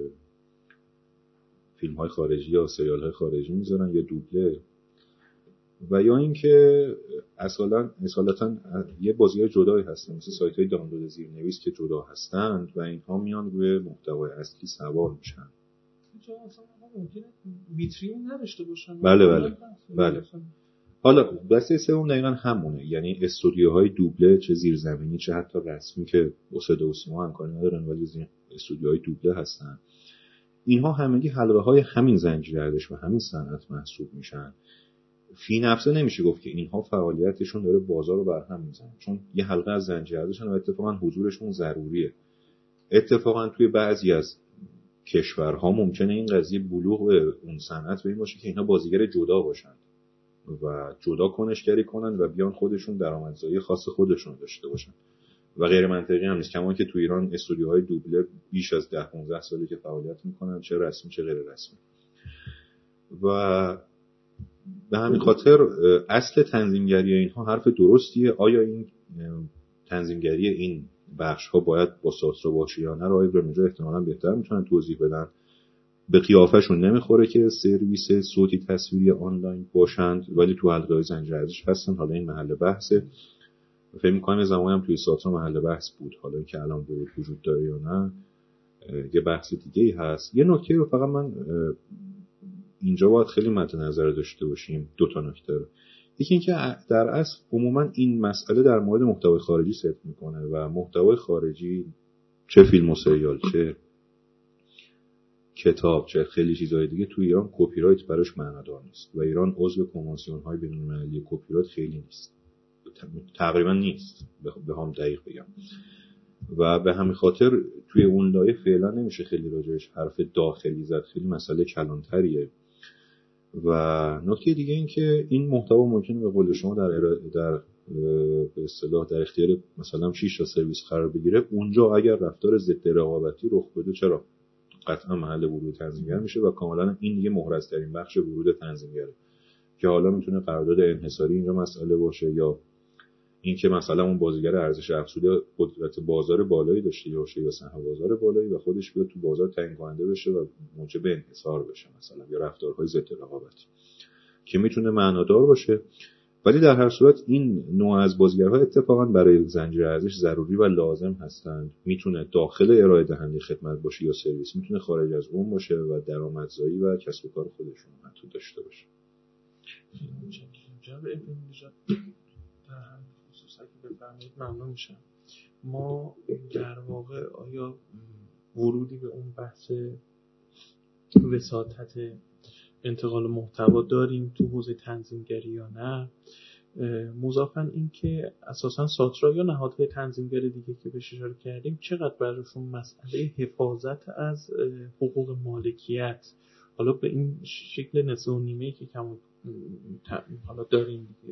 فیلم‌های خارجی یا سریال‌های خارجی میذارن یا دوبله، و یا اینکه اصلا اصالتاً یه بازیگر جدایی هستن مثل سایت‌های دانلود زیرنویس که جدا هستند و اینها میان روی محتوای اصلی سوار میشن. چون اصلا ممکنه ویترین نداشته باشن. بله بله بله. حالا دسته سوم دقیقاً همونه، یعنی استودیوهای دوبله، چه زیرزمینی چه حتی رسمی که با صدا و سیما همکاری ندارن ولی استودیوهای دوبله هستن. اینها همگی حلقه‌های همین زنجیره ارزش و همین صنعت محسوب میشن. فی نفسه نمیشه گفت که اینها فعالیتشون داره بازار رو برهم میزنه، چون یه حلقه از زنجیره ارزشن و اتفاقا حضورشون ضروریه. اتفاقا توی بعضی از کشورها ممکنه این قضیه بلوغ اون صنعت به این باشه که اینها بازیگر جدا باشن و جدا کنشگری کنن و بیان خودشون درآمدزایی خاص خودشون داشته باشن و غیر منطقی هم نیست. کما که تو ایران استودیوهای دوبله بیش از ده پانزده ساله که فعالیت میکنن، چه رسمی چه غیر رسمی، و به همین خاطر اصل تنظیمگری اینها حرف درستیه. آیا این تنظیمگری این بخش ها باید با ساترا باشه یا نه رو آقای برنجا احتمالاً بهتر میتونن توضیح بدن. به قیافشون نمیخوره که سرویس صوتی تصویری آنلاین باشند ولی تو حلقه‌های زنجیره ارزش هستن. حالا این محل بحثه، فکر می‌کنم زمانی هم توی ساترا محل بحث بود، حالا اینکه الان وجود داره یا نه یه بحث دیگه‌ای هست. یه نکته رو فقط من اینجا باید خیلی مد نظر داشته باشیم، دو تا نکته رو. یکی اینکه در اصل عموما این مسئله در مورد محتوای خارجی صدق میکنه و محتوای خارجی چه فیلم و سریال چه کتاب چه خیلی چیزهای دیگه تو ایران کپی رایت براش معنادار نیست و ایران عضو کنوانسیون های بین‌المللی کپی رایت خیلی نیست، تقریبا نیست بخوام دقیق بگم، و به همین خاطر توی اون لایه فعلا نمیشه خیلی راجعش حرف داخلی زد، خیلی مسئله کلانتریه. و نکته دیگه این که این محتوا ممکنه به قول شما در در به اصطلاح در اختیار مثلا شش تا سرویس قرار بگیره، اونجا اگر رفتار ضد رقابتی رخ بده چرا قطعا محل ورود تنظیمگر میشه و کاملا این دیگه محرزترین بخش ورود تنظیمگره که حالا میتونه قرارداد انحصاری اینجا مسئله باشه یا اینکه مثلا اون بازیگر ارزش افزوده قدرت بازار بالایی داشته باشه یا سهم بازار بالایی و خودش بیاد تو بازار تعیین کننده بشه و موجب انحصار بشه مثلا، یا رفتارهای ضد رقابتی که میتونه معنادار باشه. ولی در هر صورت این نوع از بازیگرها اتفاقا برای زنجیره ارزش ضروری و لازم هستند. میتونه داخل ارائه دهنده خدمت باشه یا سرویس، میتونه خارج از اون باشه و درآمدزایی و کسب و کار خودشون حتی داشته باشه. جناب ابن نژاد در همین خصوص اگه بفرمایید ممنون میشم. ما در واقع آیا ورودی به اون بحث وساطت انتقال محتوا داریم تو حوزه تنظیمگری یا نه؟ مضافاً این که اساساً ساترا یا نهادهای تنظیمگری دیگه که بهش اشاره کردیم چقدر براشون مسئله حفاظت از حقوق مالکیت، حالا به این شکل نصف و نیمه‌ای که کم حالا داریم دیگه،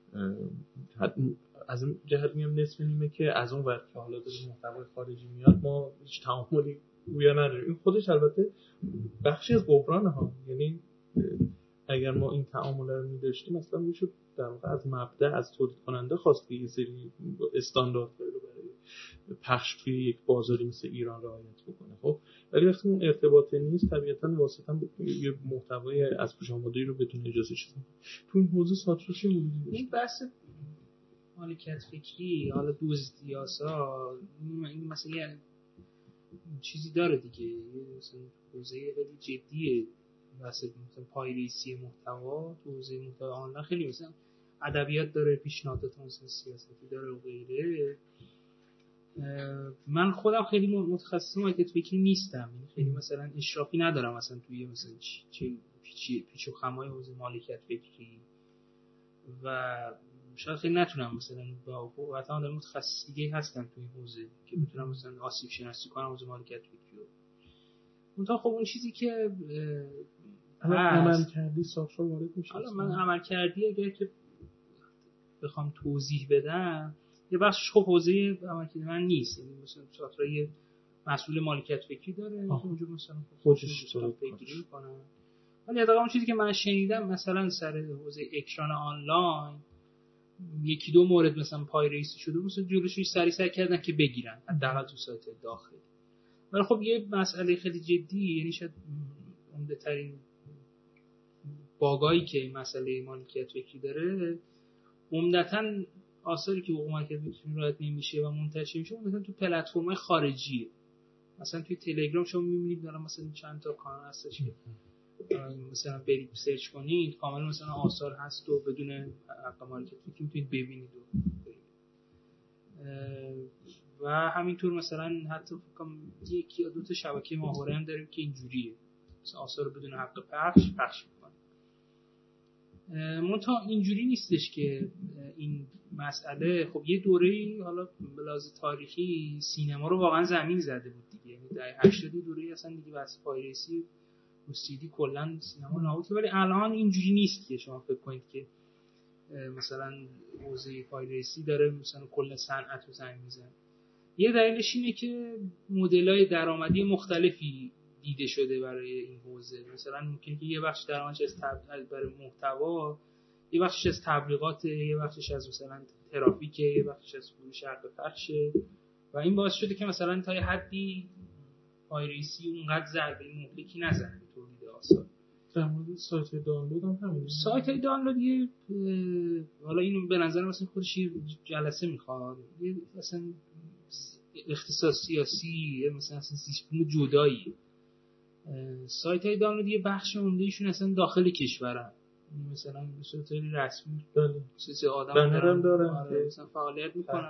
از این جهت میام نصف نیمه که از اون ور که حالا داره محتوای خارجی میاد ما هیچ تعاملی گویا نداریم. این خودش البته بخشی از بحرانه ها، یعنی اگر ما این تعامل رو می‌داشتیم مثلا میشد در واقع از مبدا از تولید کننده خواست که یه سری استانداردهای رو برای پخش توی یک بازاری مثل ایران رعایت بکنه. خب ولی وقتی اون ارتباط نیست طبیعتاً واسطاً یه محتوای از پیش آمده رو بدون اجازه چیز تو این حوزه ساتور چه مدلی این بحث مالکیت فکری حالا دزدی آسا این مثلا یه چیزی داره دیگه، مثلا حوزه خیلی جدیه مثلا پایریسی محتوا تو حوزه محتوا آنلاین خیلی مثلا ادبیات داره، پیشنهادات مثلا سیاستی داره و غیره. من خودم خیلی متخصص مالکیت فکری نیستم، خیلی مثلا اشرافی ندارم مثلا توی مثلا چه پیچ پیچ و خمای حوزه مالکیت فکری و شاید خیلی نتونم مثلا با قطعا آدم متخصص دیگه هستن توی حوزه که بتونم مثلا آسیب شناسی کنم حوزه مالکیت فکری رو. اونتا خب اون چیزی که عمل کردی ساترا وارد میشه. حالا من عمل کردی اگر که بخوام توضیح بدم یه بخشش خب حوزه عمل کردی من نیست، یعنی مثلا ساترا یه مسئول مالکیت فکری داره که اونجا مثلا خودش رو پیگیری میکنه. ولی حداقل اون چیزی که من شنیدم مثلا سر حوزه اکران آنلاین یکی دو مورد مثلا پای رئیسی شده مثلا جلوشوی سری سری کردن که بگیرن حداقل تو سایت داخلی. ولی خب یه مسئله خیلی جدی، یعنی شاید عمده ترین باگایی که این مسئله مالکیت فکری داره عمدتاً آثاری که حقوق مالکیت فکری رعایت نمیشه و منتشر میشه عمدتاً تو پلتفرم‌های خارجیه. مثلا توی تلگرام شما می‌بینید دارن مثلا چند تا کانال هستش که مثلا برید سرچ کنید کاملا مثلا آثار هست و بدون حق مالکیت فکری میتونید ببینید و و همینطور مثلا حتی فکرم یکی یا دو تا شبکه ماهواره هم داریم که اینجوریه مثلا آثار رو بدون حق پخش پخش میکنه. منتها اینجوری نیستش که این مسئله خب یه دوره‌ای حالا به لحاظ تاریخی سینما رو واقعا زمین زده بود دیگه، یعنی در هشتاد دوره‌ای اصلا دیگه بس پایرسی و سیدی کلا سینما نابود، ولی الان اینجوری نیست که شما فکر کنید که مثلا حوزه پایرسی داره مثلا کل صنعت رو زمین میزنه. یه دلیلش اینه که مدل‌های درآمدی مختلفی دیده شده برای این حوزه. مثلا ممکنه که یه بخش درآمدش از تبلیغات برای محتوا، یه بخشش از تبلیغات، یه بخشش از مثلا ترافیک، یه بخشش از فروش حق پخش و این باعث شده که مثلا تا یه حدی پایرسی اونقدر ضربه مهلکی نزنه به تولید آثار. در مورد سایت دانلود هم همین. سایت دانلود یه حالا اینو به نظر مثلا خودش جلسه میخواد، یه مثلا اختصاص سیاسی مثلا سیستم جدایی. سایت های دانلود یه بخش عمده‌ایشون اصلا داخل کشورن، مثلا به صورت رسمی سه آدم دارن, دارن. مثلا فعالیت میکنن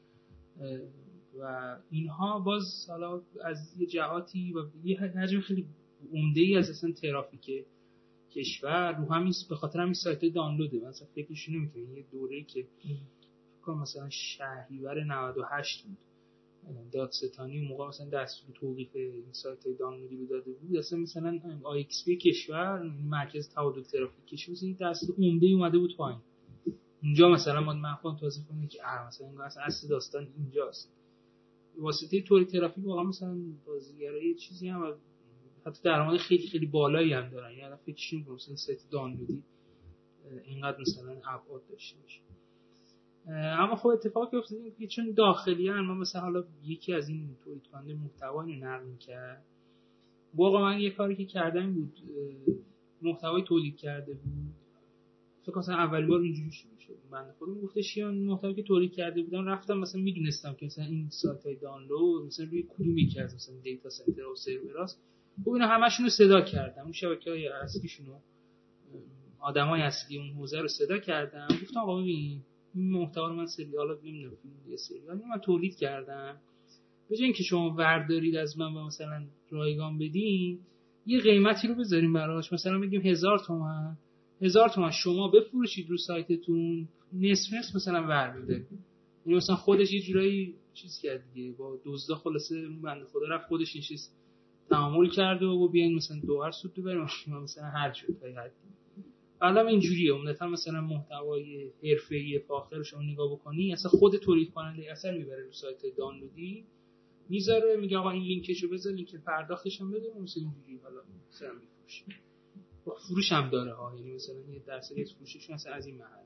و اینها باز حالا از یه جهاتی و یه حجم خیلی عمده‌ای از اصلا ترافیک کشور رو همین به خاطر همین سایت دانلوده. مثلا فکرش نمی‌کنم یه دوره‌ای که فکر کنم مثلا شهریور نود و هشت بود دادستانی اون موقع مثلا دستور توقیف این سایت دانلودی رو داده بود، اصلا مثلا آی ایکس پی کشور مرکز تعادل ترافیک کشور مثلا دستور عمده اومده بود پایین. اونجا مثلا ما من خودم توضیح کنم که اه مثلا این اصلا اصل داستان اینجاست. واسطه تولید ترافیک واقعا مثلا بازیگرای چیزی هم حتی درآمد خیلی خیلی بالایی هم دارن، یعنی فکرش می‌کنم مثلا سایت دانلودی اینقدر مثلا ابعاد داشته باشه. اما خب اتفاقی افتاد که چون داخلی ان ما مثلا حالا یکی از این تولید کننده محتوا اینو نقل می‌کرد، واقعا من یه کاری که کردم بود محتوای تولید کرده بود فکر کنم اولین بار اینجوری شروع شد. من خودم گفتش یا محتوایی که تولید کرده بودم رفتم مثلا میدونستم که مثلا این سایت‌های دانلود مثلا روی کدوم یکی از مثلا دیتا سنتر و سروراست، خب اینا همشون رو صدا کردم، اون شبکه‌های اصلیشون رو آدمای اصلی اون حوزه رو صدا کردم، گفتم آقا ببین این محتوا رو من سریال نمیدونم یه سریال من تولید کردم، به جای اینکه شما وردارید از من و مثلا رایگان بدین یه قیمتی رو بذاریم براش، مثلا بگیم هزار تومان هزار تومان شما بفروشید رو سایتتون، نصف نصف مثلا ور بده. یعنی مثلا خودش یه جورایی چیز کرد دیگه، با دزدا خلاصه اون بنده خدا رفت خودش نشست تعامل کرده و بیاین مثلا دوار سود ببریم مثلا هر جور تا حد. الان اینجوریه عمدتا مثلا محتوای حرفه‌ای فاخر شما نگاه بکنی اصلا خود تولید کننده اثر میبره رو سایت دانلودی میذاره، میگه آقا این لینکشو بذار، لینک پرداختش هم بده، مثلا اینجوری حالا مثلا میفروشه. فروش هم داره ها، یعنی مثلا یه درصدی از فروششون اصلا از این محل.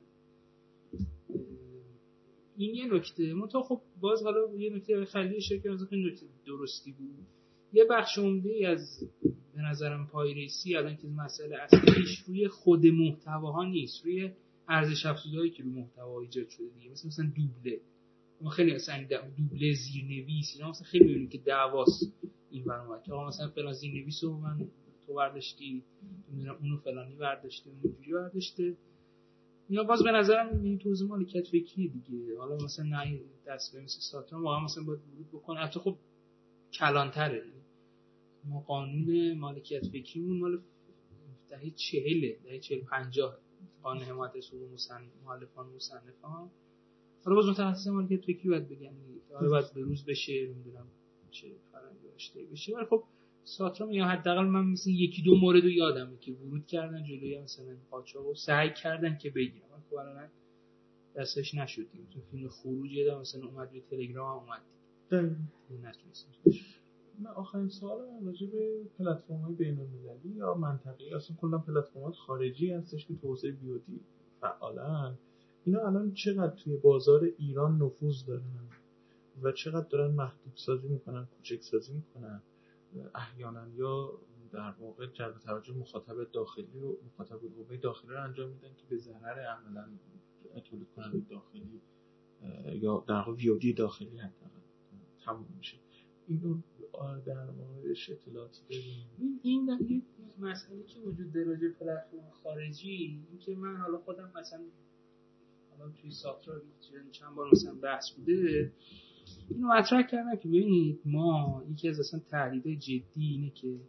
این یه نکته. منتها خب باز حالا یه نکته خیلی شرکت از این نکته درستی بود. یه بخش عمده‌ای از به نظرم پایرسی الان که مسئله اصلیش روی خود محتواها نیست، روی ارزش افزودهایی که روی محتوا ایجاد شده دیگه، مثلا مثلا دوبله. ما خیلی مثلا دوبله زیرنویس اینا مثلا خیلی می‌بینیم که دعواست این برنامه که آقا مثلا فلان زیرنویس رو من تو برداشتی، نمیدونم اونو فلانی برداشته، اون اینجوری برداشته. اینا باز به نظرم این توزیع مالکیت فکری دیگه. حالا مثلا نه دست به مثل ساترام واقعا مثلا باید ورود بکنه، حتی خب کلانتره. ما قانون مالکیت فکریمون مال دهه چهله، دهه چهل پنجاه، قانون حمایت از حقوق مصنف مؤلفان مصنفان. حالا باز متخصص مالکیت فکری باید بگن حالا باید بروز بشه، نمیدونم چه فرآیندی داشته بشه. ولی خب ساترام یا حداقل من مثلا یکی دو مورد رو یادمه که ورود کردن جلوی مثلا قاچاق و سعی کردن که بگیرن، خب الان دستش نشد. تو فیلم خروج یادم مثلا اومد روی تلگرام اومد نتونست. من آخرین سوالم راجع به پلتفرم‌های بین‌المللی یا منطقه‌ای، اصلا کلا پلتفرم‌های خارجی هستش که تو حوزه ویودی فعالن. اینا الان چقدر توی بازار ایران نفوذ دارن و چقدر دارن محدود سازی میکنن، کوچک سازی میکنن احیانا، یا در واقع جلب توجه مخاطب داخلی و مخاطب عمومی داخلی رو انجام میدن که به ضرر عملاً تولید کننده داخلی یا در واقع ویودی داخلی حتی تموم میشه. اینو در موردش اطلاعاتی داریم؟ این این مسئله که وجود داره راجع به پلتفرم خارجی، این که من حالا خودم مثلا حالا توی ساترا چند بار مثلا بحث بوده اینو مطرح کردم که ببینید ما یکی از اصلا تهدیدهای جدی اینه که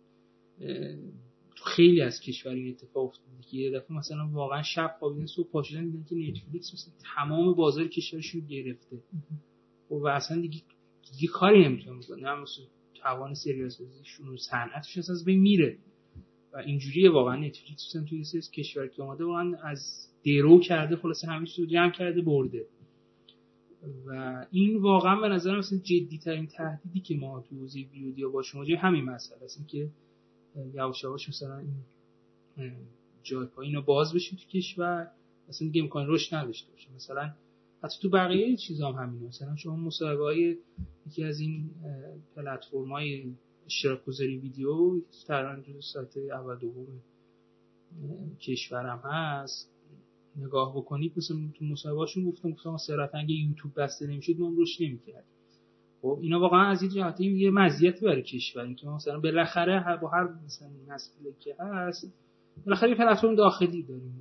تو خیلی از کشور این اتفاق افتاده که یه دفعه مثلا واقعا شب خوابیدن صبح پاشیدن دیدن که نتفلیکس مثلا تمام بازار کشورش رو گرفته و اصلا دیگه دیگه کاری نمیتونه بکنه، نه مثلا توان سریال سازیشون و صنعتش اصلا از بین میره و اینجوریه. واقعا نتفلیکس مثلا توی سری کشور که اومده واقعا از درو کرده، خلاص همه چیزو جمع کرده برده و این واقعا به نظر من مثلا جدی ترین تهدیدی که ما تو حوزه ویدیو با شما جای همین مسئله است، این که یواش یواش مثلا این جای پایینو باز بشه تو کشور، مثلا دیگه امکان رشد نداشته باشه. مثلا حتی تو بقیه چیزا هم همینه. مثلا شما مصاحبه‌های یکی از این پلتفرم‌های اشتراک گذاری ویدیو تقریبا جزو سایت اول دوم کشورم هست، نگاه بکنید مثلا تو مصاحبه‌هاشون گفتم گفتم صراحتاً اگه یوتیوب بسته نمی‌شد ما رشد نمی‌کردیم. خب اینا واقعا از این جهت یه مزیتی برای کشور، این که مثلا بالاخره با هر مثلا مسئله که هست بالاخره یه پلتفرم داخلی داریم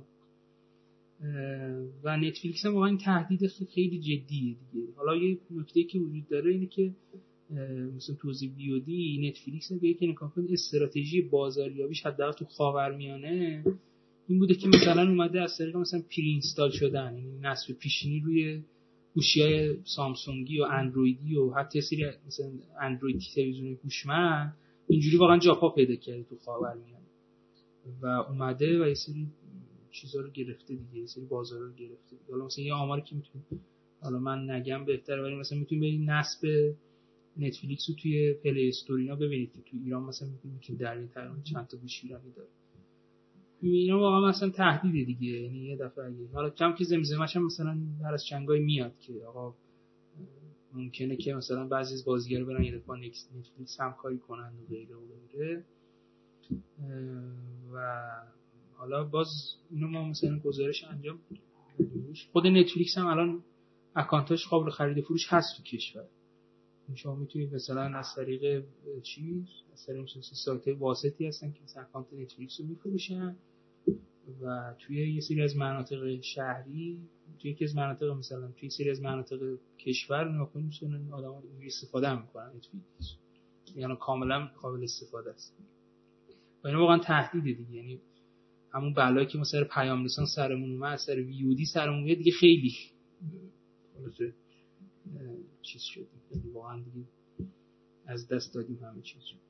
و نتفلیکس هم واقعا تهدید خیلی جدیه دیگه. حالا یه نکته‌ای که وجود داره اینه که مثلا تو حوزه ویودی نتفلیکس هم که نگاه کنید استراتژی بازاریابیش حداقل تو خاورمیانه این بوده که مثلا اومده از طریق مثلا پری اینستال شدن، یعنی نصب پیشینی روی گوشی‌های سامسونگی و اندرویدی و حتی سری مثلا اندروید تلویزیون هوشمند اینجوری واقعا جاپا پیدا کرده تو خاورمیانه و اومده و یه سری چیزا رو گرفته دیگه، یه سری بازارا رو گرفته دیگه. حالا مثلا یه آماری که میتونید حالا من نگم بهتره، ولی مثلا میتونید برید نصب نتفلیکس رو توی پلی استور اینا ببینید که تو ایران مثلا میتونید در این تقریبا چند تا گوشی ایرانی داره. اینا واقعا مثلا تهدید دیگه، یعنی یه دفعه اگه حالا کم که زمزمه‌اش هم مثلا هر از چنگای میاد که آقا ممکنه که مثلا بعضی از بازیگرا برن یه دفعه نتفلیکس همکاری کنن و غیره و غیره و حالا باز اینو ما مثلا گزارش انجام بدیم. خود نتفلیکس هم الان اکانتاش قابل خرید و فروش هست تو کشور. شما میتونید مثلا از طریق چیز از طریق مثلا سایت واسطی هستن که مثلا اکانت نتفلیکس رو میفروشن و توی یه سری از مناطق شهری، توی یکی از مناطق مثلا توی سری از مناطق کشور ناکن میشن آدم‌ها استفاده هم میکنن نتفلیکس، یعنی کاملا قابل استفاده است. و این واقعا تهدیده دیگه، یعنی همون بلایی که ما سر پیام رسان سرمون اومد، سر ویودی سرمون اومد دیگه، خیلی خلاصه چیز شد دیگه، واقعا دیگه از دست دادیم همه چیز رو.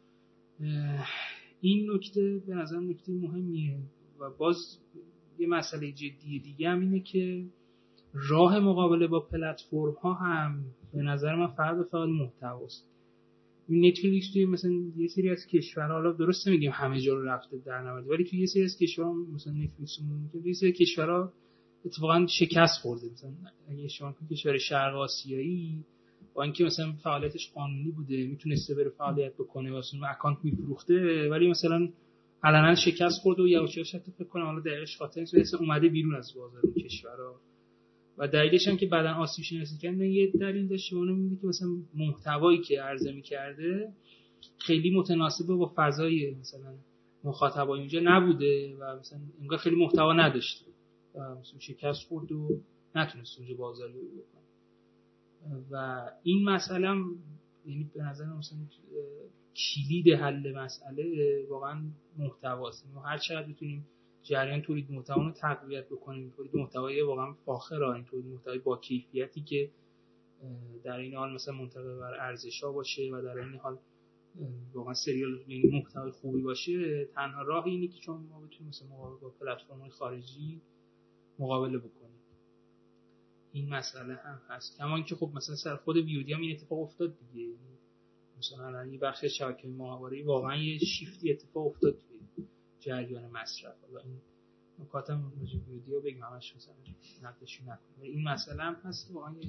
این نکته به نظر نکته مهمیه. و باز یه مسئله جدی دیگه هم اینه که راه مقابله با پلتفرم ها هم به نظر من فرق فقط محتواست. این نتفلیکس توی مثلا یه سری از کشورها، حالا درست نمیگیم همه جا رو رفته در نورد، ولی توی یه سری از کشورها مثلا نتفلیکس توی یه سری کشورها اتفاقا شکست خورده. مثلا اگه شما که کشور شرق آسیایی با اینکه مثلا فعالیتش قانونی بوده میتونسته بره فعالیت بکنه واسه اون اکانت میفروخته، ولی مثلا علنا شکست خورد و یواش یواش فکر کنم حالا دقیقش خاطر نیست اومده بیرون از بازار کشورها. و دلیلش هم که بعدن آسیب شناسی کردن یه دلیل داشته، اونم اینه که مثلا محتوایی که عرضه می‌کرده خیلی متناسب با فضای مثلا مخاطبای اونجا نبوده و مثلا انگار خیلی محتوا نداشته و مثلا شکست خورد و نتونست اونجا بازاریابی بکنه. و این مسئله هم یعنی به نظر من مثلا کلید حل مسئله واقعا محتواست. ما هر چقدر بتونیم جریان تولید محتوا رو تقویت بکنیم، تولید محتوای واقعا فاخر، این تولید محتوای با کیفیتی که در این حال مثلا منطبق بر ارزش‌ها باشه و در این حال واقعا سریال یعنی محتوای خوبی باشه، تنها راه اینه که چون ما بتونیم مثلا مقابله با پلتفرم‌های خارجی مقابله بکنیم. این مسئله هم هست. کما اینکه خب مثلا سر خود ویودی هم این اتفاق افتاد دیگه. مثلا الان یه بخش شبکه ماهواره واقعا یه شیفتی اتفاق افتاد توی جریان مصرف. حالا این نکاتم راجع به ویدیو بگم همش مثلا نقدشون نکنم. این مسئله هم هست که واقعا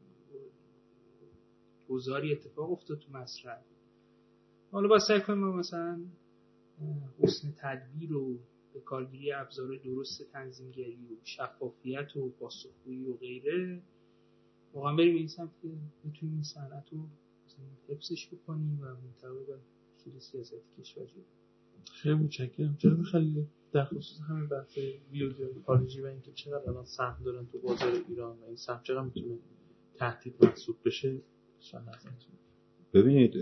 گذاری اتفاق افتاد تو مصرف. حالا با سعی کنیم مثلا حسن تدبیر و به کارگیری ابزار درست تنظیمگری و شفافیت و پاسخگویی و غیره واقعا بریم این سمت که بتونیم این صنعت رو حفظش بکنیم و محتوای به اصول سیاست کشور جلو. خیلی متشکرم. جناب خلیلی، در خصوص همین بحث ویودی خارجی و اینکه چقدر الان سهم دارن تو بازار ایران و این سهم چقدر میتونه تهدید محسوب بشه، شاید نظرتون. ببینید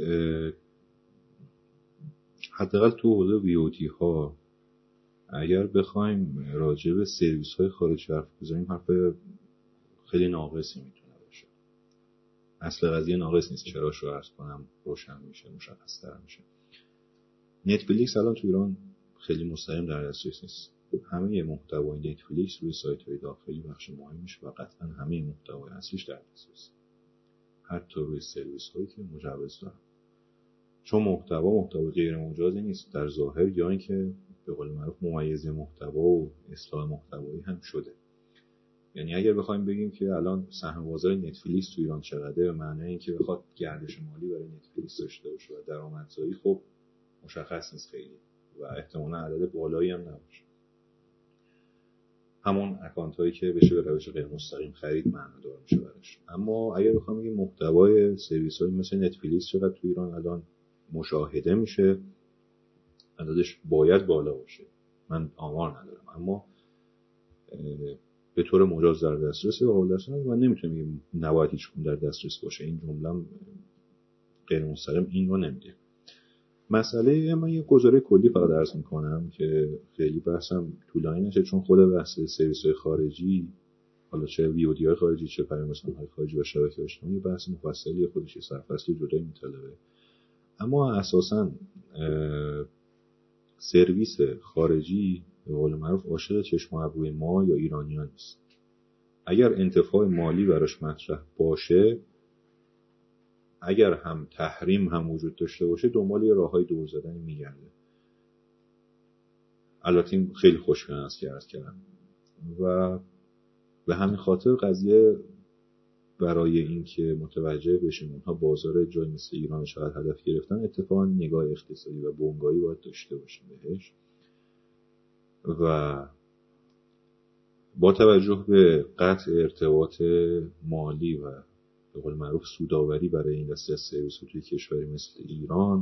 حداقل تو حوزه ویودی ها اگر بخوایم راجع به سرویس های خارجی حرف بزنیم حرف خیلی ناقصی میتونه باشه. اصل قضیه ناقص نیست، چرا شو عرض کنم روشن میشه، مشخص تر میشه. نتفلیکس الان تو ایران خیلی مستقیم در دسترس نیست. همه محتوای نتفلیکس روی سایت‌های داخلی بخش مهمیش و قطعا همه محتوای اصلیش در دسترس، حتی روی سرویس‌هایی که مجوز دارن. چون محتوا محتوا غیر مجازی نیست در ظاهر، یا اینکه به قول معروف ممیز محتوا و اصلاح محتوایی هم شده. یعنی اگر بخوایم بگیم که الان سهم بازار نتفلیکس تو ایران چقدره، به معنی اینکه بخواد گردش مالی برای نتفلیکس داشته باشه و درآمدزایی، خب مشخص نیست خیلی و احتمالاً عدد بالایی هم نباشه. همون اکانت هایی که بشه به روش غیر مستقیم خرید معنادار میشه براش. اما اگر بخوام بگیم محتوای سرویس های مثل نتفلیکس چقدر تو ایران الان مشاهده میشه، عددش باید بالا باشه. من آمار ندارم، اما به طور مجاز در دسترس و قابل دسترس من نمیتونم بگم نباید هیچ کدوم در دسترس باشه. این جمله غیر مستقیم این رو نمیگه. مسئله من یه گزاره کلی فقط عرض میکنم که خیلی بحثم طولانی نشه، چون خود بحث سرویس های خارجی، حالا چه ویودی های خارجی چه پیام رسان های خارجی و شبکه اجتماعی، یه بحث مفصلی خودش سرفصل جدایی میطلبه. اما اساساً سرویس خارجی به قول معروف عاشق چشم و ابروی ما یا ایرانیان نیست. اگر انتفاع مالی براش مطرح باشه، اگر هم تحریم هم وجود داشته باشه، دنبال یه راههای دور زدنی میگرده. البته خیلی خوشبین است که عرض کردم و به همین خاطر قضیه برای این که متوجه بشیم اونها بازار جای مثل ایران شاید هدف گرفتن، اتفاقا نگاه اقتصادی و بنگاهی باید داشته باشیم بهش. و با توجه به قطع ارتباط مالی و به قول معروف سودآوری برای این دسته از سرویس‌ها توی کشوری مثل ایران،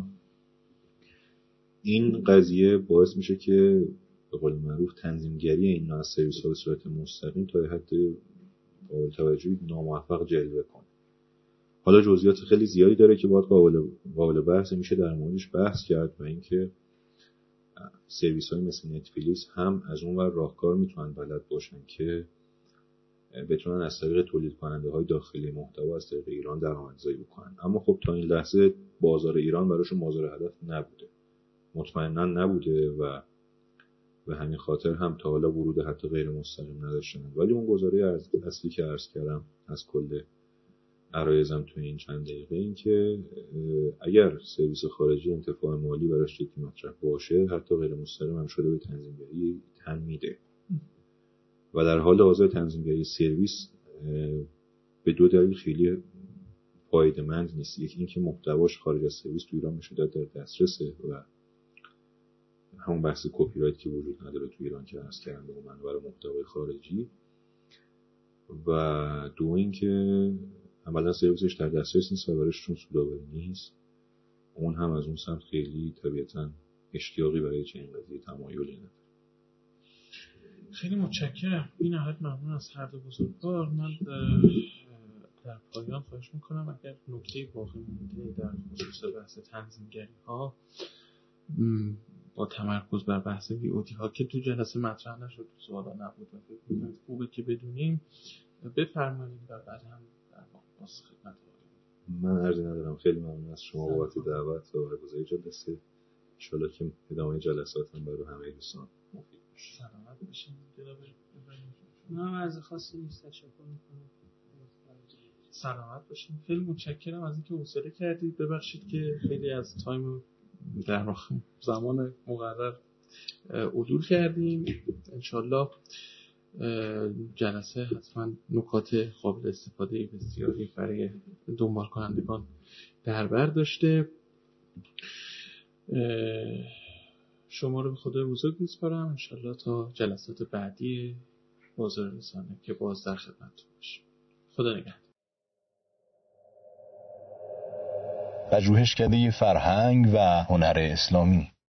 این قضیه باعث میشه که به قول معروف تنظیمگری این نوع سرویس‌ها به صورت مستقیم تا حد قابل توجهی ناموفق جلوه کنه. حالا جزئیات خیلی زیادی داره که باید قابل قابل بحث میشه در موردش بحث کرد و اینکه سرویس‌های مثل نتفلیکس هم از اون ور راهکار میتونن بلد باشن که بتونن از طریق تولید کننده های داخلی محتوا از طریق ایران درآمدزایی بکنن. اما خب تا این لحظه بازار ایران براشون بازار هدف نبوده، مطمئنا نبوده و به همین خاطر هم تا حالا ورود حتی غیر مستقیم نداشتن. ولی اون گزاره از اصلی که عرض کردم از کل عرایزم تو این چند دقیقه این که اگر سرویس خارجی انتفاع مالی براش جدی مطرح باشه، حتی غیر مستقیم هم شده به تنظیمگری تن میده و در حال حاضر تنظیمگری سرویس به دو دلیل خیلی فایده‌مند نیست. یکی اینکه محتواش خارج از سرویس تو ایران میشه در دسترسه و همون بحث کپی رایت که وجود نداره تو ایران که عرض کردم به منابع محتوای خارجی، و دو اینکه عملا سرویسش در دسترس نیست و برایش چون سودآوری نیست، اون هم از اون سمت خیلی طبیعتاً اشتیاقی برای چنین قضیه تمایلی نداره. خیلی متشکرم. این نهایت ممنون از هر دو بزرگوار. من در پایان خواهش میکنم اگر نکته باقی مونده در خصوص بحث تنظیمگری ها با تمرکز بر بحث وی او دی ها که تو جلسه مطرح نشد، تو سوالا نبود و فکر می‌کنم خوبه که بدونیم، بفرمایید و بعد هم در واقع خدمت من عرضی ندارم. خیلی ممنون از شما بابت دعوت و برگزاری جلسه. ان شاءالله که ادامه جلسات هم برای همه دوستان مفید باشه. سلامت باشین. من از خاصی نیست، تشکر می‌کنم. سلامت باشین. خیلی متشکرم از اینکه حوصله کردید. ببخشید که خیلی از تایم در واقع زمان مقرر عدول کردیم. انشالله جلسه حتما نکات قابل استفاده بسیاری برای دنبال کنندگان در بر داشته. شما رو به خدای بزرگ میسپارم. انشالله تا جلسات بعدی بازار رسانه که باز در خدمتتون باشیم. خدا نگهدار. پژوهشکده فرهنگ و هنر اسلامی